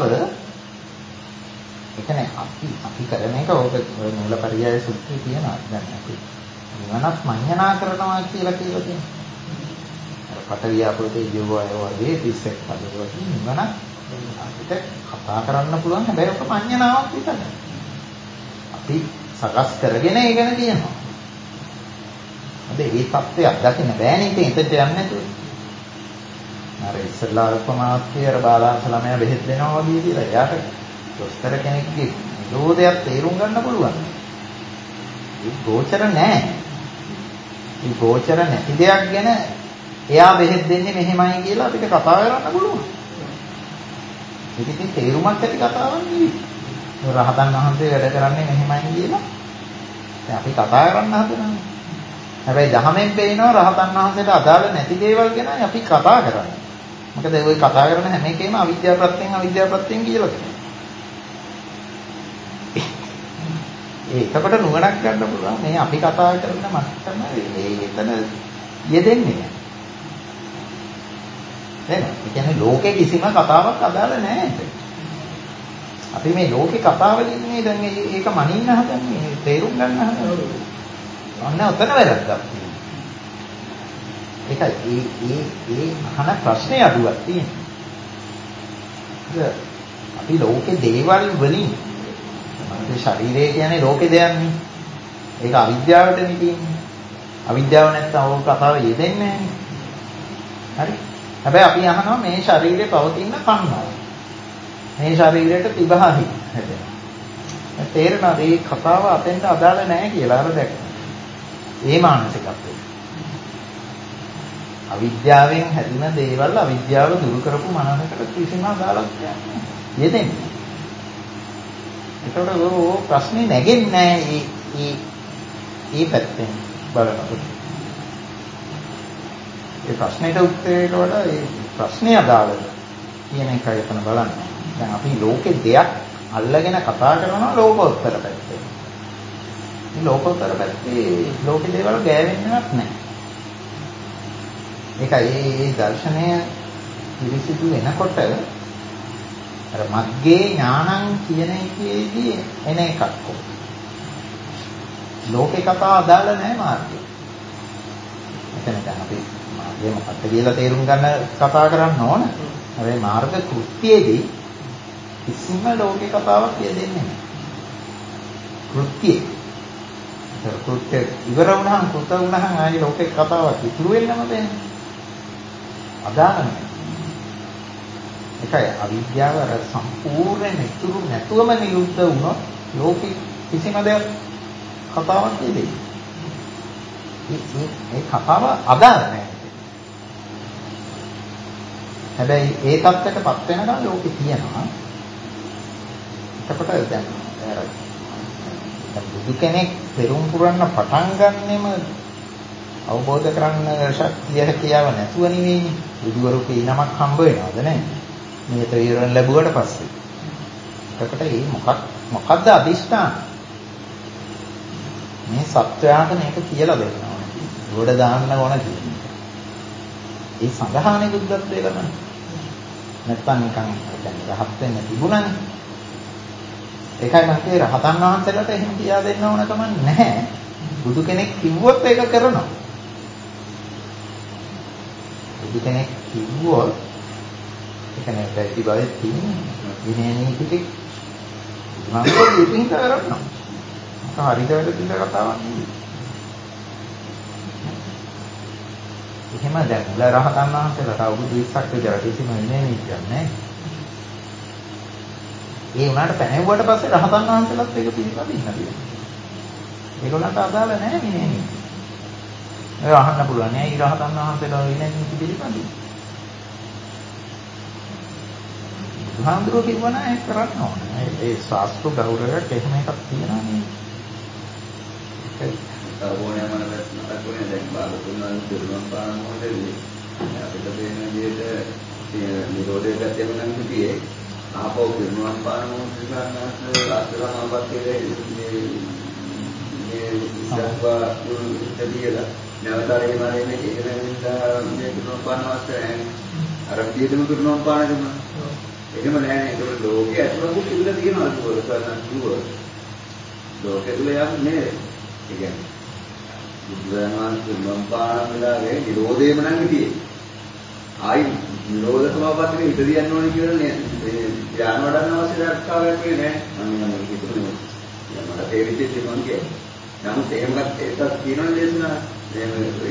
ඒ කියන්නේ අපි කරන එක ඕක මූලපරියාය සූත්‍රයේ තියෙනවා. දැන් අපි නිවනත් මඤ්ඤණා කරනවා කියලා තියෙනවා. අර පටවියාපෝතේ ජීවය වගේ 31 පදවලින් නිවන අපිට කතා කරන්න පුළුවන් හැබැයි ඔක මඤ්ඤණාවක් විතරයි. අපි සකස් කරගෙන ඒ ගැන කියනවා. හැබැයි මේ தත්ත්වය අත්දකින්න බෑනේ ඉතින් එතෙන්ට යන්නේ නැතුව. අර ඉස්සල්ලා උපමාත්‍ය අර බාලාංශ ළමයා බෙහෙත් දෙනවා වගේ කියලා එයාට දොස්තර කෙනෙක්ගේ විරෝධයක් තේරුම් ගන්න පුළුවන්. ඒ ගෝචර නැහැ. මේ ගෝචර නැති දෙයක් ගැන එයා බෙහෙත් දෙන්නේ මෙහෙමයි කියලා අපිට කතා කරන්න පුළුවන්. ඒක ඉතින් තේරුමක් ඇති කතාවක් නෙවෙයි. රහතන් වහන්සේ වැඩ කරන්නේ මෙහෙමයි කියලා දැන් අපි කතා කරන්න හදනවා. හැබැයි දහමෙන් පේනවා රහතන් වහන්සේට අදාළ නැති දේවල් ගැන අපි කතා කරන්නේ. මොකද ওই කතා කරන හැම එකේම අවිද්‍යාව ප්‍රත්‍යයෙන් කියලා තියෙනවා. ඒකකට නුවණක් ගන්න පුළුවන් මේ අපි කතා කරන මට්ටම එතන යෙදෙන්නේ නැහැ. එහෙනම් ඒ කියන්නේ ලෝකේ කිසිම කතාවක් අදාළ නැහැ. අපි මේ ලෝකේ කතාවලින් නේ දැන් ඒක මනින්න හදන්නේ තේරුම් ගන්න හදන්නේ. ඔන්න ඔතන වැරද්දක් තියෙනවා. ඒකයි ඒ අහන ප්‍රශ්නේ අඩුවක් තියෙනවා. අපි ලෝකේ දේවල් වලින් අපේ ශරීරය කියන්නේ ලෝකේ දෙයක් නේ. ඒක අවිද්‍යාවටනේ තියෙන්නේ. අවිද්‍යාව නැත්නම් ඕක කතාව යෙදෙන්නේ නැහැ. හරි. හැබැයි අපි අහනවා මේ ශරීරේ පවතින කන්නාව. මේ ශරීරයට තිබහහි හැදෙනවා. තේරෙනවද මේ කතාව අතෙන්ට අදාළ නැහැ කියලා අර දැක්කා. ඒ මානසිකත්වය. අවිද්‍යාවෙන් හැදෙන දේවල් අවිද්‍යාව දුරු කරපු මනසකට කිසිම අදාළක් නැහැ. යෙදෙන්නේ. ඒකට ඕ ප්‍රශ්නේ නැගෙන්නේ නැහැ ඒ පැත්තෙන් බලනකොට. ඒ ප්‍රශ්නෙට උත්තරයට වඩා ඒ ප්‍රශ්නේ අදාළද කියන එකයි එතන බලන්නේ. දැන් අපි ලෝකේ දෙයක් අල්ලගෙන කතා කරනවා ලෝකෝත්තර පැත්තේ. මේ ලෝකෝත්තර පැත්තේ ලෝකේ දේවල් ගෑවෙන්නවත් නැහැ. ඒකයි මේ දර්ශනය පිළිසිදු වෙනකොට අර මග්ගේ ඥානං කියන එකේදී එන එකක් කොහොමද? ලෝකේ කතා අදාළ නැහැ මාර්ගය. එතන දැන් අපි මාර්ගය මොකක්ද කියලා තේරුම් ගන්න කතා කරන්න ඕන. හැබැයි මාර්ග කෘත්‍යයේදී කිසිම ලෝකේ කතාවක් යෙදෙන්නේ නැහැ. කෘත්‍යය. ඒක කෘත්‍ය ඉවර වුණාම කෘත වුණාම ආයේ ලෝකේ කතාවක් ඉතුරු වෙන්නම බෑනේ. අදාළ නැහැ. ඒකයි අවිද්‍යාව අර සම්පූර්ණයෙන් ඉතුරු නැතුවම නිරුද්ධ වුණොත් ලෝකේ කිසිම දෙයක් කතාවක් නෙවෙයි. මේ කතාව අදාළ නැහැ. හැබැයි ඒ தත්ත්වයටපත් වෙනකන් ලෝකේ තියෙනවා. එතකොට දැන් බුදු කෙනෙක් පෙරම් පුරන්න පටන් ගන්නෙම අවබෝධ කරගන්න ශක්තිය හැකියාව නැතුව නෙවෙයිනේ. බුදුවරු කීනමක් හම්බ වෙනවද නැහැ? මේ තීරණ ලැබුවට පස්සේ. එතකොට මේ මොකක්ද අදිෂ්ඨාන? මේ සත්‍යයට මේක කියලා දෙන්න ඕනේ. ගොඩ දාන්න ඕන කියන්නේ. ඒ සඳහානේ බුද්ධත්වයේ ගමන. නැත්තම් නිකන් රහත් වෙන්න තිබුණානේ. ඒකයි මම කියේ රහතන් වහන්සේලාට එහෙම කියා දෙන්න ඕන කමක් නැහැ. බුදු කෙනෙක් කිව්වොත් ඒක කරනවා. බුදු කෙනෙක් කිව්වොත් ඒක නේද ප්‍රතිබලෙ තියෙන්නේ. විනයනී පිටේ මම ඉතින් කරනවා. හරියට වැරදිද කතාවක් නෙවෙයි. එහෙම දැන් මුල රහතන් වහන්සේලාට අවුරුදු 20ක් විතර කිසිම විනයනී කියන්නේ. ඒ උනාට පැනෙව්වට පස්සේ රහතන් වහන්සේලාත් ඒක පිළිපදින්න තියෙනවා. ඒගොල්ලන්ට අදාළ නැහැ විනයනී. ඒ අහන්න පුළුවන් නේ රහතන් වහන්සේලා විනයනී පිළිපදින්න. බුදුහාමුදුරුවෝ කිව්වා නෑ ඒක කරන්න ඕනේ. ඒ ශාස්ත්‍ර ගෞරවයක් එහෙම එකක් තියෙනවා නේ. ඕනෑම මනසක් නැතුනේ දැන් බාලතුන්වන් දුර්වම් පාන මොහොතේදී අපිට දෙන විදිහට නිරෝධය ගැටෙම නම් කියේ ආපෝ දුර්වම් පාන මොහොතේ ගන්නස් රාත්‍රාමපත්තේ මේ ඉස්සක්වා දුර්විතදීලා නැවතරේ මාරේ මේ ඉගෙනගෙන මේ දුර්වම් පාන අවස්ථාවේ අර පියදම දුර්වම් පාන දුන්නා. එහෙම නැහැ නේ. ඒක ලෝකයේ ඇතුළත තිබිලා තියෙනවා දුර්වම් ලෝකෙ තුල යන්නේ ඒ කියන්නේ බුදුරජාණන් වහන්සේ පාන වෙලාවේ නිරෝධයම නම් හිටියේ. ආයි නිරෝධ සමාපත්තියේ ඉදිරි යන්න ඕනේ කියලා නේ. මේ ධ්‍යාන වඩන්න අවශ්‍ය දක්කාවක් වෙන්නේ නැහැ. මම හිතුනේ මට තේරිච්ච දේ මම කියන්නේ. නමුත් එහෙමකට ඒකක් තියෙනවනේ දේශනා. මේ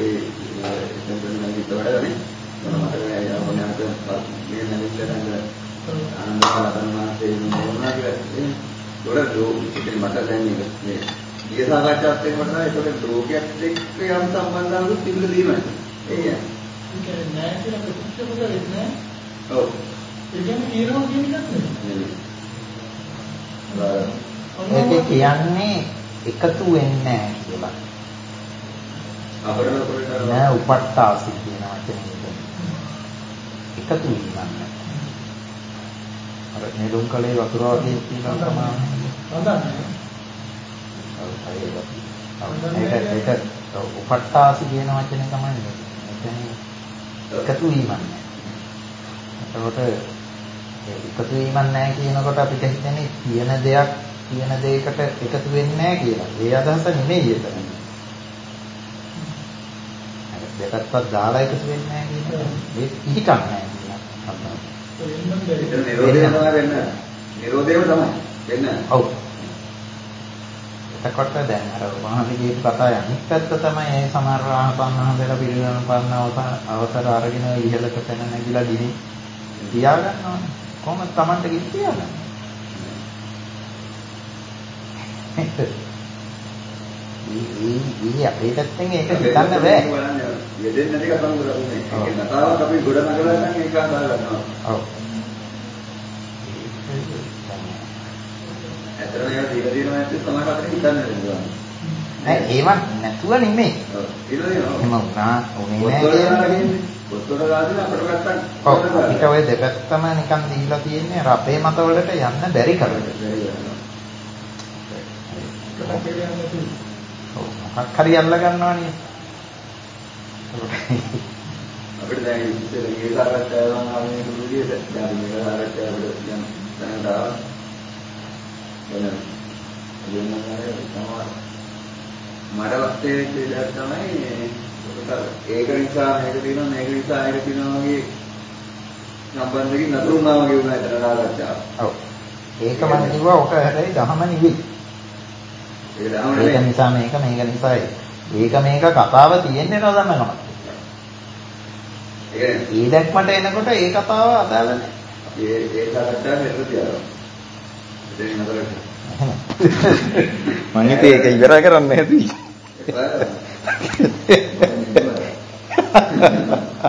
එතන වඩානේ. මට යවන්නත් මේ නැවිලා ආනන්ද සාරණාසේ මොනවා කියලා. ඒකට මට දැන් මේ ඊය සාකච්ඡාවත් එක්ක මට නෑ ඒකට ලෝකයක් එක්ක යම් සම්බන්ධතාවයක් තිබිලා තියෙනවා. ඒ කියන්නේ නෑ කියලා ප්‍රතික්ෂේප කරන්නේ නෑ. ඔව්. ඒ කියන්නේ කියනවා කියන එකක් නෙමෙයි. ඒක කියන්නේ එකතු වෙන්නේ නෑ කියලා. අපරණ නෑ උපට්ඨාසි කියන වචනේ. එකතු වෙන්නේ අර නෙළුම් කලේ වතුර වගේ තියෙනවා තමයි. හොඳයි. ඒක උපට්ඨාසි කියන වචනේ තමයි. එතන එකතු වීමක් නැහැ. එතකොට එකතු වීමක් නැහැ කියනකොට අපිට හිතෙන්නේ තියෙන දෙයක් තියෙන දෙයකට එකතු වෙන්නේ නැහැ කියලා. ඒ අදහස නෙමෙයි එතන. දෙපැත්තක් දාලා එකතු වෙන්නේ නැහැ කියන මේ පිටිකම් නැහැ ඒක නිරෝධය තමයි වෙන්නේ. නිරෝධයම තමයි වෙන්නේ. ඔව්. එතකොට දැන් අර මහාවිද්‍යාවේ කතා අනිත් පැත්ත තමයි ඒ සමහර රහතන් වහන්සේලා පිළිගන්න පන්න අවසර අරගෙන ඉහළට පැන නැගිලා ගිනි තියා ගන්නවානේ. කොහොමද Tamanට ගිනි තියාගන්නේ? ඊ අපේ පැත්තෙන් ඒක හිතන්න බෑ. යෙදෙන්නේ නැති කතාවක් කරන්නේ. ඒක නතාවක් අපි ගොඩ නගලා නම් ඒක අදාළ ගන්නවා. ඔව්. ඇත්තටම ඒක දීලා තියෙනවා නැත්නම් තමයි අපිට හිතන්න වෙනවා. නෑ ඒවත් නැතුව නෙමෙයි. ඔව්. දීලා තියෙනවා. එහෙම වුණා උනේ නෑ කියන්නේ. පොත්වල දාගෙන අපිට ගත්තා. ඔව්. අපිට ওই දෙපැත්තම නිකන් දීලා තියෙන්නේ අපේ මතවලට යන්න බැරි කරලා. මොකක් හරි අල්ල ගන්නවනේ. අපිට දැන් ඉතින් මේ සාකච්ඡාව නම් ආන්නේ විදිහට දැන් මේක සාකච්ඡාව අපිට දැන් දැනට ආවා. එන වෙනමාරේ තමයි මඩ වස්තේ කියලා තමයි ඒක නිසා මේක තියෙනවා මේක නිසා ඒක තියෙනවා වගේ සම්බන්ධකින් නතර වුණා වගේ වුණා එතන සාකච්ඡාව. ඔව්. ඒක මම කිව්වා ඔක හැරෙයි දහම නෙවෙයි. ඒක නිසා මේක නිසායි. මේක කතාව තියෙන්නේ නෝදමනවා. ඒ දැක්මට එනකොට ඒ කතාව අදාළ නැහැ. ඒ සාකච්ඡාව මෙතන තියනවා. ඉතින් නතරට. මම හිතේ ඒක ඉවර කරන්න හැදුවේ.